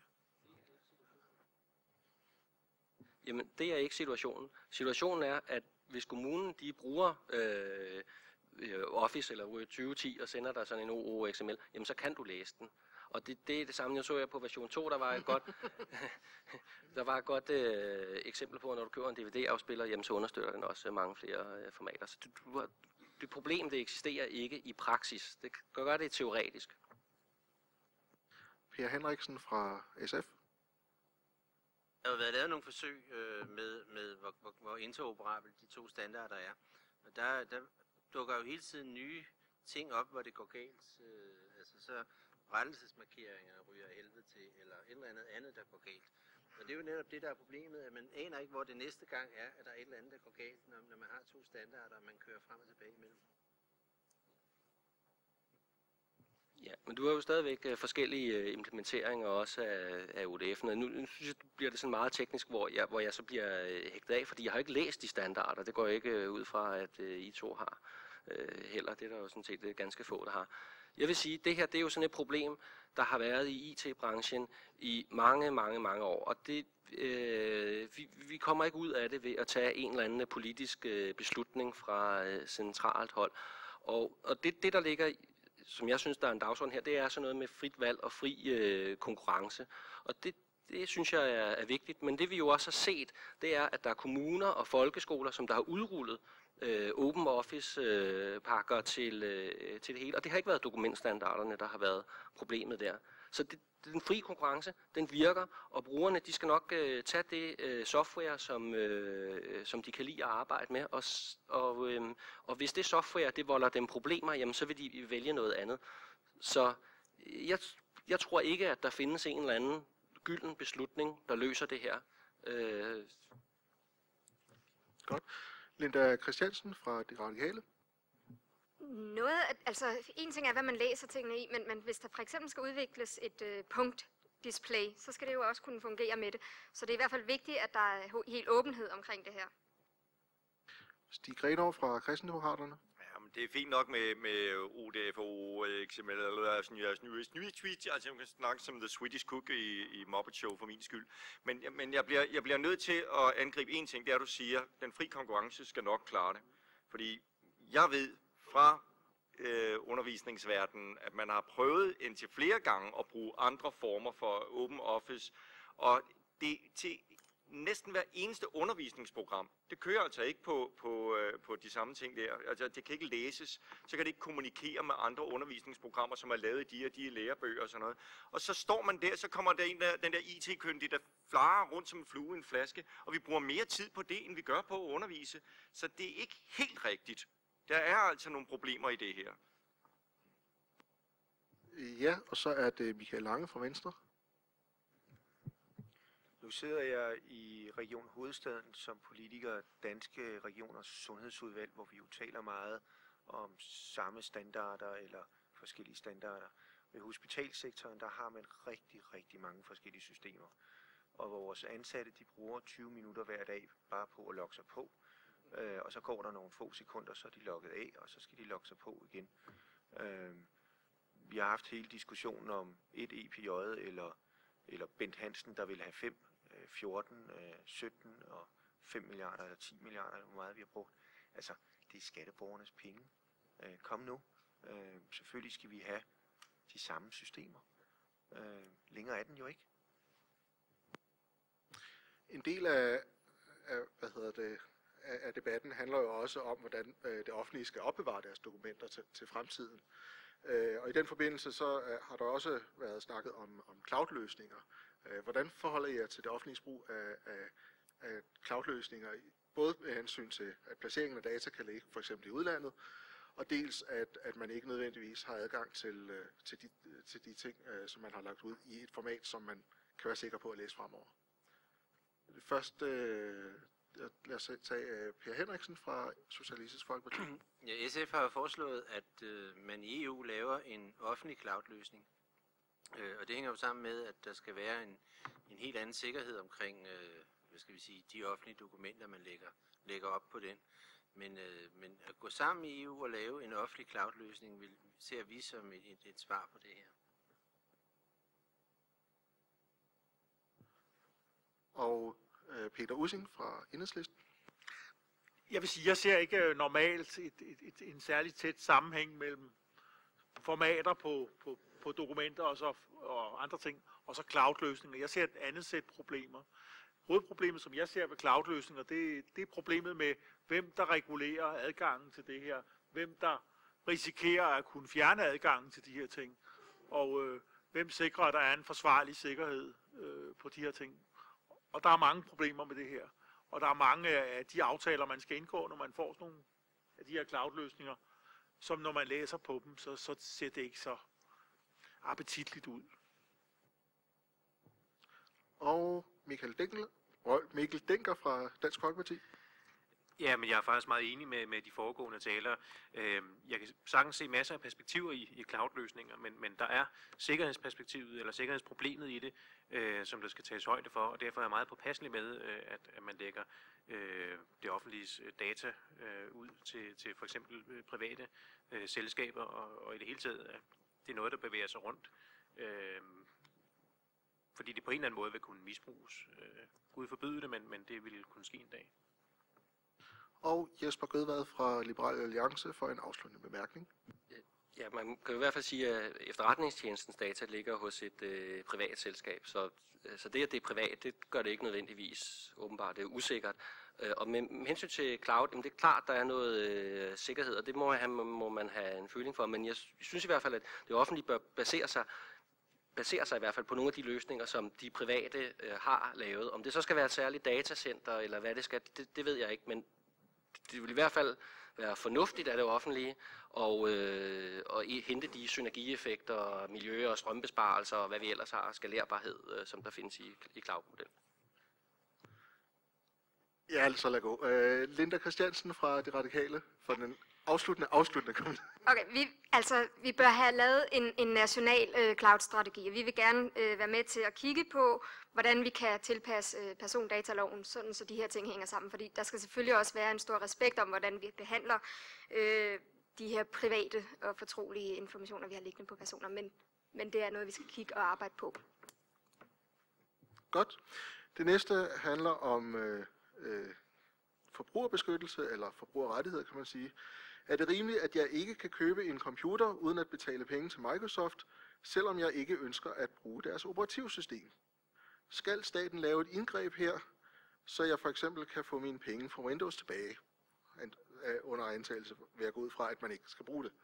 Jamen, det er ikke situationen. Situationen er, at hvis kommunen de bruger Office eller Word 2010 og sender dig sådan en OOXML, jamen så kan du læse den. Og det er det samme, jeg så på version 2, der var et godt, der var et godt eksempel på, at når du køber en DVD-afspiller, jamen så understøtter den også mange flere formater. Så det problem, det eksisterer ikke i praksis. Det kan gøre det teoretisk. Per Henriksen fra SF. Der har været lavet nogle forsøg med hvor interoperable de to standarder er. Og der dukker jo hele tiden nye ting op, hvor det går galt. Altså så rettelsesmarkeringer ryger helvede til, eller et eller andet, der går galt. Og det er jo netop det, der er problemet, at man aner ikke, hvor det næste gang er, at der er et eller andet, der går galt, når man har to standarder, og man kører frem og tilbage imellem. Ja, men du har jo stadigvæk forskellige implementeringer også af UDF'en, og nu synes jeg, bliver det sådan meget teknisk, hvor jeg så bliver hægtet af, fordi jeg har ikke læst de standarder. Det går ikke ud fra, at I to har heller. Det er der jo sådan set ganske få, der har. Jeg vil sige, at det her det er jo sådan et problem, der har været i IT-branchen i mange år, og det, vi kommer ikke ud af det ved at tage en eller anden politisk beslutning fra centralt hold. Og det der ligger, som jeg synes, der er en dagsorden her, det er sådan noget med frit valg og fri konkurrence. Og det synes jeg er vigtigt, men det vi jo også har set, det er, at der er kommuner og folkeskoler, som der har udrullet Open Office pakker til det hele, og det har ikke været dokumentstandarderne, der har været problemet der. Så den frie konkurrence, den virker, og brugerne, de skal nok tage det software, som de kan lide at arbejde med, og hvis det software, det volder dem problemer, jamen så vil de vælge noget andet. Så jeg tror ikke, at der findes en eller anden gylden beslutning, der løser det her. Godt. Linda Christiansen fra De Radikale. En ting er, hvad man læser tingene i, men hvis der for eksempel skal udvikles et punktdisplay, så skal det jo også kunne fungere med det. Så det er i hvert fald vigtigt, at der er helt åbenhed omkring det her. Stig Grenov fra Kristendemokraterne. Jamen, det er fint nok med ODF og XML eller Snywitch, altså man kan snakke som The Swedish Cook i Muppet Show for min skyld. Men jeg bliver nødt til at angribe en ting, det er, at du siger, at den fri konkurrence skal nok klare det. Fordi jeg ved fra undervisningsverdenen, at man har prøvet indtil flere gange at bruge andre former for Open Office, og det til næsten hver eneste undervisningsprogram, det kører altså ikke på de samme ting der. Altså, det kan ikke læses, så kan det ikke kommunikere med andre undervisningsprogrammer, som er lavet i de lærebøger og sådan noget. Og så står man der, så kommer der den der IT-kyndige, der flarer rundt som en flue i en flaske, og vi bruger mere tid på det, end vi gør på at undervise. Så det er ikke helt rigtigt. Der er altså nogle problemer i det her. Ja, og så er det Michael Lange fra Venstre. Nu sidder jeg i Region Hovedstaden som politiker Danske Regioners Sundhedsudvalg, hvor vi jo taler meget om samme standarder eller forskellige standarder. Ved hospitalsektoren, der har man rigtig mange forskellige systemer. Og vores ansatte, de bruger 20 minutter hver dag bare på at logge sig på. Og så går der nogle få sekunder, så er de logget af, og så skal de logge sig på igen. Vi har haft hele diskussionen om et EPJ eller Bent Hansen, der vil have 5, 14, 17 og 5 milliarder eller 10 milliarder, hvor meget vi har brugt. Altså, det er skatteborgernes penge. Kom nu. Selvfølgelig skal vi have de samme systemer. Længere er den jo ikke. En del af af debatten handler jo også om, hvordan det offentlige skal opbevare deres dokumenter til fremtiden. Og i den forbindelse så har der også været snakket om cloud-løsninger. Hvordan forholder I jer til det offentlige brug af cloud-løsninger, både med hensyn til, at placeringen af data kan ligge for eksempel i udlandet, og dels at man ikke nødvendigvis har adgang til de ting, som man har lagt ud i et format, som man kan være sikker på at læse fremover. Først lad os tage Per Henriksen fra Socialistisk Folkeparti. Ja, SF har jo foreslået, at man i EU laver en offentlig cloud-løsning. Og det hænger jo sammen med, at der skal være en helt anden sikkerhed omkring, hvad skal vi sige, de offentlige dokumenter, man lægger op på den. Men at gå sammen i EU og lave en offentlig cloud-løsning, ser vi som et svar på det her. Og Peter Ussing fra Enhedslisten. Jeg vil sige, jeg ser ikke normalt en særlig tæt sammenhæng mellem formater på dokumenter og andre ting, og så cloud-løsninger. Jeg ser et andet sæt problemer. Hovedproblemet, som jeg ser ved cloud-løsninger, det er problemet med, hvem der regulerer adgangen til det her. Hvem der risikerer at kunne fjerne adgangen til de her ting. Og hvem sikrer, at der er en forsvarlig sikkerhed på de her ting. Og der er mange problemer med det her. Og der er mange af de aftaler, man skal indgå, når man får sådan nogle af de her cloud-løsninger, som når man læser på dem, så ser det ikke så appetitligt ud. Og Mikkel Denker fra Dansk Folkeparti. Ja, men jeg er faktisk meget enig med de foregående talere. Jeg kan sagtens se masser af perspektiver i cloud-løsninger, men der er sikkerhedsperspektivet eller sikkerhedsproblemet i det, som der skal tages højde for, og derfor er jeg meget påpasselig med, at man lægger det offentliges data ud til for eksempel private selskaber, og i det hele taget, det er noget, der bevæger sig rundt, fordi det på en eller anden måde vil kunne misbruges. Gud forbyde det, men det vil kunne ske en dag. Og Jesper Gødvad fra Liberal Alliance for en afsluttende bemærkning. Ja, man kan i hvert fald sige, at efterretningstjenestens data ligger hos et privat selskab, så det, at det er privat, det gør det ikke nødvendigvis åbenbart. Det er usikkert. Og med hensyn til cloud, det er klart, der er noget sikkerhed, og det må man have en føling for, men jeg synes i hvert fald, at det offentlige bør basere sig i hvert fald på nogle af de løsninger, som de private har lavet. Om det så skal være et særligt datacenter, eller hvad det skal, det ved jeg ikke, men det vil i hvert fald være fornuftigt af det offentlige og hente de synergieffekter, miljø- og strømbesparelser og hvad vi ellers har, skalerbarhed, som der findes i cloud-modellen. Ja, altså lad gå. Linda Christiansen fra De Radikale for den afsluttende kommentar. Okay, vi bør have lavet en national cloud-strategi, og vi vil gerne være med til at kigge på, hvordan vi kan tilpasse persondataloven, sådan så de her ting hænger sammen, fordi der skal selvfølgelig også være en stor respekt om, hvordan vi behandler de her private og fortrolige informationer, vi har liggende på personer, men det er noget, vi skal kigge og arbejde på. Godt. Det næste handler om forbrugerbeskyttelse, eller forbrugerrettigheder, kan man sige. Er det rimeligt, at jeg ikke kan købe en computer uden at betale penge til Microsoft, selvom jeg ikke ønsker at bruge deres operativsystem? Skal staten lave et indgreb her, så jeg for eksempel kan få mine penge fra Windows tilbage, under antagelse ved at gå ud fra, at man ikke skal bruge det?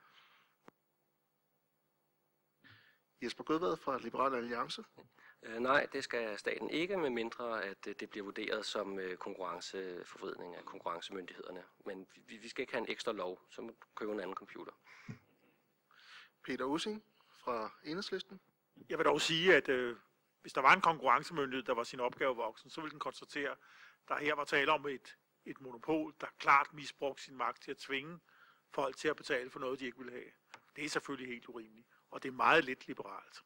Jesper Gødvad fra Liberal Alliance. Nej, det skal staten ikke, med mindre at det bliver vurderet som konkurrenceforvridning af konkurrencemyndighederne. Men vi skal ikke have en ekstra lov, så må købe en anden computer. Peter Ussing fra Enhedslisten. Jeg vil dog sige, at hvis der var en konkurrencemyndighed, der var sin opgave voksen, så ville den konstatere, at der her var tale om et monopol, der klart misbrugte sin magt til at tvinge folk til at betale for noget, de ikke ville have. Det er selvfølgelig helt urimeligt, og det er meget lidt liberalt.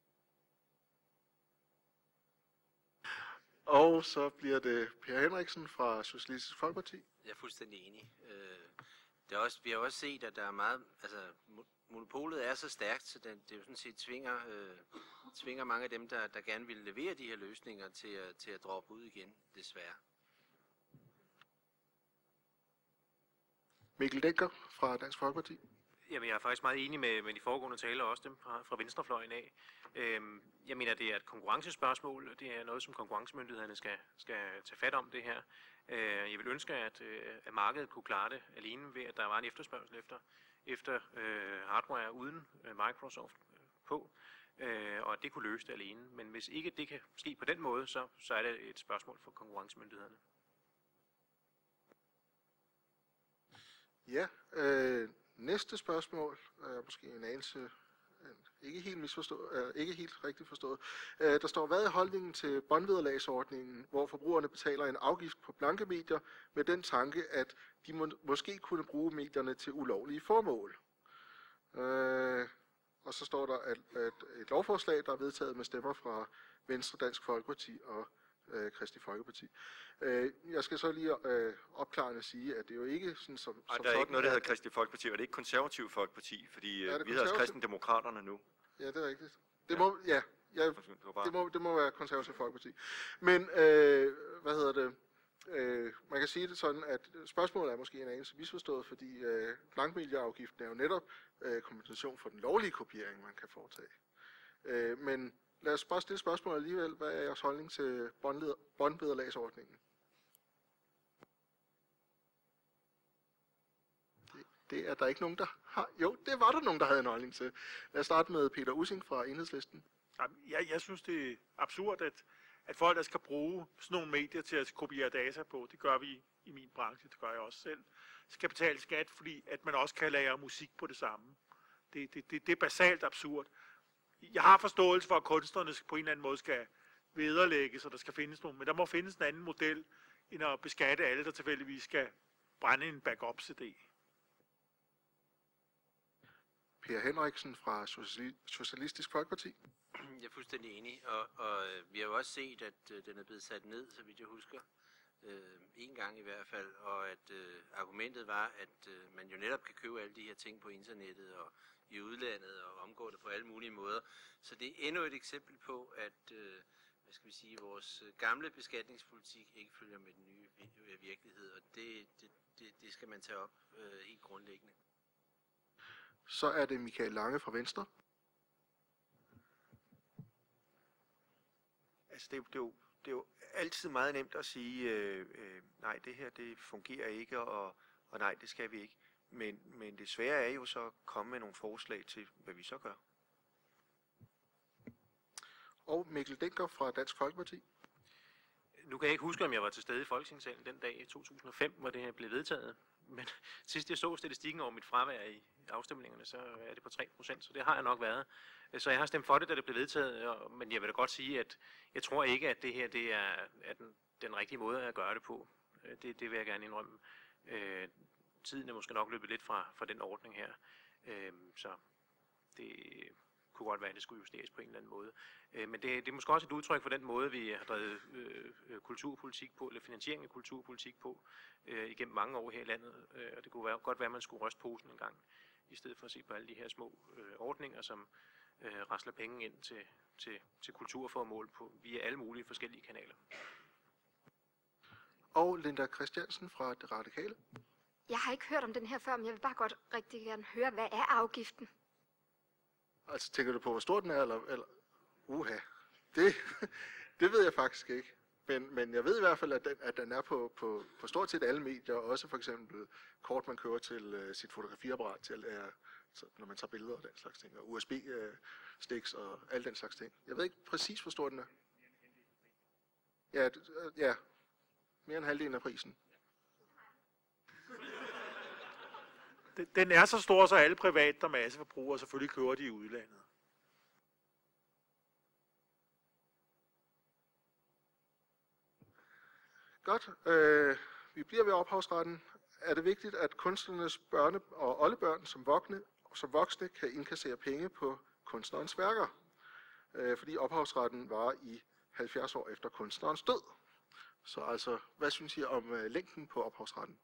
Og så bliver det Per Henriksen fra Socialistisk Folkeparti. Jeg er fuldstændig enig. Vi har også set, at der er meget, monopolet er så stærkt, så det jo sådan set tvinger mange af dem, der gerne vil levere de her løsninger til at droppe ud igen, desværre. Mikkel Denker fra Dansk Folkeparti. Jamen, jeg er faktisk meget enig med de foregående talere, også dem fra venstrefløjen af. Jeg mener, det er et konkurrencespørgsmål, og det er noget, som konkurrencemyndighederne skal tage fat om det her. Jeg vil ønske, at markedet kunne klare det alene ved, at der var en efterspørgsel efter hardware uden Microsoft på, og at det kunne løse det alene. Men hvis ikke det kan ske på den måde, så er det et spørgsmål for konkurrencemyndighederne. Ja, næste spørgsmål er måske en anelse ikke helt rigtigt forstået. Der står, hvad er holdningen til båndvederlagsordningen, hvor forbrugerne betaler en afgift på blanke medier med den tanke, at de måske kunne bruge medierne til ulovlige formål? Og så står der, at et lovforslag, der er vedtaget med stemmer fra Venstre, Dansk Folkeparti og Kristi Folkeparti. Jeg skal så lige opklarende sige, at det er jo ikke sådan som der er ikke noget, der hedder Kristi Folkeparti, og det er ikke Konservativ Folkeparti, fordi vi hedder Kristendemokraterne nu. Ja, det er rigtigt. Det må, det må være Konservativ Folkeparti. Men, man kan sige det sådan, at spørgsmålet er måske en anelse misforstået, fordi blankmedieafgiften er jo netop kompensation for den lovlige kopiering, man kan foretage. Men lad os bare stille spørgsmålet alligevel. Hvad er jeres holdning til båndvederlagsordningen? Det er der ikke nogen, der har. Jo, det var der nogen, der havde en holdning til. Lad os starte med Peter Ussing fra Enhedslisten. Jeg synes, det er absurd, at folk, der skal bruge sådan nogle medier til at kopiere data på, det gør vi i min branche, det gør jeg også selv, skal betale skat, fordi at man også kan lagre musik på det samme. Det er basalt absurd. Jeg har forståelse for, at kunstnerne på en eller anden måde skal vederlægges, og der skal findes nogle, men der må findes en anden model, end at beskatte alle, der tilfældigvis skal brænde en backup-CD. Per Henriksen fra Socialistisk Folkeparti. Jeg er fuldstændig enig, og vi har jo også set, at den er blevet sat ned, så vidt jeg husker, en gang i hvert fald, og at argumentet var, at man jo netop kan købe alle de her ting på internettet og i udlandet og omgå det på alle mulige måder. Så det er endnu et eksempel på, at vores gamle beskatningspolitik ikke følger med den nye virkelighed, og det skal man tage op helt grundlæggende. Så er det Michael Lange fra Venstre. Altså det er jo altid meget nemt at sige, nej, det her det fungerer ikke, og nej, det skal vi ikke. Men det svære er jo så at komme med nogle forslag til, hvad vi så gør. Og Mikkel Denker fra Dansk Folkeparti. Nu kan jeg ikke huske, om jeg var til stede i Folketingssalen den dag i 2005, hvor det her blev vedtaget. Men sidst jeg så statistikken over mit fravær i afstemningerne, så er det på 3%, så det har jeg nok været. Så jeg har stemt for det, da det blev vedtaget, men jeg vil da godt sige, at jeg tror ikke, at det her det er den rigtige måde at gøre det på. Det vil jeg gerne indrømme. Tiden er måske nok løbet lidt fra den ordning her, så det kunne godt være, at det skulle justeres på en eller anden måde. Men det er måske også et udtryk for den måde, vi har drevet kulturpolitik på, eller finansiering af kulturpolitik på, igennem mange år her i landet. Og det kunne godt være, at man skulle ryste posen en gang, i stedet for at se på alle de her små ordninger, som rasler penge ind til kulturformål via alle mulige forskellige kanaler. Og Linda Christiansen fra Det Radikale. Jeg har ikke hørt om den her før, men jeg vil bare godt rigtig gerne høre, hvad er afgiften? Altså, tænker du på, hvor stor den er, eller? Uha. Det ved jeg faktisk ikke. Men jeg ved i hvert fald, at den er på stort set alle medier, også for eksempel kort, man kører til sit fotografiapparat, når man tager billeder og den slags ting, og USB-sticks og alle den slags ting. Jeg ved ikke præcis, hvor stor den er. Ja, mere end halvdelen af prisen. Den er så stor, så alle private og masseforbrugere selvfølgelig kører de i udlandet. Godt. Vi bliver ved ophavsretten. Er det vigtigt, at kunstnernes børne- og oldebørn som voksne kan indkassere penge på kunstnerens værker? Fordi ophavsretten var i 70 år efter kunstnerens død. Så altså, hvad synes I om længden på ophavsretten?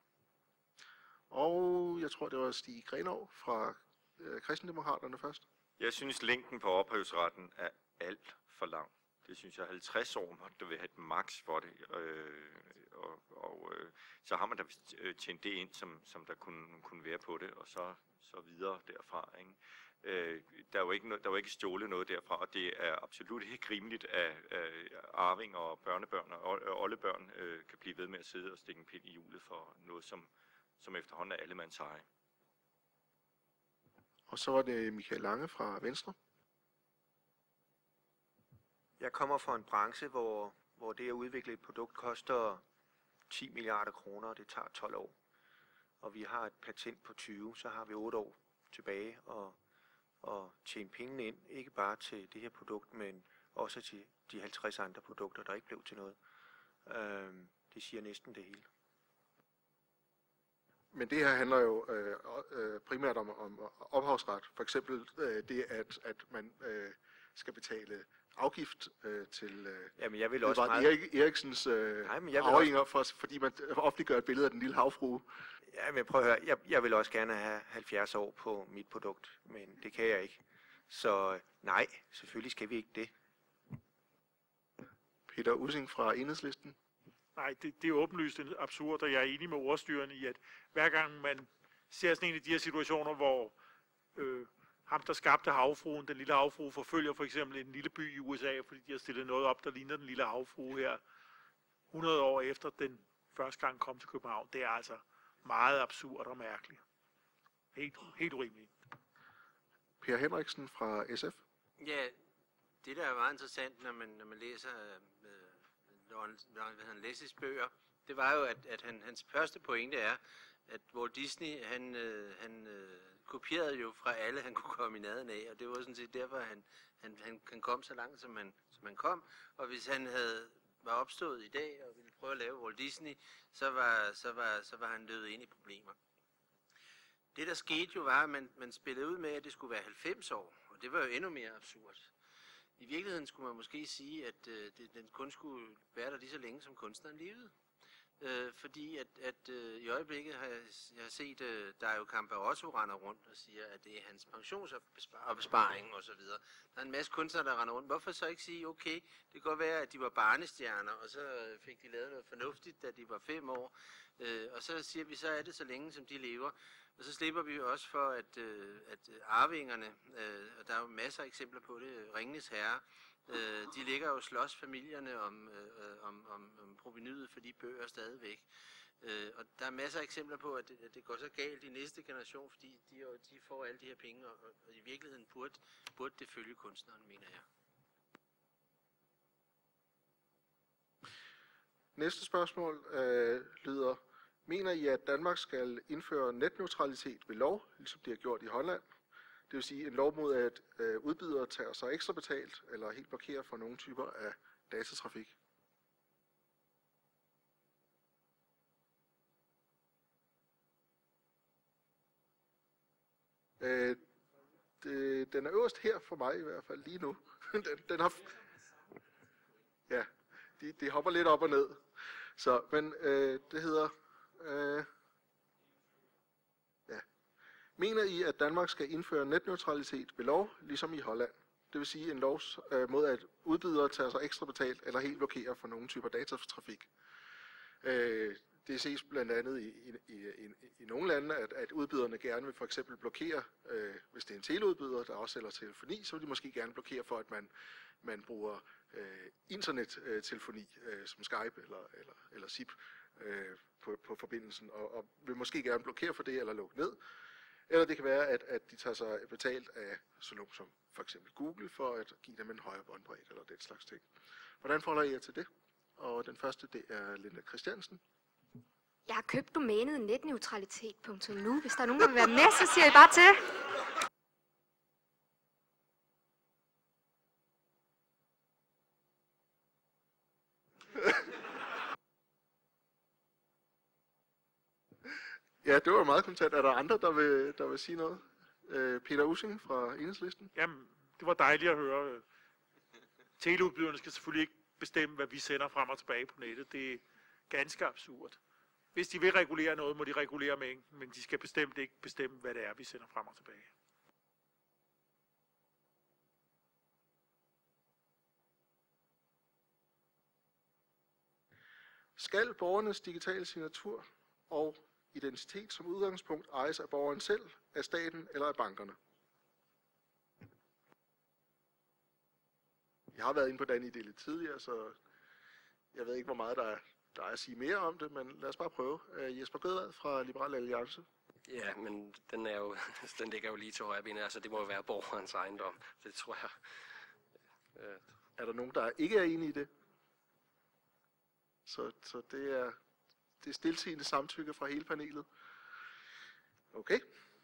Og jeg tror, det var Stig Grenov fra Kristendemokraterne først. Jeg synes, længden på ophavsretten er alt for lang. Det synes jeg 50 år, når det vil have et maks for det. Så har man da tjent det ind, som der kunne være på det, og så videre derfra. Ikke? Der er jo ikke stjålet noget derfra, og det er absolut ikke rimeligt, at arvinger og børnebørn og oldebørn kan blive ved med at sidde og stikke en pind i hjulet for noget, som efterhånden er allemands eje. Og så var det Michael Lange fra Venstre. Jeg kommer fra en branche, hvor det at udvikle et produkt koster 10 milliarder kroner, og det tager 12 år. Og vi har et patent på 20, så har vi 8 år tilbage og tjene pengene ind, ikke bare til det her produkt, men også til de 50 andre produkter, der ikke blev til noget. Det siger næsten det hele. Men det her handler jo primært om ophavsret. For eksempel det, at man skal betale afgift til Jamen, jeg vil også Edvard meget... Eriksens Nej, men jeg vil arvinger, fordi man offentliggør et billede af den lille havfrue. Ja, men prøv at høre, jeg vil også gerne have 70 år på mit produkt, men det kan jeg ikke. Så nej, selvfølgelig skal vi ikke det. Peter Ussing fra Enhedslisten. Nej, det er åbenlyst absurd, og jeg er enig med ordstyrerne i, at hver gang man ser sådan en af de her situationer, hvor ham, der skabte havfruen, den lille havfrue, forfølger for eksempel en lille by i USA, fordi de har stillet noget op, der ligner den lille havfrue her, 100 år efter den første gang kom til København. Det er altså meget absurd og mærkeligt. Helt urimeligt. Per Henriksen fra SF. Ja, det der er meget interessant, når man læser Loren Leslies bøger, det var jo, at hans første pointe er, at Walt Disney, han kopierede jo fra alle, han kunne komme i nærheden af, og det var sådan set derfor, han kom så langt, som han kom, og hvis han var opstået i dag og ville prøve at lave Walt Disney, så var han løbet ind i problemer. Det der skete jo var, at man spillede ud med, at det skulle være 90 år, og det var jo endnu mere absurd. I virkeligheden skulle man måske sige, at den kun skulle være der lige så længe, som kunstneren levede. Fordi at i øjeblikket har jeg set, der er jo Campeotto render rundt og siger, at det er hans pensionsopsparing og så videre. Der er en masse kunstnere, der render rundt. Hvorfor så ikke sige, okay, det kan godt være, at de var barnestjerner, og så fik de lavet noget fornuftigt, da de var 5 år. Og så siger vi, så er det så længe, som de lever. Og så slipper vi jo også for, at arvingerne, og der er jo masser af eksempler på det, Ringenes Herre, de ligger jo slås familierne om provenyet for de bøger stadigvæk. Og der er masser af eksempler på, at det går så galt i næste generation, fordi de får alle de her penge, og i virkeligheden burde det følge kunstneren, mener jeg. Næste spørgsmål lyder: Mener I, at Danmark skal indføre netneutralitet ved lov, ligesom det har gjort i Holland? Det vil sige en lov mod, at udbydere tager sig ekstra betalt eller helt blokerer for nogle typer af datatrafik. Den er øverst her for mig i hvert fald lige nu. den har... Ja, de hopper lidt op og ned. Så, men det hedder... Mener I, at Danmark skal indføre netneutralitet ved lov, ligesom i Holland? Det vil sige en lov mod, at udbydere tager sig ekstra betalt eller helt blokerer for nogle typer datatrafik. Det ses blandt andet i nogle lande, at udbyderne gerne vil for eksempel blokere, hvis det er en teleudbyder, der også sælger telefoni, så vil de måske gerne blokere for, at man bruger internettelefoni som Skype eller Zip på forbindelsen, og vil måske gerne blokere for det eller lukke ned. Eller det kan være, at de tager sig betalt af sådan nogen som for eksempel Google for at give dem en højere båndbredde eller den slags ting. Hvordan forholder I jer til det? Og den første, det er Linda Christiansen. Jeg har købt domænet netneutralitet.nu. Hvis der er nogen, der vil være med, så siger I bare til. Ja, det var meget kontant. Er der andre, der vil sige noget? Peter Ussing fra Enhedslisten. Jamen, det var dejligt at høre. Teleudbyderne skal selvfølgelig ikke bestemme, hvad vi sender frem og tilbage på nettet. Det er ganske absurd. Hvis de vil regulere noget, må de regulere mængden, men de skal bestemt ikke bestemme, hvad det er, vi sender frem og tilbage. Skal borgernes digitale signatur og identitet som udgangspunkt ejes af borgeren selv, af staten eller af bankerne? Jeg har været inde på den idé lidt tidligere, så jeg ved ikke, hvor meget der er at sige mere om det, men lad os bare prøve. Jesper Gødvad fra Liberal Alliance. Ja, men den ligger jo lige til højre benet, altså det må jo være borgerens ejendom. Det tror jeg. Er der nogen, der ikke er enige i det? Så det er stiltiende samtykke fra hele panelet. Okay.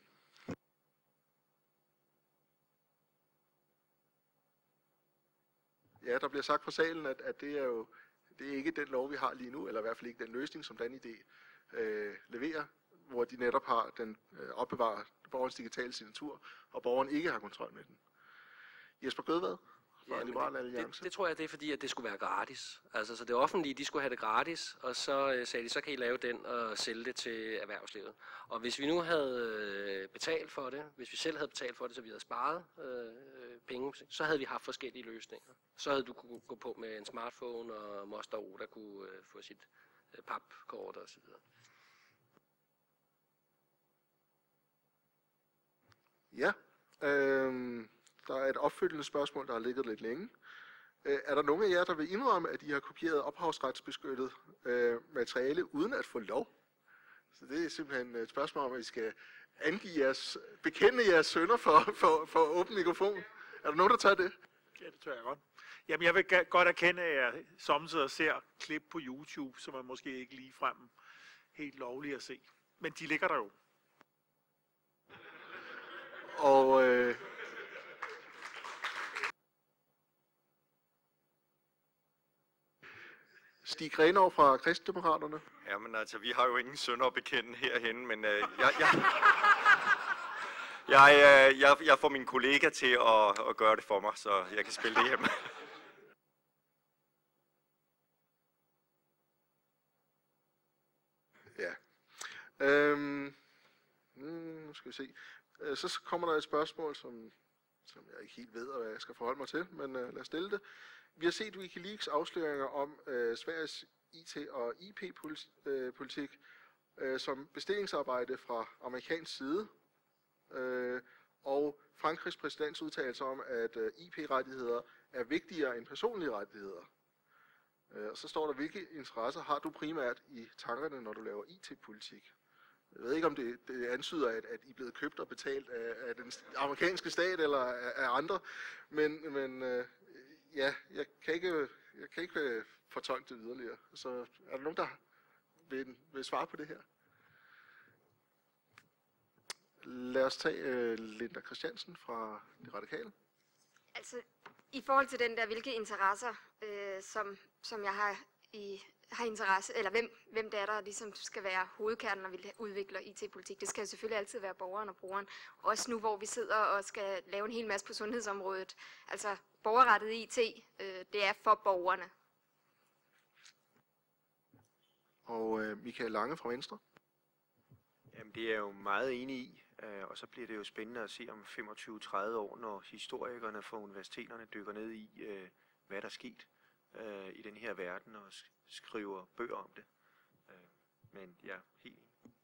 Ja, der bliver sagt fra salen, at det er ikke den lov, vi har lige nu, eller i hvert fald ikke den løsning, som DanID leverer, hvor de netop har den opbevarer borgerens digitale signatur, og borgeren ikke har kontrol med den. Jesper Gødvad fra Liberal Alliance? Det tror jeg, det er fordi, at det skulle være gratis. Altså, så det offentlige, de skulle have det gratis, og så sagde de, så kan I lave den og sælge det til erhvervslivet. Og hvis vi nu havde betalt for det, hvis vi selv havde betalt for det, så vi havde sparet penge, så havde vi haft forskellige løsninger. Så havde du kunne gå på med en smartphone, og Moster Oda kunne få sit papkort og så videre. Ja, der er et opfølgende spørgsmål, der har ligget lidt længe. Er der nogen af jer, der vil indrømme, at I har kopieret ophavsretsbeskyttet materiale uden at få lov? Så det er simpelthen et spørgsmål om, at I skal bekende jeres synder for åben mikrofon. Er der nogen, der tager det? Ja, det tør jeg godt. Jamen, jeg vil godt erkende, at jeg samtidig ser klip på YouTube, som er måske ikke ligefrem helt lovlige at se. Men de ligger der jo. Og Stig Grenov fra Kristendemokraterne. Jamen altså, vi har jo ingen sønder at bekende herhen, men jeg får min kollega til at gøre det for mig, så jeg kan spille det hjemme. Ja. Nu skal vi se. Så kommer der et spørgsmål, som jeg ikke helt ved, hvad jeg skal forholde mig til, men lad os stille det. Vi har set Wikileaks afsløringer om Sveriges IT- og IP-politik som bestillingsarbejde fra amerikansk side, og Frankrigs præsidents udtalelse om, at IP-rettigheder er vigtigere end personlige rettigheder. Og så står der, hvilke interesser har du primært i tankerne, når du laver IT-politik? Jeg ved ikke, om det antyder, at I er blevet købt og betalt af den amerikanske stat eller af andre, men ja, jeg kan ikke fortolke det yderligere. Så er der nogen, der vil svare på det her? Lad os tage Linda Christiansen fra De Radikale. Altså, i forhold til den der, hvilke interesser, som jeg har interesse, eller hvem det er, der ligesom skal være hovedkernen, når vi udvikler IT-politik. Det skal jo selvfølgelig altid være borgeren og brugeren. Også nu, hvor vi sidder og skal lave en hel masse på sundhedsområdet. Altså, borgerrettet IT, det er for borgerne. Og Michael Lange fra Venstre. Jamen, det er jeg jo meget enig i. Og så bliver det jo spændende at se om 25-30 år, når historikerne fra universiteterne dykker ned i, hvad der er sket i den her verden, og skriver bøger om det. Men ja, helt enig.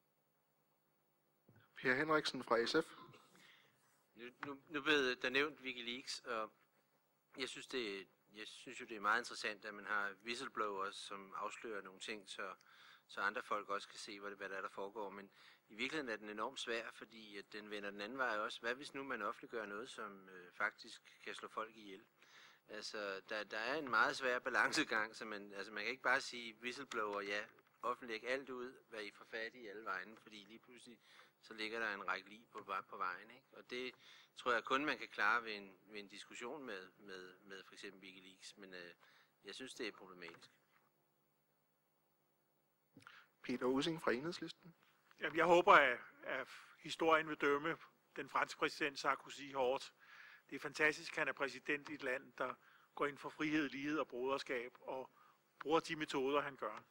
Per Henriksen fra SF. Nu blev der nævnt Wikileaks, og jeg synes jo, det er meget interessant, at man har whistleblowers, som afslører nogle ting, så andre folk også kan se, hvad der foregår. Men i virkeligheden er den enormt svær, fordi at den vender den anden vej også. Hvad hvis nu man offentliggør noget, som faktisk kan slå folk ihjel? Altså, der er en meget svær balancegang, så man kan ikke bare sige whistleblower, ja, offentlæg alt ud, hvad I får fat i alle vejen, fordi lige pludselig så ligger der en række lig på vejen, ikke? Og det tror jeg kun man kan klare ved en diskussion med for eksempel Wikileaks, men jeg synes det er problematisk. Peter Ussing fra Enhedslisten. Jamen, jeg håber, at historien vil dømme den franske præsident Sarkozy hårdt. Det er fantastisk, at han er præsident i et land, der går ind for frihed, lighed og broderskab, og bruger de metoder, han gør.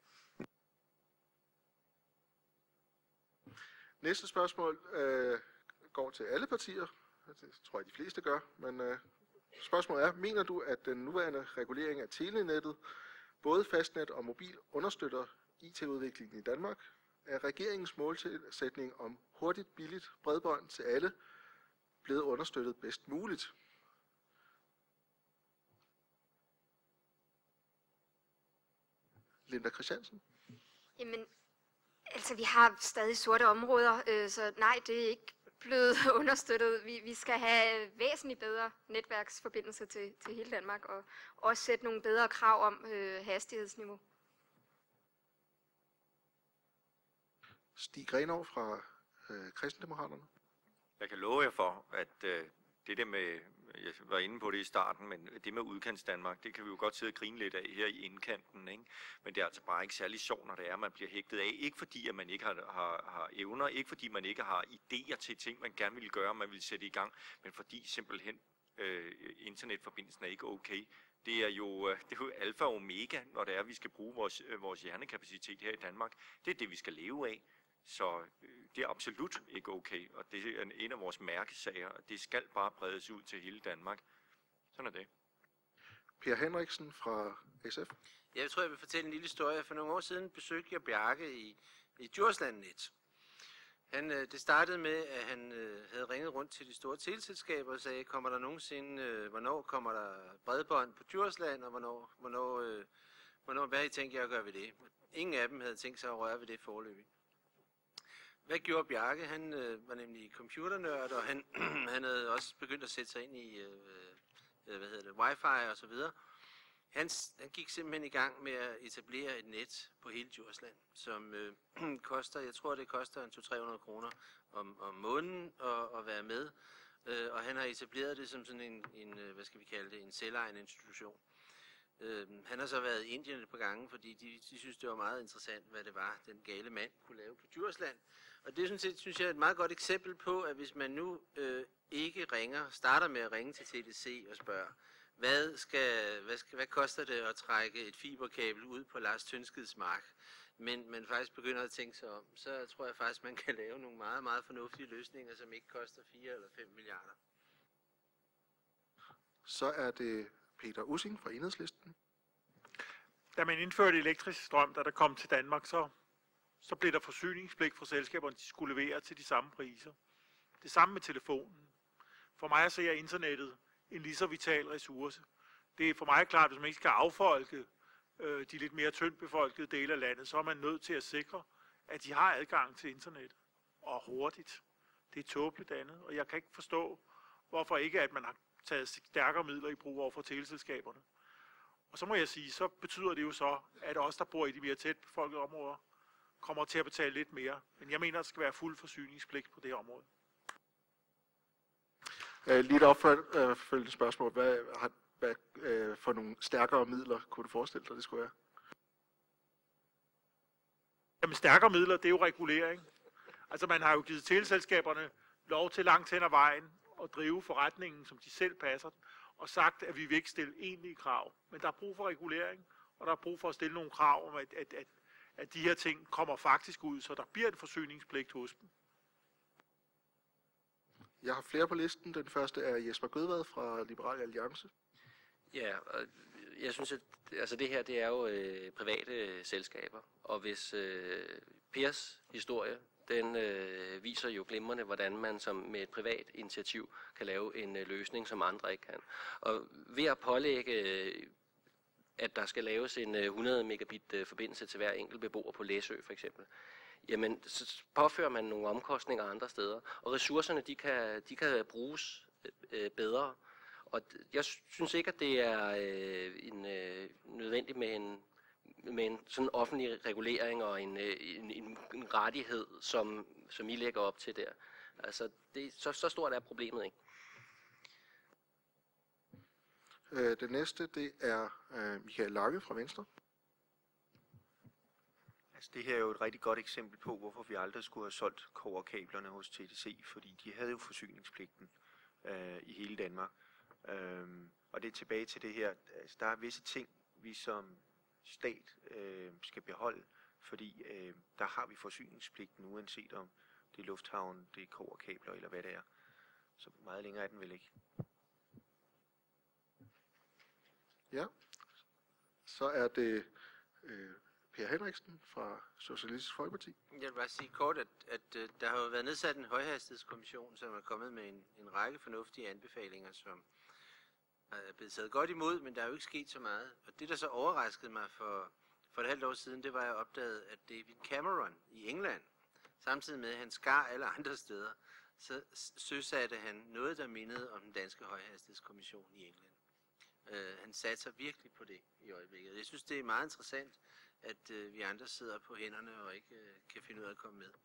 Næste spørgsmål går til alle partier. Det tror jeg, de fleste gør. Men spørgsmålet er, mener du, at den nuværende regulering af telenettet, både fastnet og mobil, understøtter IT-udviklingen i Danmark? Er regeringens målsætning om hurtigt, billigt bredbånd til alle blevet understøttet bedst muligt? Linda Christiansen. Jamen, altså vi har stadig sorte områder, så nej, det er ikke blevet understøttet. Vi skal have væsentligt bedre netværksforbindelser til hele Danmark, og også sætte nogle bedre krav om hastighedsniveau. Stig Grenov fra Kristendemokraterne. Jeg kan love jer for, at det der med, jeg var inde på det i starten, men det med udkants Danmark, det kan vi jo godt sidde og grine lidt af her i indkanten, ikke? Men det er altså bare ikke særlig sjovt, når det er, at man bliver hægtet af. Ikke fordi, at man ikke har evner, ikke fordi man ikke har idéer til ting, man gerne vil gøre, man vil sætte i gang, men fordi simpelthen internetforbindelsen er ikke okay. Det er jo alfa og omega, når det er, at vi skal bruge vores hjernekapacitet her i Danmark. Det er det, vi skal leve af. Så det er absolut ikke okay, og det er en af vores mærkesager, og det skal bare bredes ud til hele Danmark. Sådan er det. Per Henriksen fra SF. Jeg tror, jeg vil fortælle en lille historie. For nogle år siden besøgte jeg Bjarke i Djurslandnet. Det startede med, at han havde ringet rundt til de store teleselskaber og sagde, kommer der nogensinde, hvornår kommer der bredbånd på Djursland, og hvornår hvad har I tænkt jer at gøre ved det? Ingen af dem havde tænkt sig at røre ved det foreløbig. Hvad gjorde Bjarke? Han var nemlig computernørd, og han havde også begyndt at sætte sig ind i wifi og så videre. Han gik simpelthen i gang med at etablere et net på hele Djursland, som koster, jeg tror det koster 200-300 kroner om måneden at være med. Og han har etableret det som sådan en hvad skal vi kalde det, en selvejende institution. Han har så været i Indien et par gange, fordi de synes, det var meget interessant, hvad det var, den gale mand kunne lave på Djursland. Og det synes jeg er et meget godt eksempel på, at hvis man nu ikke starter med at ringe til TDC og spørger, hvad koster det at trække et fiberkabel ud på Lars Tønskeds mark, men faktisk begynder at tænke sig om, så tror jeg faktisk, man kan lave nogle meget, meget fornuftige løsninger, som ikke koster 4 eller 5 milliarder. Så er det Peter Ussing fra Enhedslisten. Da man indførte elektrisk strøm, da der kom til Danmark, så blev der forsyningspligt fra selskaberne, de skulle levere til de samme priser. Det samme med telefonen. For mig at se er internettet en lige så vital ressource. Det er for mig klart, at hvis man ikke skal affolke de lidt mere tyndt befolkede dele af landet, så er man nødt til at sikre, at de har adgang til internet. Og hurtigt. Det er tåbeligt andet, og jeg kan ikke forstå, hvorfor ikke, at man har taget stærkere midler i brug over for teleselskaberne. Og så må jeg sige, så betyder det jo så, at os, der bor i de mere tæt befolkede områder, kommer til at betale lidt mere. Men jeg mener, at der skal være fuld forsyningspligt på det her område. Lige et opfølgende spørgsmål. Hvad for nogle stærkere midler kunne du forestille dig, det skulle være? Jamen stærkere midler, det er jo regulering. Altså man har jo givet teleselskaberne lov til langt hen ad vejen at drive forretningen, som de selv passer, og sagt, at vi vil ikke stille egentlige krav. Men der er brug for regulering, og der er brug for at stille nogle krav om, at de her ting kommer faktisk ud, så der bliver en forsyningspligt hos dem. Jeg har flere på listen. Den første er Jesper Gødvad fra Liberal Alliance. Ja, jeg synes, at det her det er jo private selskaber, og hvis Pers historie, den viser jo glimrende, hvordan man som med et privat initiativ kan lave en løsning, som andre ikke kan. Og ved at pålægge, at der skal laves en 100 megabit forbindelse til hver enkelt beboer på Læsø for eksempel, jamen så påfører man nogle omkostninger andre steder, og ressourcerne de kan bruges bedre. Og jeg synes ikke, at det er nødvendigt med en sådan offentlig regulering og en rettighed, som I lægger op til der. Altså, så stort er problemet ikke. Det næste, det er Michael Lange fra Venstre. Altså, det her er jo et rigtig godt eksempel på, hvorfor vi aldrig skulle have solgt kobberkablerne hos TDC, fordi de havde jo forsyningspligten i hele Danmark. Og det er tilbage til det her, altså, der er visse ting, vi som stat skal beholde, fordi der har vi forsyningspligten, uanset om det er lufthavn, det er kobberkabler eller hvad det er. Så meget længere er den vel ikke. Ja, så er det Per Henriksen fra Socialistisk Folkeparti. Jeg vil bare sige kort, at der har jo været nedsat en højhastighedskommission, som er kommet med en række fornuftige anbefalinger, som er blevet taget godt imod, men der er jo ikke sket så meget. Og det, der så overraskede mig for et halvt år siden, det var, at jeg opdagede, at David Cameron i England, samtidig med at han skar alle andre steder, så søsatte han noget, der mindede om den danske højhastighedskommission i England. Han satser virkelig på det i øjeblikket. Jeg synes, det er meget interessant, at vi andre sidder på hænderne og ikke kan finde ud af at komme med.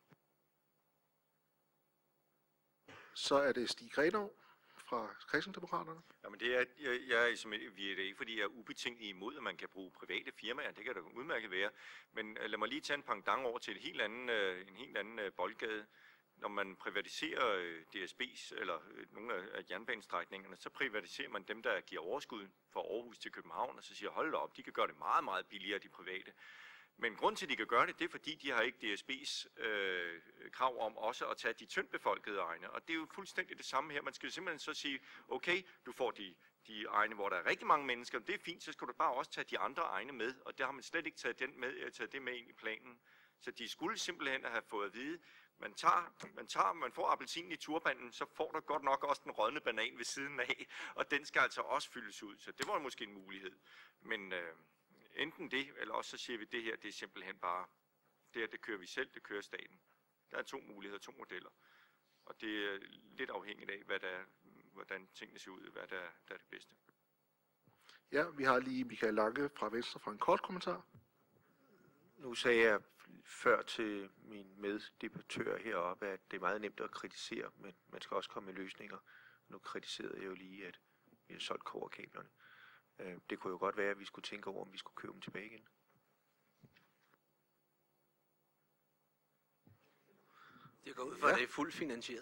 Så er det Stig Grenov fra Kristendemokraterne. Jamen det er, vi er det ikke, fordi jeg er ubetinget imod, at man kan bruge private firmaer. Det kan da udmærket være. Men lad mig lige tage en pendant over til en helt anden boldgade. når man privatiserer DSB's eller nogle af jernbanestrækningerne, så privatiserer man dem, der giver overskud fra Aarhus til København, og så siger, hold da op, de kan gøre det meget, meget billigere, de private. Men grund til, at de kan gøre det, det er fordi, de har ikke DSB's krav om også at tage de tyndt befolkede egne. Og det er jo fuldstændig det samme her. Man skal simpelthen så sige, okay, du får de egne, hvor der er rigtig mange mennesker, det er fint, så skal du bare også tage de andre egne med, og der har man slet ikke taget det med ind i planen. Så de skulle simpelthen have fået at vide, man får appelsinen i turbanden, så får du godt nok også den rådne banan ved siden af, og den skal altså også fyldes ud. Så det var måske en mulighed. Men enten det, eller også så siger vi, det her, det er simpelthen bare, det kører vi selv, det kører staten. Der er 2 muligheder, 2 modeller. Og det er lidt afhængigt af, hvordan tingene ser ud, hvad der er det bedste. Ja, vi har lige Michael Lange fra Venstre for en kort kommentar. Nu sagde jeg før til min meddebattør heroppe, at det er meget nemt at kritisere, men man skal også komme med løsninger. Nu kritiserede jeg jo lige, at vi har solgt kobberkablerne. Det kunne jo godt være, at vi skulle tænke over, om vi skulle købe dem tilbage igen. Det går ud fra, at det er fuldt finansieret.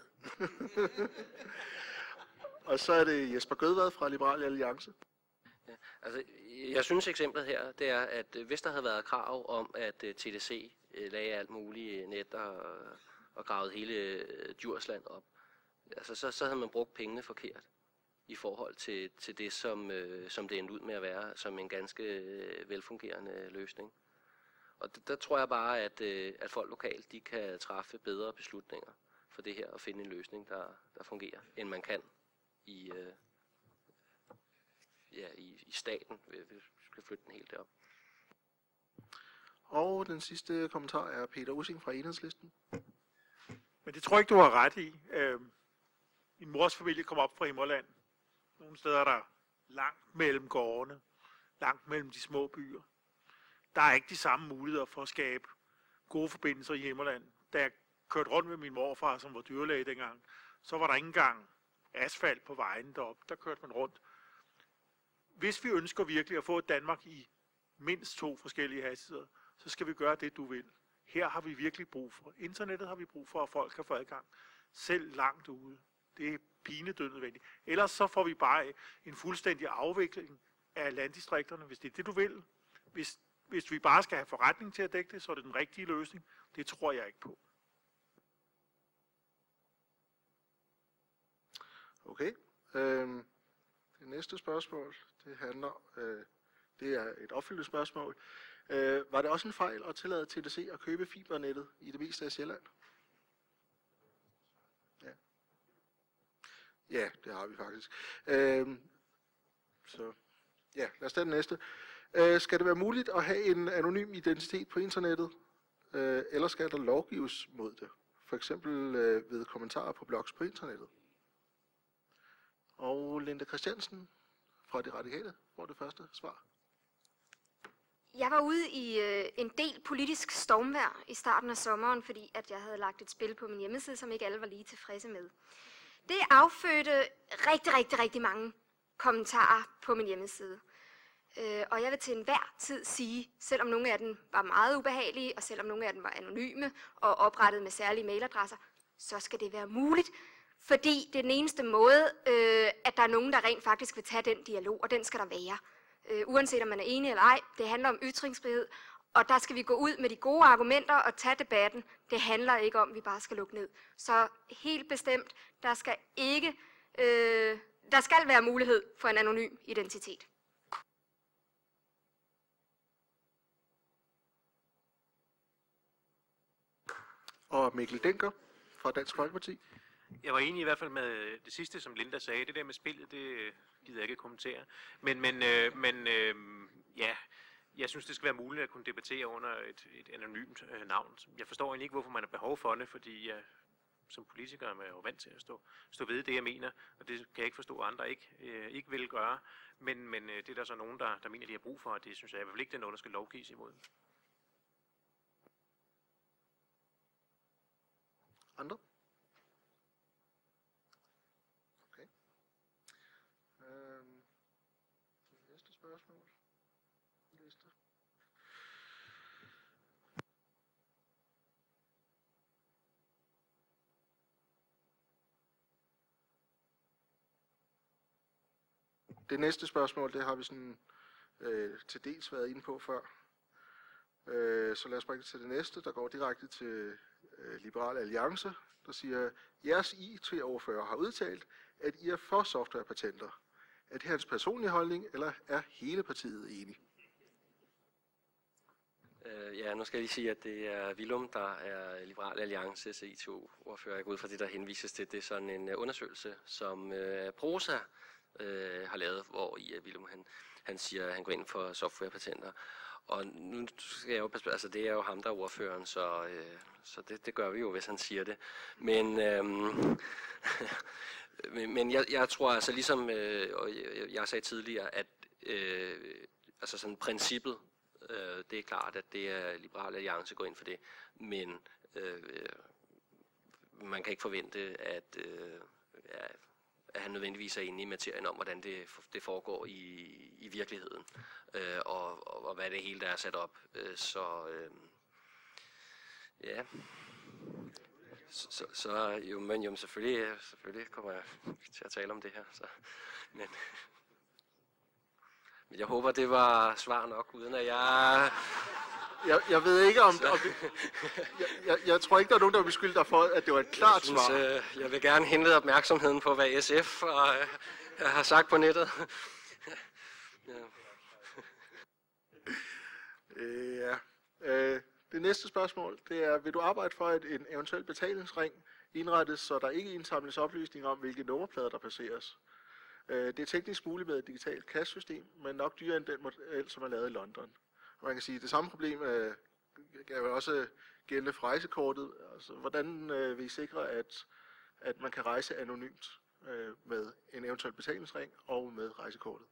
Og så er det Jesper Gødvad fra Liberal Alliance. Ja, altså, jeg synes eksemplet her, det er, at hvis der havde været krav om, at TDC lagde alt muligt net og gravede hele Djursland op, altså, så havde man brugt pengene forkert i forhold til det, som det endte ud med at være som en ganske velfungerende løsning. Og der tror jeg bare, at folk lokalt, de kan træffe bedre beslutninger for det her og finde en løsning, der fungerer, end man kan i staten, hvis vi skal flytte den helt derop. Og den sidste kommentar er Peter Ussing fra Enhedslisten. Men det tror jeg ikke, du har ret i. Min mors familie kom op fra Himmerland. Nogle steder er der langt mellem gårdene, langt mellem de små byer. Der er ikke de samme muligheder for at skabe gode forbindelser i Himmerland. Da jeg kørte rundt med min morfar, som var dyrlæge dengang, så var der ikke engang asfalt på vejen deroppe. Der kørte man rundt. Hvis vi ønsker virkelig at få et Danmark i mindst 2 forskellige hastigheder, så skal vi gøre det, du vil. Her har vi virkelig brug for. Internettet har vi brug for, at folk kan få adgang. Selv langt ude. Det er pinedød nødvendigt. Ellers så får vi bare en fuldstændig afvikling af landdistrikterne, hvis det er det, du vil. Hvis vi bare skal have forretning til at dække det, så er det den rigtige løsning. Det tror jeg ikke på. Okay. Det næste spørgsmål, det er et opfølgende spørgsmål. Var det også en fejl at tillade TDC at købe fibernettet i det meste af Sjælland? Ja, det har vi faktisk. Så ja, lad os tage den næste. Skal det være muligt at have en anonym identitet på internettet, eller skal der lovgives mod det? For eksempel ved kommentarer på blogs på internettet. Og Linda Christiansen fra De Radikale får det første svar. Jeg var ude i en del politisk stormvejr i starten af sommeren, fordi at jeg havde lagt et spil på min hjemmeside, som ikke alle var lige tilfredse med. Det affødte rigtig mange kommentarer på min hjemmeside. Og jeg vil til enhver tid sige, selvom nogle af dem var meget ubehagelige, og selvom nogle af dem var anonyme og oprettet med særlige mailadresser, så skal det være muligt. Fordi det er den eneste måde, at der er nogen, der rent faktisk vil tage den dialog, og den skal der være. Uanset om man er enig eller ej, det handler om ytringsfrihed, og der skal vi gå ud med de gode argumenter og tage debatten. Det handler ikke om, at vi bare skal lukke ned. Så helt bestemt, der skal være mulighed for en anonym identitet. Og Mikkel Denker fra Dansk Folkeparti. Jeg var enig i hvert fald med det sidste, som Linda sagde. Det der med spillet, det gider jeg ikke kommentere. Men ja, jeg synes, det skal være muligt at kunne debattere under et anonymt navn. Jeg forstår egentlig ikke, hvorfor man har behov for det, fordi jeg som politiker er jo vant til at stå ved det, jeg mener, og det kan jeg ikke forstå, at andre ikke vil gøre. Men det er der så nogen, der mener, de har brug for, og det synes jeg i hvert fald ikke, det er noget, der skal lovgives imod. Andre? Næste spørgsmål. Liste. Det næste spørgsmål, det har vi sådan til dels været inde på før. Så lad os springe til det næste, der går direkte til Liberal Alliance, der siger, jeres IT-overfører har udtalt, at I er for softwarepatenter. Er det hans personlige holdning, eller er hele partiet enige? Ja, nu skal jeg lige sige, at det er Willum, der er Liberal Alliances IT-ordfører. Jeg går ud fra det, der henvises til. Det er sådan en undersøgelse, som Prosa har lavet, hvor i Willum han siger, at han går ind for softwarepatenter. Og nu skal jeg jo passe på, altså det er jo ham, der er ordføreren, så det gør vi jo, hvis han siger det. Men, men jeg tror altså ligesom, jeg sagde tidligere, at altså sådan princippet, det er klart, at det er Liberal Alliance går ind for det, men man kan ikke forvente, at han nødvendigvis er inde i materien om, hvordan det foregår i virkeligheden, og hvad det hele der er sat op. Ja. Så jo, men jo, selvfølgelig kommer jeg til at tale om det her. Men jeg håber, det var svar nok, uden at jeg ved ikke om jeg tror ikke, der er nogen, der vil beskylde dig for, at det var et klart svar. Jeg vil gerne henlede opmærksomheden på, hvad SF har sagt på nettet. Ja. Det næste spørgsmål, det er, vil du arbejde for, at en eventuel betalingsring indrettes, så der ikke indsamles oplysninger om, hvilke nummerplader der passeres? Det er teknisk muligt med et digitalt cash-system, men nok dyrere end den model, som er lavet i London. Og man kan sige, at det samme problem kan jo også gælde for rejsekortet. Altså, hvordan vil I sikre, at man kan rejse anonymt med en eventuel betalingsring og med rejsekortet?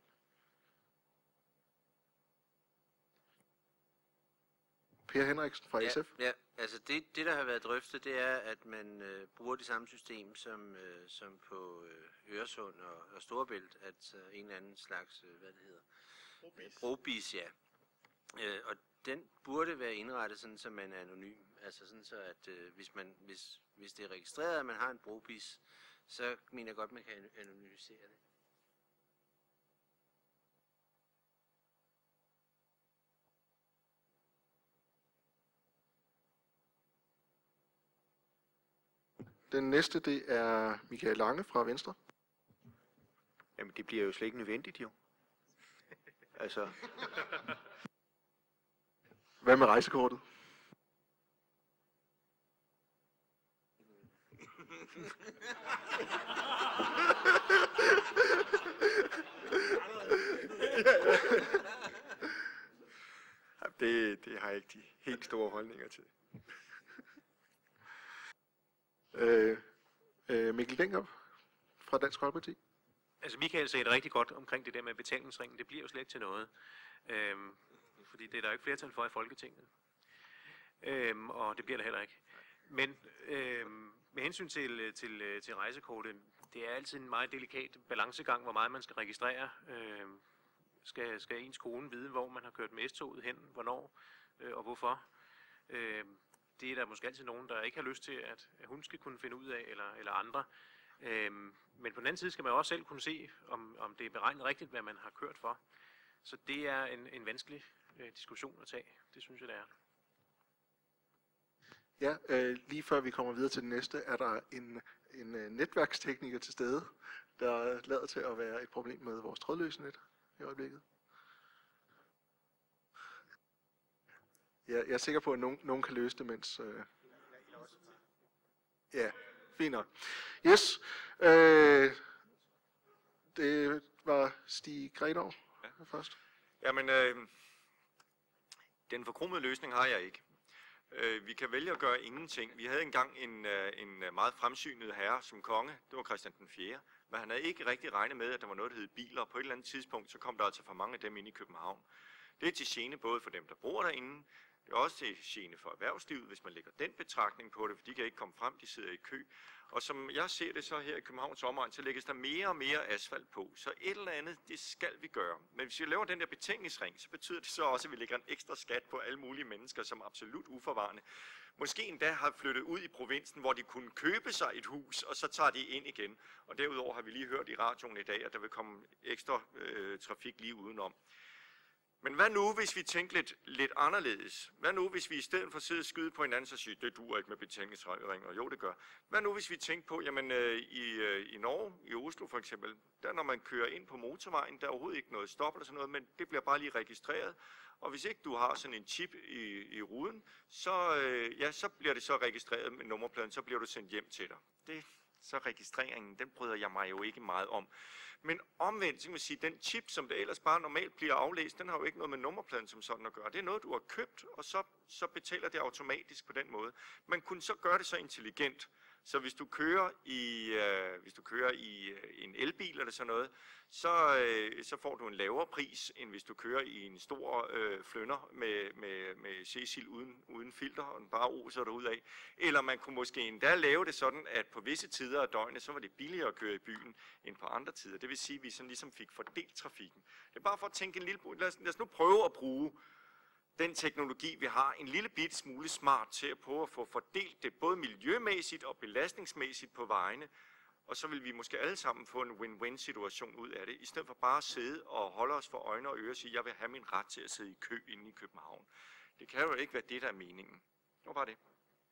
Per Henriksen fra SF. Ja, altså det der har været drøftet, det er, at man bruger det samme system som på Øresund og Storebælt, at en eller anden slags, hvad det hedder? Brobis, ja. Og den burde være indrettet sådan, så man er anonym. Altså sådan så, at hvis det er registreret, at man har en brobis, så mener jeg godt, man kan anonymisere det. Den næste, det er Michael Lange fra Venstre. Jamen, det bliver jo slet ikke nødvendigt, jo. Altså. Hvad med rejsekortet? Det har jeg ikke de helt store holdninger til. Mikkel Denker fra Dansk Folkeparti. Altså Michael sagde det rigtig godt omkring det der med betalingsringen. Det bliver jo slet ikke til noget. Fordi det er der jo ikke flertal for i Folketinget. Og det bliver der heller ikke. Men med hensyn til rejsekortet, det er altid en meget delikat balancegang, hvor meget man skal registrere. Skal ens kone vide, hvor man har kørt med S-toget hen, hvornår og hvorfor. Det er der måske altid nogen, der ikke har lyst til, at hun skal kunne finde ud af, eller andre. Men på den anden side skal man også selv kunne se, om det er beregnet rigtigt, hvad man har kørt for. Så det er en vanskelig diskussion at tage. Det synes jeg, det er. Ja, lige før vi kommer videre til den næste, er der en netværkstekniker til stede, der lader til at være et problem med vores trådløse net i øjeblikket. Jeg er sikker på, at nogen kan løse det, mens... Ja, fint nok. Yes, det var Stig Grenov først. Jamen, den forkromede løsning har jeg ikke. Vi kan vælge at gøre ingenting. Vi havde engang en meget fremsynet herre som konge, det var Christian den 4., men han havde ikke rigtig regnet med, at der var noget, der hed biler, og på et eller andet tidspunkt, så kom der altså for mange af dem ind i København. Det er til gene både for dem, der bor derinde, Det er også til gene for erhvervslivet, hvis man lægger den betragtning på det, for de kan ikke komme frem, de sidder i kø. Og som jeg ser det så her i Københavns omegn, så lægges der mere og mere asfalt på. Så et eller andet, det skal vi gøre. Men hvis vi laver den der betænkningsring, så betyder det så også, at vi lægger en ekstra skat på alle mulige mennesker, som absolut uforvarende måske endda har flyttet ud i provinsen, hvor de kunne købe sig et hus, og så tager de ind igen. Og derudover har vi lige hørt i radioen i dag, at der vil komme ekstra trafik lige udenom. Men hvad nu, hvis vi tænker lidt anderledes? Hvad nu, hvis vi i stedet for at sidde og skyde på hinanden, så siger, det duer ikke med betænkningsring, og jo, det gør. Hvad nu, hvis vi tænker på, jamen i Norge, i Oslo for eksempel, der når man kører ind på motorvejen, der er overhovedet ikke noget stop eller sådan noget, men det bliver bare lige registreret. Og hvis ikke du har sådan en chip i ruden, så bliver det så registreret med nummerpladen, så bliver du sendt hjem til dig. Så registreringen, den bryder jeg mig jo ikke meget om. Men omvendt, så kan man sige, den chip, som det ellers bare normalt bliver aflæst, den har jo ikke noget med nummerpladen som sådan at gøre. Det er noget, du har købt, og så betaler det automatisk på den måde. Man kunne så gøre det så intelligent, så hvis du kører i en elbil eller sådan noget, så får du en lavere pris, end hvis du kører i en stor flynder med Cecil uden filter, og den bare oser derud af. Eller man kunne måske endda lave det sådan, at på visse tider af døgnet, så var det billigere at køre i byen end på andre tider. Det vil sige, at vi sådan ligesom fik fordelt trafikken. Det er bare for at tænke en lille... Lad os nu prøve at bruge den teknologi, vi har, en lille bitte smule smart til at prøve at få fordelt det både miljømæssigt og belastningsmæssigt på vejene, og så vil vi måske alle sammen få en win-win situation ud af det, i stedet for bare at sidde og holde os for øjne og ører og sige, jeg vil have min ret til at sidde i kø inde i København. Det kan jo ikke være det, der er meningen. Det var bare det.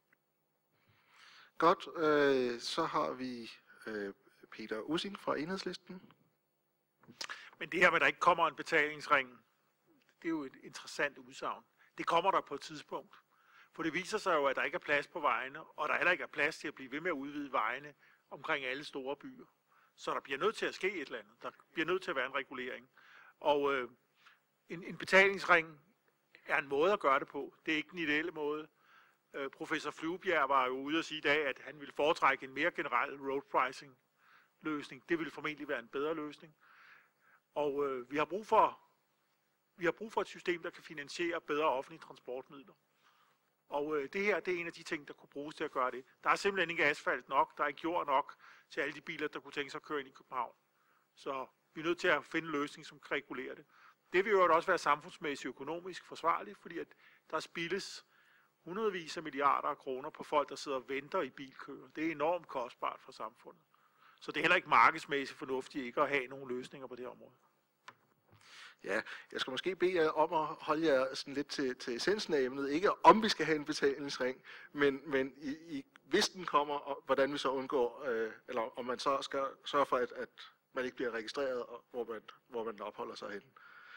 Godt, så har vi Peter Ussing fra Enhedslisten. Men det her med, at der ikke kommer en betalingsring, det er jo et interessant udsagn. Det kommer der på et tidspunkt. For det viser sig jo, at der ikke er plads på vejene, og der heller ikke er plads til at blive ved med at udvide vejene omkring alle store byer. Så der bliver nødt til at ske et eller andet. Der bliver nødt til at være en regulering. Og en betalingsring er en måde at gøre det på. Det er ikke den ideelle måde. Professor Flyvbjerg var jo ude at sige i dag, at han ville foretrække en mere generel road pricing løsning. Det ville formentlig være en bedre løsning. Og vi har brug for et system, der kan finansiere bedre offentlige transportmidler. Og det her, det er en af de ting, der kunne bruges til at gøre det. Der er simpelthen ikke asfalt nok, der er ikke jord nok til alle de biler, der kunne tænke sig at køre ind i København. Så vi er nødt til at finde en løsning, som kan regulere det. Det vil jo også være samfundsmæssigt økonomisk forsvarligt, fordi at der spildes hundredvis af milliarder af kroner på folk, der sidder og venter i bilkøer. Det er enormt kostbart for samfundet. Så det er heller ikke markedsmæssigt fornuftigt ikke at have nogle løsninger på det område. Ja, jeg skal måske bede jer om at holde jer sådan lidt til essensen af emnet. Ikke om vi skal have en betalingsring, men hvis den kommer, og hvordan vi så undgår, eller om man så skal sørge for, at man ikke bliver registreret, og hvor man opholder sig henne.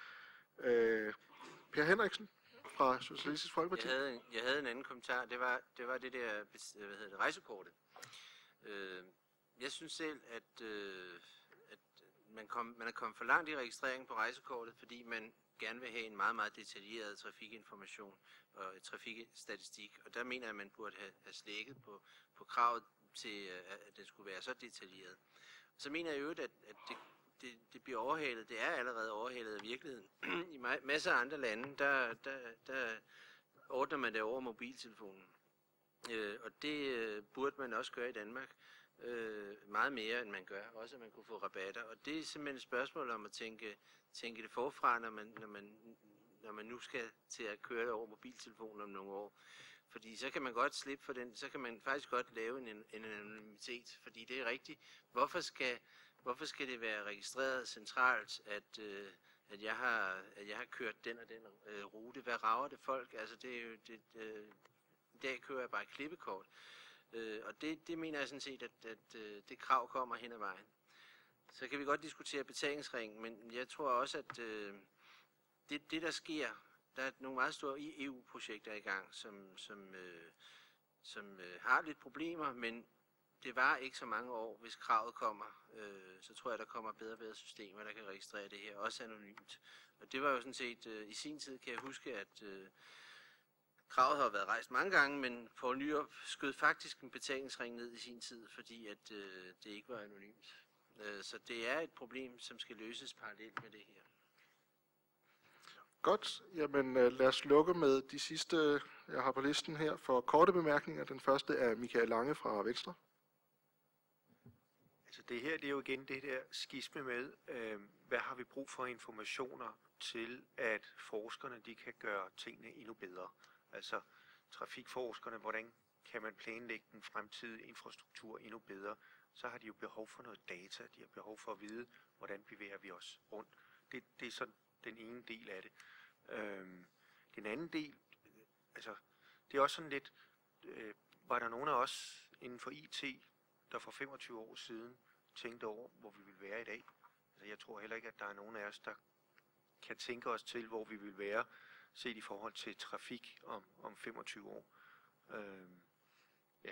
Per Henriksen fra Socialistisk Folkeparti. Jeg havde en anden kommentar. Det var det der rejsekortet. Jeg synes selv, at man er kommet for langt i registreringen på rejsekortet, fordi man gerne vil have en meget, meget detaljeret trafikinformation og trafikstatistik. Og der mener jeg, at man burde have slækket på kravet til, at det skulle være så detaljeret. Så mener jeg jo, at det bliver overhalet. Det er allerede overhalet af virkeligheden. I masser af andre lande, der ordner man det over mobiltelefonen. Og det burde man også gøre i Danmark. Meget mere, end man gør. Også, at man kunne få rabatter. Og det er simpelthen et spørgsmål om at tænke det forfra, når man nu skal til at køre det over mobiltelefonen om nogle år. Fordi så kan man godt slippe for den. Så kan man faktisk godt lave en anonymitet. Fordi det er rigtigt. Hvorfor skal det være registreret centralt, at jeg har kørt den og den rute? Hvad rager det folk? Altså, det er jo i dag kører jeg bare et klippekort. Og det mener jeg sådan set, at det krav kommer hen ad vejen. Så kan vi godt diskutere betalingsringen, men jeg tror også, at det der sker, der er nogle meget store EU-projekter i gang, som har lidt problemer, men det var ikke så mange år, hvis kravet kommer, så tror jeg, der kommer bedre systemer, der kan registrere det her, også anonymt. Og det var jo sådan set, i sin tid kan jeg huske, at kravet har været rejst mange gange, men Poul Nyrup skød faktisk en betalingsring ned i sin tid, fordi at det ikke var anonymt. Så det er et problem, som skal løses parallelt med det her. Godt. Jamen lad os lukke med de sidste, jeg har på listen her for korte bemærkninger. Den første er Michael Lange fra Venstre. Altså det her, det er jo igen det der skisme med, hvad har vi brug for informationer til, at forskerne de kan gøre tingene endnu bedre. Altså trafikforskerne, hvordan kan man planlægge den fremtidige infrastruktur endnu bedre, så har de jo behov for noget data, de har behov for at vide, hvordan bevæger vi os rundt. Det er sådan den ene del af det. Den anden del, altså det er også sådan lidt, var der nogen af os inden for IT, der for 25 år siden tænkte over, hvor vi vil være i dag. Altså jeg tror heller ikke, at der er nogen af os, der kan tænke os til, hvor vi vil være, set i forhold til trafik om 25 år. Ja.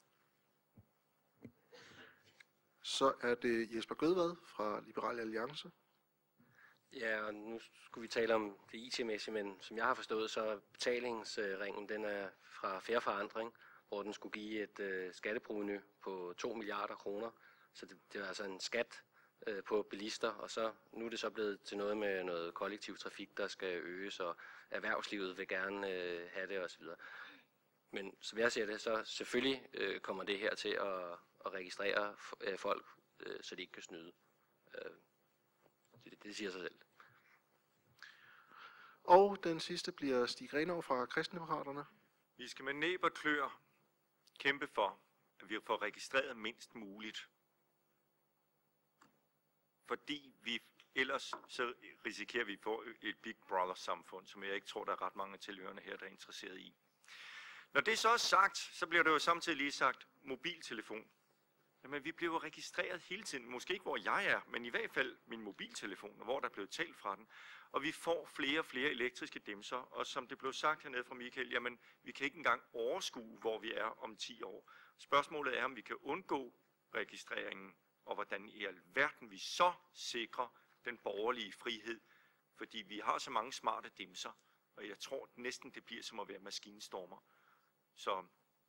Så er det Jesper Gødvad fra Liberal Alliance. Ja, og nu skulle vi tale om det IT-mæssige, men som jeg har forstået, så betalingsringen, den er fra Fair Forandring, hvor den skulle give et skatteprovenu på 2 milliarder kroner. Så det er altså en skat på bilister, og så nu er det så blevet til noget med noget kollektiv trafik, der skal øges, og erhvervslivet vil gerne have det osv. Men som jeg ser det, så selvfølgelig kommer det her til at registrere folk, så de ikke kan snyde. Det siger sig selv. Og den sidste bliver Stig Grenov fra Kristendemokraterne. Vi skal med næb og klør kæmpe for, at vi får registreret mindst muligt. Fordi vi ellers så risikerer vi at få et Big Brother-samfund, som jeg ikke tror, der er ret mange af tilhørende her, der er interesseret i. Når det så er sagt, så bliver det jo samtidig lige sagt mobiltelefon. Jamen, vi bliver jo registreret hele tiden. Måske ikke, hvor jeg er, men i hvert fald min mobiltelefon, og hvor der er blevet talt fra den. Og vi får flere og flere elektriske dimser, og som det blev sagt hernede fra Michael, jamen, vi kan ikke engang overskue, hvor vi er om 10 år. Spørgsmålet er, om vi kan undgå registreringen, og hvordan i alverden vi så sikrer den borgerlige frihed. Fordi vi har så mange smarte dimser, og jeg tror næsten, det bliver som at være maskinstormer. Så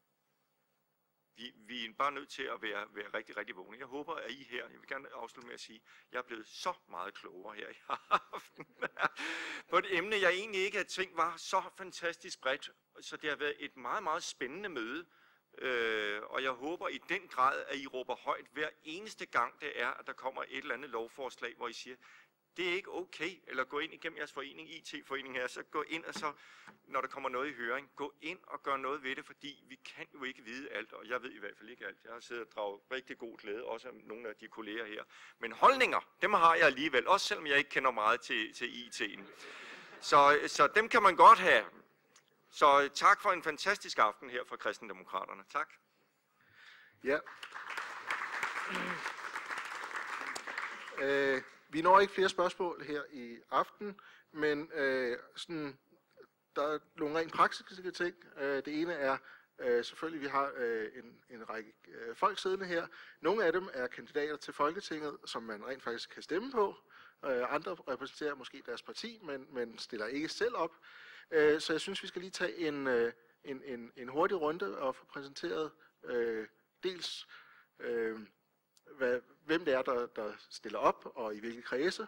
vi er bare nødt til at være rigtig, rigtig vågne. Jeg håber, at I her, jeg vil gerne afslutte med at sige, at jeg er blevet så meget klogere her i aften. På et emne, jeg egentlig ikke havde tænkt var så fantastisk bredt. Så det har været et meget, meget spændende møde. Og jeg håber i den grad, at I råber højt hver eneste gang, det er, at der kommer et eller andet lovforslag, hvor I siger, det er ikke okay, eller gå ind igennem jeres forening, IT-forening her, så gå ind og så, når der kommer noget i høring, gå ind og gør noget ved det, fordi vi kan jo ikke vide alt, og jeg ved i hvert fald ikke alt. Jeg har siddet og draget rigtig god glæde, også af nogle af de kolleger her. Men holdninger, dem har jeg alligevel, også selvom jeg ikke kender meget til IT'en. Så dem kan man godt have. Så tak for en fantastisk aften her fra Kristendemokraterne. Tak. Ja. Vi når ikke flere spørgsmål her i aften, men der er nogle rent praktiske ting. Det ene er selvfølgelig, vi har en række folk siddende her. Nogle af dem er kandidater til Folketinget, som man rent faktisk kan stemme på. Andre repræsenterer måske deres parti, men stiller ikke selv op. Så jeg synes, vi skal lige tage en hurtig runde og få præsenteret dels hvem det er, der stiller op, og i hvilke kredse,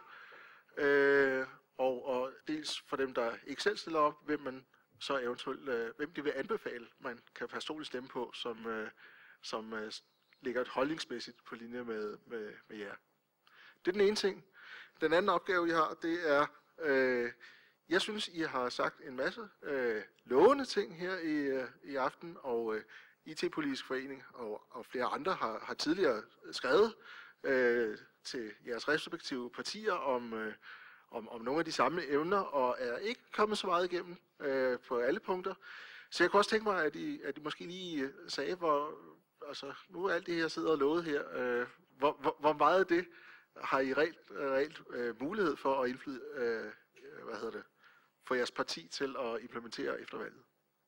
og dels for dem, der ikke selv stiller op, hvem man så eventuelt, hvem de vil anbefale, man kan personligt stemme på, som ligger et holdningsmæssigt på linje med jer. Det er den ene ting. Den anden opgave, I har, det er, jeg synes, I har sagt en masse lovende ting her i aften, og IT-politisk forening og flere andre har tidligere skrevet til jeres respektive partier om nogle af de samme emner, og er ikke kommet så meget igennem på alle punkter. Så jeg kunne også tænke mig, at I måske lige sagde, nu er alt det her sidder og lovet her, hvor meget af det har I reelt mulighed for at indflyde, få jeres parti til at implementere efter valget?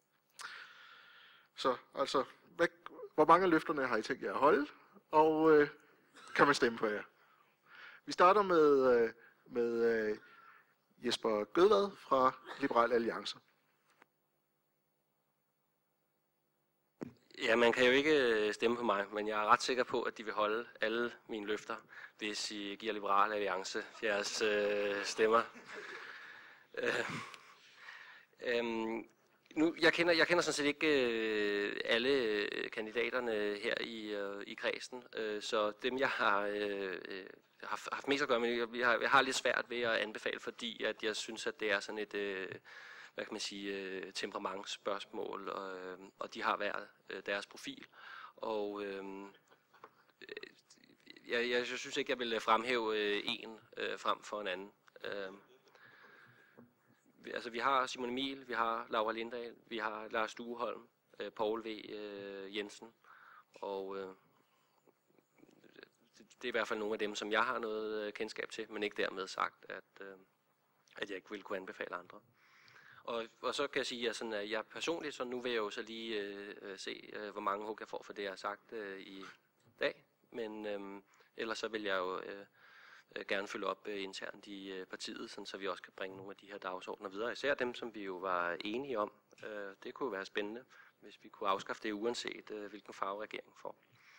Så altså, hvor mange af løfterne har I tænkt jer at holde, og kan man stemme på jer? Vi starter med Jesper Gødvad fra Liberal Alliance. Ja, man kan jo ikke stemme på mig, men jeg er ret sikker på, at de vil holde alle mine løfter, hvis I giver Liberal Alliance jeres stemmer. Jeg kender sådan set ikke alle kandidaterne her i kredsen, så dem jeg har haft mest at gøre med, jeg har lidt svært ved at anbefale, fordi at jeg synes, at det er sådan et, hvad kan man sige, temperamentsspørgsmål, og de har hver deres profil. Og jeg synes ikke, jeg vil fremhæve en frem for en anden. Altså, vi har Simon Emil, vi har Laura Lindahl, vi har Lars Dueholm, Poul V. Jensen, og det er i hvert fald nogle af dem, som jeg har noget kendskab til, men ikke dermed sagt, at jeg ikke vil kunne anbefale andre. Og så kan jeg sige, at jeg personligt, så nu vil jeg jo så lige se, hvor mange hug jeg får for det, jeg har sagt i dag, men ellers så vil jeg jo gerne følge op internt i partiet, sådan, så vi også kan bringe nogle af de her dagsordner videre. Især dem, som vi jo var enige om. Det kunne være spændende, hvis vi kunne afskaffe det, uanset hvilken farve regeringen får.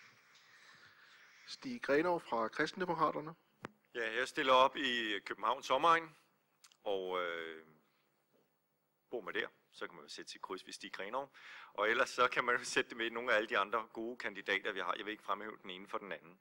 Stig Grenov fra Kristendemokraterne. Ja, jeg stiller op i Københavns omegn, og bor med der. Så kan man jo sætte sit kryds ved Stig Grenov. Og ellers så kan man jo sætte det med nogle af alle de andre gode kandidater, vi har. Jeg vil ikke fremhæve den ene for den anden.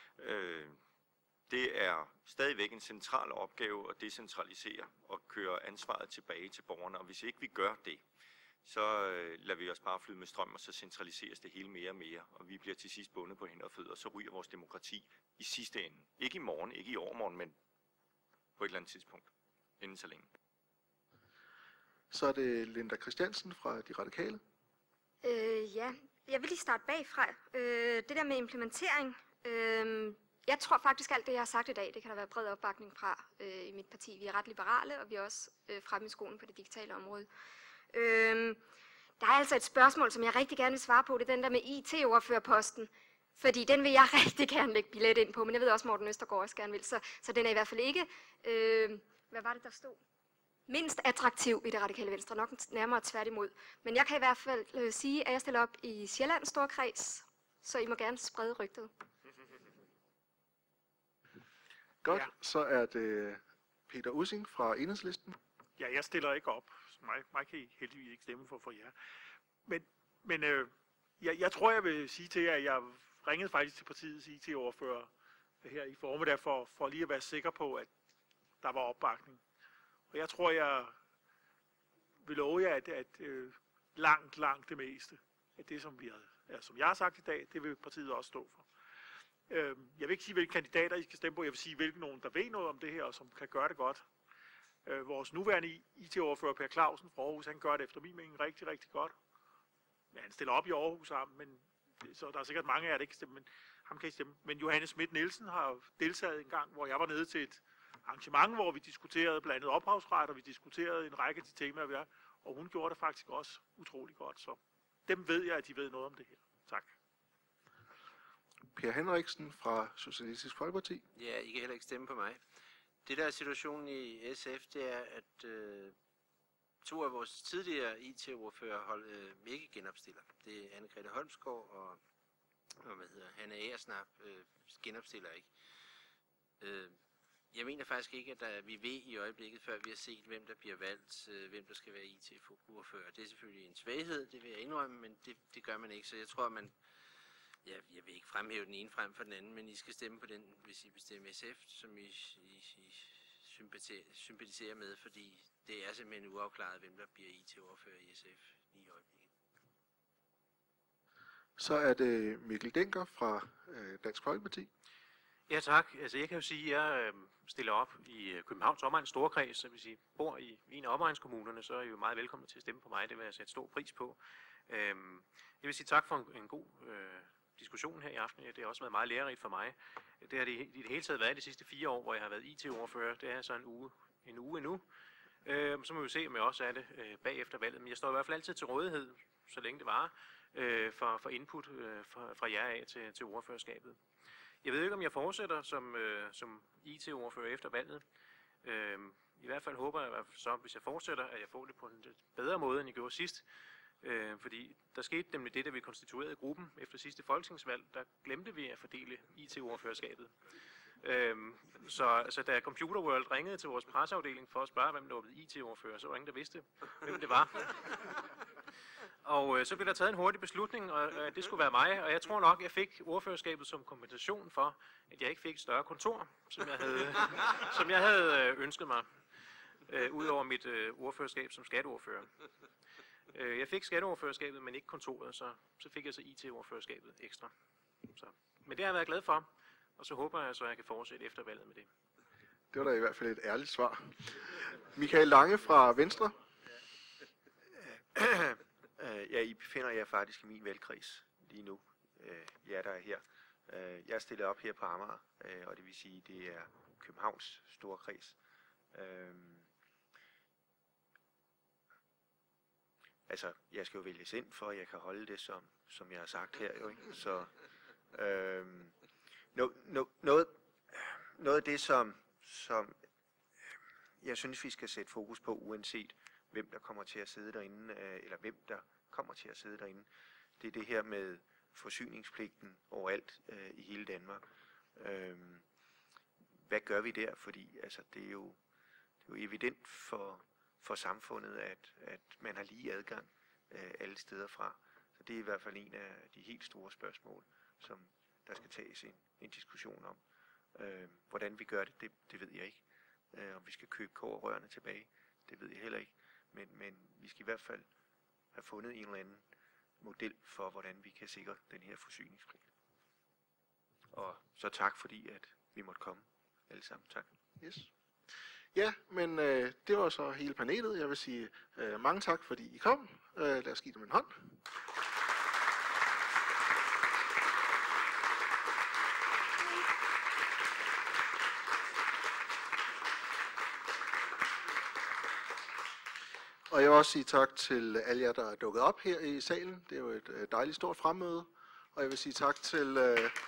Det er stadigvæk en central opgave at decentralisere og køre ansvaret tilbage til borgerne. Og hvis ikke vi gør det, så lader vi os bare flyde med strøm, og så centraliseres det hele mere og mere. Og vi bliver til sidst bundet på hænder og fødder, og så ryger vores demokrati i sidste ende. Ikke i morgen, ikke i overmorgen, men på et eller andet tidspunkt. Inden så længe. Så er det Linda Christiansen fra De Radikale. Ja, jeg vil lige starte bagfra. Det der med implementering. Jeg tror faktisk alt det, jeg har sagt i dag, det kan der være bred opbakning fra i mit parti. Vi er ret liberale, og vi er også fremme i skolen på det digitale område. Der er altså et spørgsmål, som jeg rigtig gerne vil svare på. Det er den der med IT-ordførerposten. Fordi den vil jeg rigtig gerne lægge billet ind på, men jeg ved også, Morten Østergaard også gerne vil. Så den er i hvert fald ikke, hvad var det, der stod? Mindst attraktiv i det radikale venstre, nok nærmere tværtimod. Men jeg kan i hvert fald sige, at jeg stiller op i Sjællands Storkreds, så I må gerne sprede rygtet. Godt, ja. Så er det Peter Ussing fra Enhedslisten. Ja, jeg stiller ikke op. Mig kan I heldigvis ikke stemme for jer. Men jeg tror, jeg vil sige til jer, at jeg ringede faktisk til partiets IT-ordfører her i formiddag for lige at være sikker på, at der var opbakning. Og jeg tror, jeg vil love jer, at langt det meste af det, som jeg har sagt i dag, det vil partiet også stå for. Jeg vil ikke sige, hvilke kandidater I skal stemme på. Jeg vil sige, hvilke nogen, der ved noget om det her, og som kan gøre det godt. Vores nuværende IT-ordfører, Per Clausen fra Aarhus, han gør det efter min mening rigtig, rigtig godt. Ja, han stiller op i Aarhus sammen, så der er sikkert mange af jer, der ikke stemme, men ham kan I stemme. Men Johannes Schmidt Nielsen har deltaget en gang, hvor jeg var nede til et arrangement, hvor vi diskuterede blandt andet ophavsret, og vi diskuterede en række af de temaer, vi har, og hun gjorde det faktisk også utrolig godt. Så dem ved jeg, at de ved noget om det her. Tak. Per Henriksen fra Socialistisk Folkeparti. Ja, I kan heller ikke stemme på mig. Det der er situationen i SF, det er, at to af vores tidligere IT-ordfører ikke genopstiller. Det er Anne-Grethe Holmsgaard og Hanne Agersnap genopstiller ikke. Jeg mener faktisk ikke, at vi ved i øjeblikket, før vi har set, hvem der bliver valgt, hvem der skal være IT-ordfører. Det er selvfølgelig en svaghed, det vil jeg indrømme, men det gør man ikke. Så jeg tror, jeg vil ikke fremhæve den ene frem for den anden, men I skal stemme på den, hvis I bestemmer SF, som I sympatiserer med, fordi det er simpelthen uafklaret, hvem der bliver IT-ordfører i SF lige i øjeblikket. Så er det Mikkel Denker fra Dansk Folkeparti. Ja, tak. Altså, jeg kan jo sige, at jeg stiller op i Københavns omegns storkreds, så hvis I bor i en af omegnskommunerne, så er I jo meget velkomne til at stemme på mig. Det vil jeg sætte stor pris på. Jeg vil sige tak for en god diskussion her i aften. Det har også været meget lærerigt for mig. Det har det i det hele taget været de sidste 4 år, hvor jeg har været IT-ordfører. Det er så en uge endnu. Så må vi se, om jeg også er det bagefter valget. Men jeg står i hvert fald altid til rådighed, så længe det varer, for input fra jer af til ordførerskabet. Jeg ved ikke, om jeg fortsætter som IT-ordfører efter valget. I hvert fald håber jeg så, hvis jeg fortsætter, at jeg får det på en lidt bedre måde, end jeg gjorde sidst. Fordi der skete nemlig det, da vi konstituerede gruppen efter sidste folketingsvalg, der glemte vi at fordele IT-ordførerskabet. Så da Computer World ringede til vores presseafdeling for at spørge, hvem der var blevet IT-ordfører, så var ingen, der vidste, hvem det var. Og så blev der taget en hurtig beslutning, og det skulle være mig, og jeg tror nok, jeg fik ordførerskabet som kompensation for, at jeg ikke fik et større kontor, som jeg havde ønsket mig, udover mit ordførerskab som skatteordfører. Jeg fik skatteordførerskabet, men ikke kontoret, så fik jeg så IT-ordførerskabet ekstra. Men det har jeg været glad for, og så håber jeg, at jeg kan fortsætte efter valget med det. Det var da i hvert fald et ærligt svar. Michael Lange fra Venstre. Ja, I befinder jer faktisk i min valgkreds lige nu. Der er her. Jeg er stillet op her på Amager, og det vil sige, det er Københavns store kreds. Altså, jeg skal jo vælges ind, for at jeg kan holde det, som jeg har sagt her. Jo, ikke? Så noget af det, som jeg synes, vi skal sætte fokus på, uanset hvem der kommer til at sidde derinde, eller hvem der kommer til at sidde derinde, det er det her med forsyningspligten overalt i hele Danmark. Hvad gør vi der? Fordi altså, det er jo evident for samfundet, at man har lige adgang alle steder fra. Så det er i hvert fald en af de helt store spørgsmål, som der skal tages en diskussion om. Hvordan vi gør det, det ved jeg ikke. Om vi skal købe kobberrørene tilbage, det ved jeg heller ikke. Men vi skal i hvert fald have fundet en eller anden model for, hvordan vi kan sikre den her forsyningspligt. Og så tak, fordi at vi måtte komme alle sammen. Tak. Yes. Ja, men det var så hele panelet. Jeg vil sige mange tak, fordi I kom. Lad os give dem en hånd. Og jeg vil også sige tak til alle jer, der er dukket op her i salen. Det er jo et dejligt stort fremmøde. Og jeg vil sige tak til...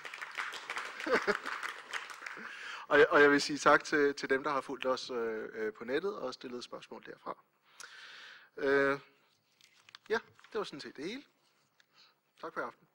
og jeg vil sige tak til dem, der har fulgt os på nettet og stillet spørgsmål derfra. Ja, det var sådan set det hele. Tak for i aften.